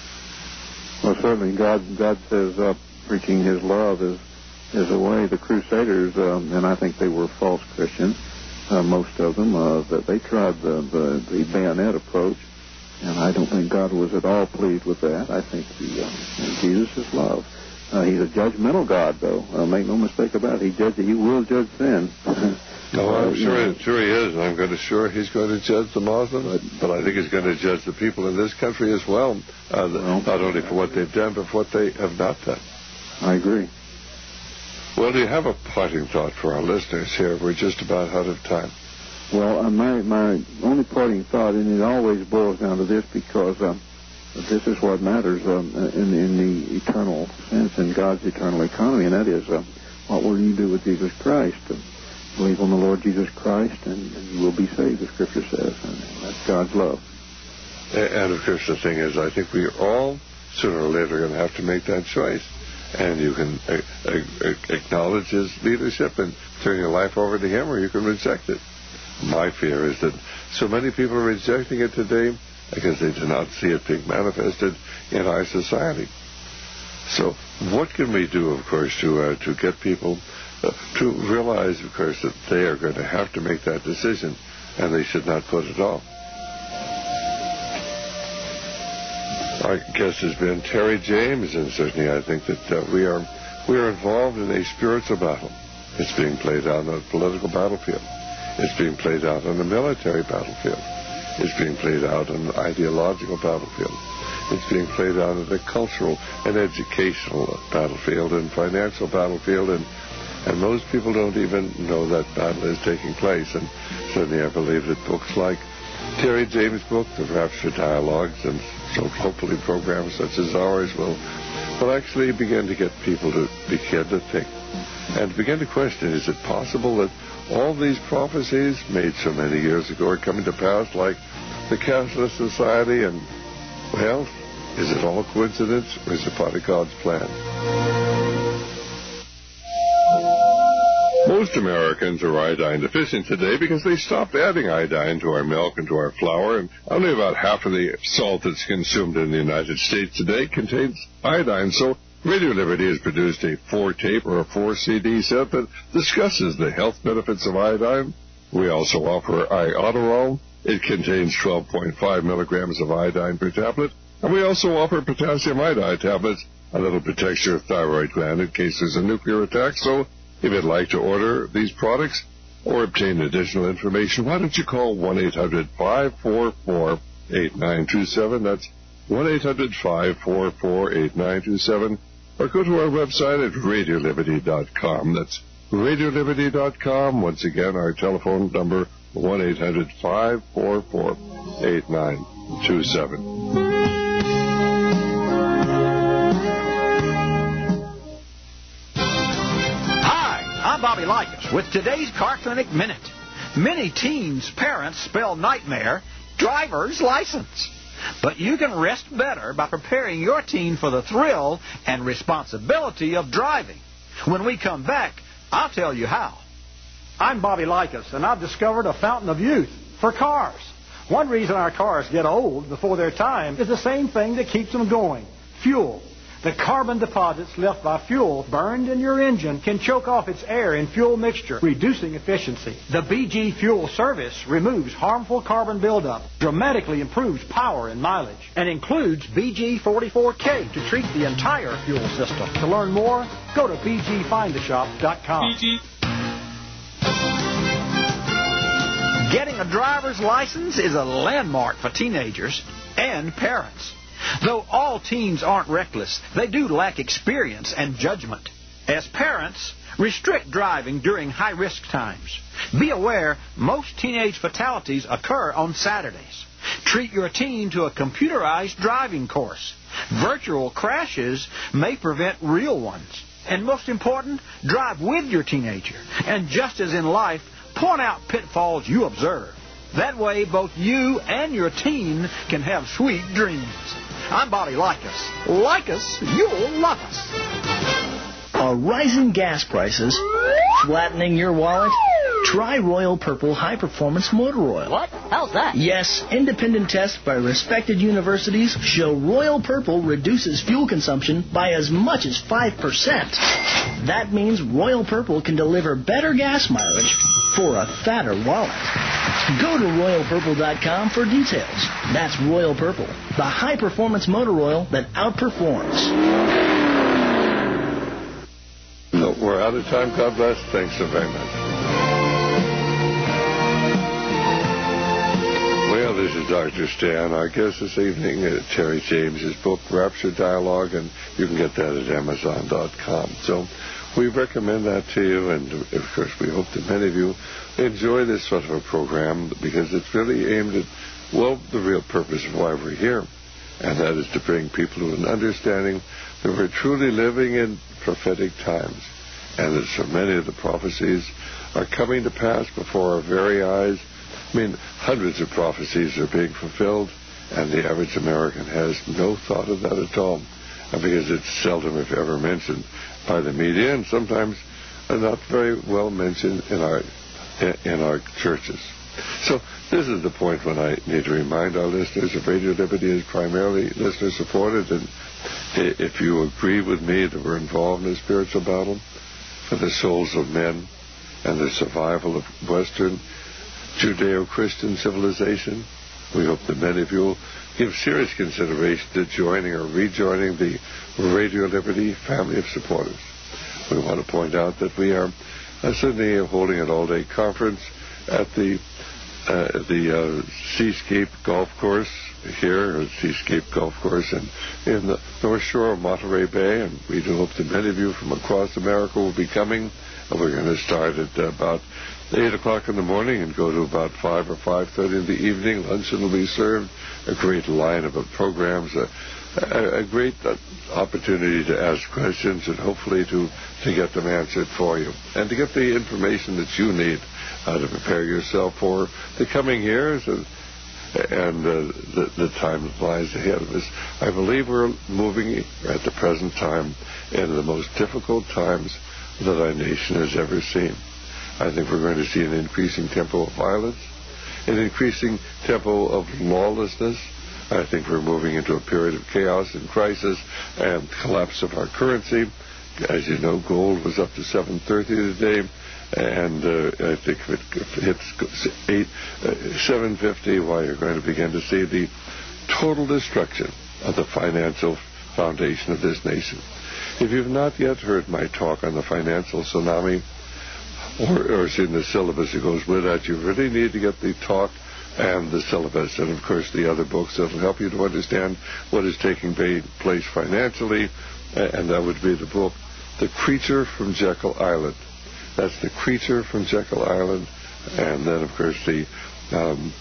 Well, certainly God God says uh, preaching His love is is a way. The Crusaders, um, and I think they were false Christians, uh, most of them, uh, that they tried the, the, the bayonet approach, and I don't think God was at all pleased with that. I think he, uh, Jesus is love. Uh, he's a judgmental God, though. Uh, make no mistake about it. He judge, He will judge sin. No, I'm uh, sure, you know. sure he is, and I'm going to sure he's going to judge the Muslims, but I think he's going to judge the people in this country as well, uh, well not only for what they've done, but for what they have not done. I agree. Well, do you have a parting thought for our listeners here? We're just about out of time. Well, uh, my my only parting thought, and it always boils down to this, because um, this is what matters um, in, in the eternal sense, in God's eternal economy, and that is uh, what will you do with Jesus Christ? Uh, believe on the Lord Jesus Christ, and, and you will be saved, the Scripture says, and, and that's God's love. And, of course, the thing is, I think we all, sooner or later, are going to have to make that choice. And you can uh, uh, acknowledge his leadership and turn your life over to him, or you can reject it. My fear is that so many people are rejecting it today because they do not see it being manifested in our society. So what can we do, of course, to uh, to get people uh, to realize, of course, that they are going to have to make that decision, and they should not put it off? Our guest has been Terry James, and certainly I think that uh, we are we are involved in a spiritual battle. It's being played out on a political battlefield. It's being played out on a military battlefield. It's being played out on an ideological battlefield. It's being played out on a cultural and educational battlefield and financial battlefield, and and most people don't even know that battle is taking place. And certainly I believe that books like Terry James' book, The Rapture Dialogues, and so hopefully programs such as ours will will actually begin to get people to begin to think and begin to question, is it possible that all these prophecies made so many years ago are coming to pass, like the cashless society? And, well, is it all coincidence, or is it part of God's plan? Most Americans are iodine deficient today because they stopped adding iodine to our milk and to our flour, and only about half of the salt that's consumed in the United States today contains iodine. So Radio Liberty has produced a four-tape or a four-C D set that discusses the health benefits of iodine. We also offer Iodoral. It contains twelve point five milligrams of iodine per tablet. And we also offer potassium iodide tablets, and that'll protect your thyroid gland in case there's a nuclear attack. So if you'd like to order these products or obtain additional information, why don't you call one eight hundred five four four eight nine two seven. That's one eight hundred five four four eight nine two seven. Or go to our website at radio liberty dot com. That's radio liberty dot com. Once again, our telephone number, one eight hundred five four four eight nine two seven. I'm Bobby Likas with today's Car Clinic Minute. Many teens' parents spell nightmare driver's license. But you can rest better by preparing your teen for the thrill and responsibility of driving. When we come back, I'll tell you how. I'm Bobby Likas, and I've discovered a fountain of youth for cars. One reason our cars get old before their time is the same thing that keeps them going: fuel. The carbon deposits left by fuel burned in your engine can choke off its air and fuel mixture, reducing efficiency. The B G Fuel Service removes harmful carbon buildup, dramatically improves power and mileage, and includes B G forty-four K to treat the entire fuel system. To learn more, go to b g find a shop dot com. B G. Getting a driver's license is a landmark for teenagers and parents. Though all teens aren't reckless, they do lack experience and judgment. As parents, restrict driving during high-risk times. Be aware most teenage fatalities occur on Saturdays. Treat your teen to a computerized driving course. Virtual crashes may prevent real ones. And most important, drive with your teenager. And just as in life, point out pitfalls you observe. That way, both you and your teen can have sweet dreams. I'm Bobby Likas. Like us, you'll love us. Are rising gas prices flattening your wallet? Try Royal Purple High Performance Motor Oil. What? How's that? Yes, independent tests by respected universities show Royal Purple reduces fuel consumption by as much as five percent. That means Royal Purple can deliver better gas mileage for a fatter wallet. Go to royal purple dot com for details. That's Royal Purple, the high-performance motor oil that outperforms. we're out of time. God bless. Thanks so very much. Well, this is Doctor Stan. Our guest this evening, uh, Terry James, his book, Rapture Dialogue, and you can get that at amazon dot com. So we recommend that to you, and of course we hope that many of you enjoy this sort of a program because it's really aimed at, well, the real purpose of why we're here, and that is to bring people to an understanding that we're truly living in prophetic times, and that so many of the prophecies are coming to pass before our very eyes. I mean, hundreds of prophecies are being fulfilled, and the average American has no thought of that at all, because it's seldom, if ever, mentioned by the media, and sometimes not very well mentioned in our in our churches. So this is the point when I need to remind our listeners that Radio Liberty is primarily listener-supported, and if you agree with me that we're involved in a spiritual battle for the souls of men and the survival of Western Judeo-Christian civilization, we hope that many of you will give serious consideration to joining or rejoining the Radio Liberty family of supporters. We want to point out that we are uh, certainly holding an all-day conference at the uh, the uh, Seascape Golf Course here, or Seascape Golf Course in, in the North Shore of Monterey Bay, and we do hope that many of you from across America will be coming. And we're going to start at uh, about eight o'clock in the morning and go to about five or five thirty in the evening. Luncheon will be served. A great lineup of programs, a, a, a great uh, opportunity to ask questions and hopefully to, to get them answered for you and to get the information that you need uh, to prepare yourself for the coming years and, and uh, the, the time that lies ahead of us. I believe we're moving at the present time into the most difficult times that our nation has ever seen. I think we're going to see an increasing tempo of violence, an increasing tempo of lawlessness. I think we're moving into a period of chaos and crisis and collapse of our currency. As you know, gold was up to seven thirty today, and uh, I think if it hits eight, uh, seven fifty, well, you're going to begin to see the total destruction of the financial foundation of this nation. If you've not yet heard my talk on the financial tsunami, or, or seen the syllabus that goes with that, you really need to get the talk and the syllabus, and of course the other books that will help you to understand what is taking place financially, and that would be the book The Creature from Jekyll Island. That's The Creature from Jekyll Island, and then of course the um,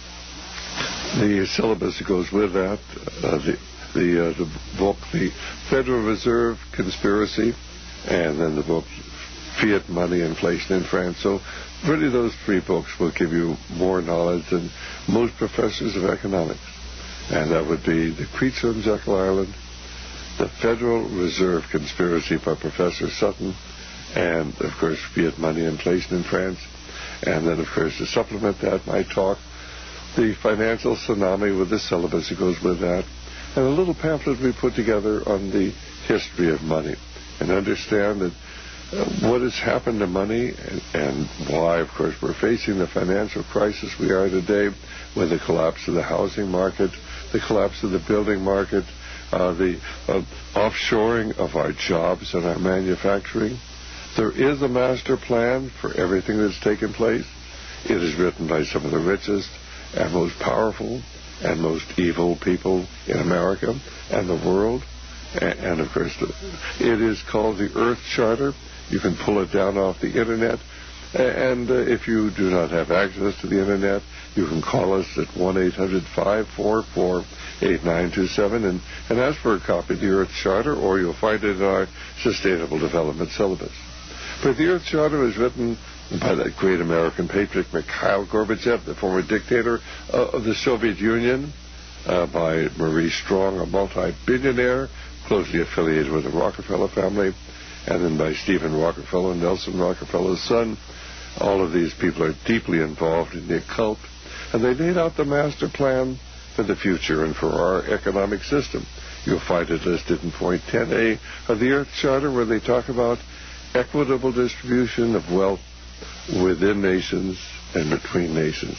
the syllabus that goes with that, uh, the the, uh, the book The Federal Reserve Conspiracy, and then the book Fiat Money, Inflation in France. So really those three books will give you more knowledge than most professors of economics. And that would be The Creature from Jekyll Island, The Federal Reserve Conspiracy by Professor Sutton, and of course Fiat Money, Inflation in France. And then of course to supplement that, my talk, The Financial Tsunami, with the syllabus that goes with that, and a little pamphlet we put together on the history of money, and understand that Uh, what has happened to money and, and why, of course, we're facing the financial crisis we are today with the collapse of the housing market, the collapse of the building market, uh, the uh, offshoring of our jobs and our manufacturing. There is a master plan for everything that's taken place. It is written by some of the richest and most powerful and most evil people in America and the world. And, and of course, the, it is called the Earth Charter. You can pull it down off the Internet. And uh, if you do not have access to the Internet, you can call us at one eight hundred five four four eight nine two seven and, and ask for a copy of the Earth Charter, or you'll find it in our Sustainable Development Syllabus. But the Earth Charter was written by that great American patriot, Mikhail Gorbachev, the former dictator uh, of the Soviet Union, uh, by Maurice Strong, a multi-billionaire closely affiliated with the Rockefeller family, and then by Stephen Rockefeller, Nelson Rockefeller's son. All of these people are deeply involved in the occult, and they laid out the master plan for the future and for our economic system. You'll find it listed in point ten A of the Earth Charter, where they talk about equitable distribution of wealth within nations and between nations.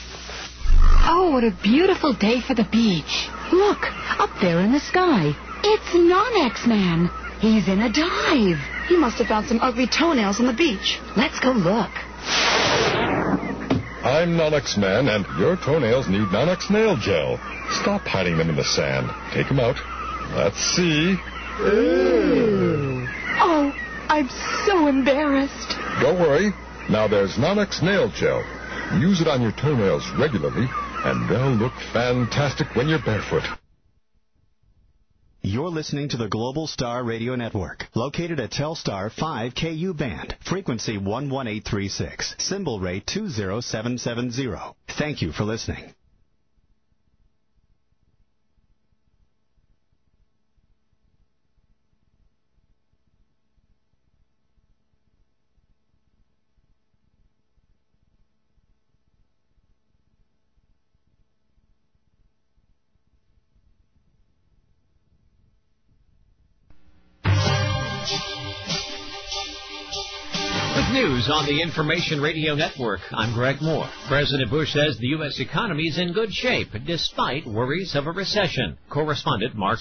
Oh, what a beautiful day for the beach. Look, up there in the sky. It's Non-X-Man. He's in a dive. He must have found some ugly toenails on the beach. Let's go look. I'm Nonex Man, and your toenails need Nonex Nail Gel. Stop hiding them in the sand. Take them out. Let's see. Ooh. Oh, I'm so embarrassed. Don't worry. Now there's Nonex Nail Gel. Use it on your toenails regularly, and they'll look fantastic when you're barefoot. You're listening to the Global Star Radio Network, located at Telstar five K U band, frequency one one eight three six, symbol rate two zero seven seven zero. Thank you for listening. News on the Information Radio Network. I'm Greg Moore. President Bush says the U S economy is in good shape despite worries of a recession. Correspondent Mark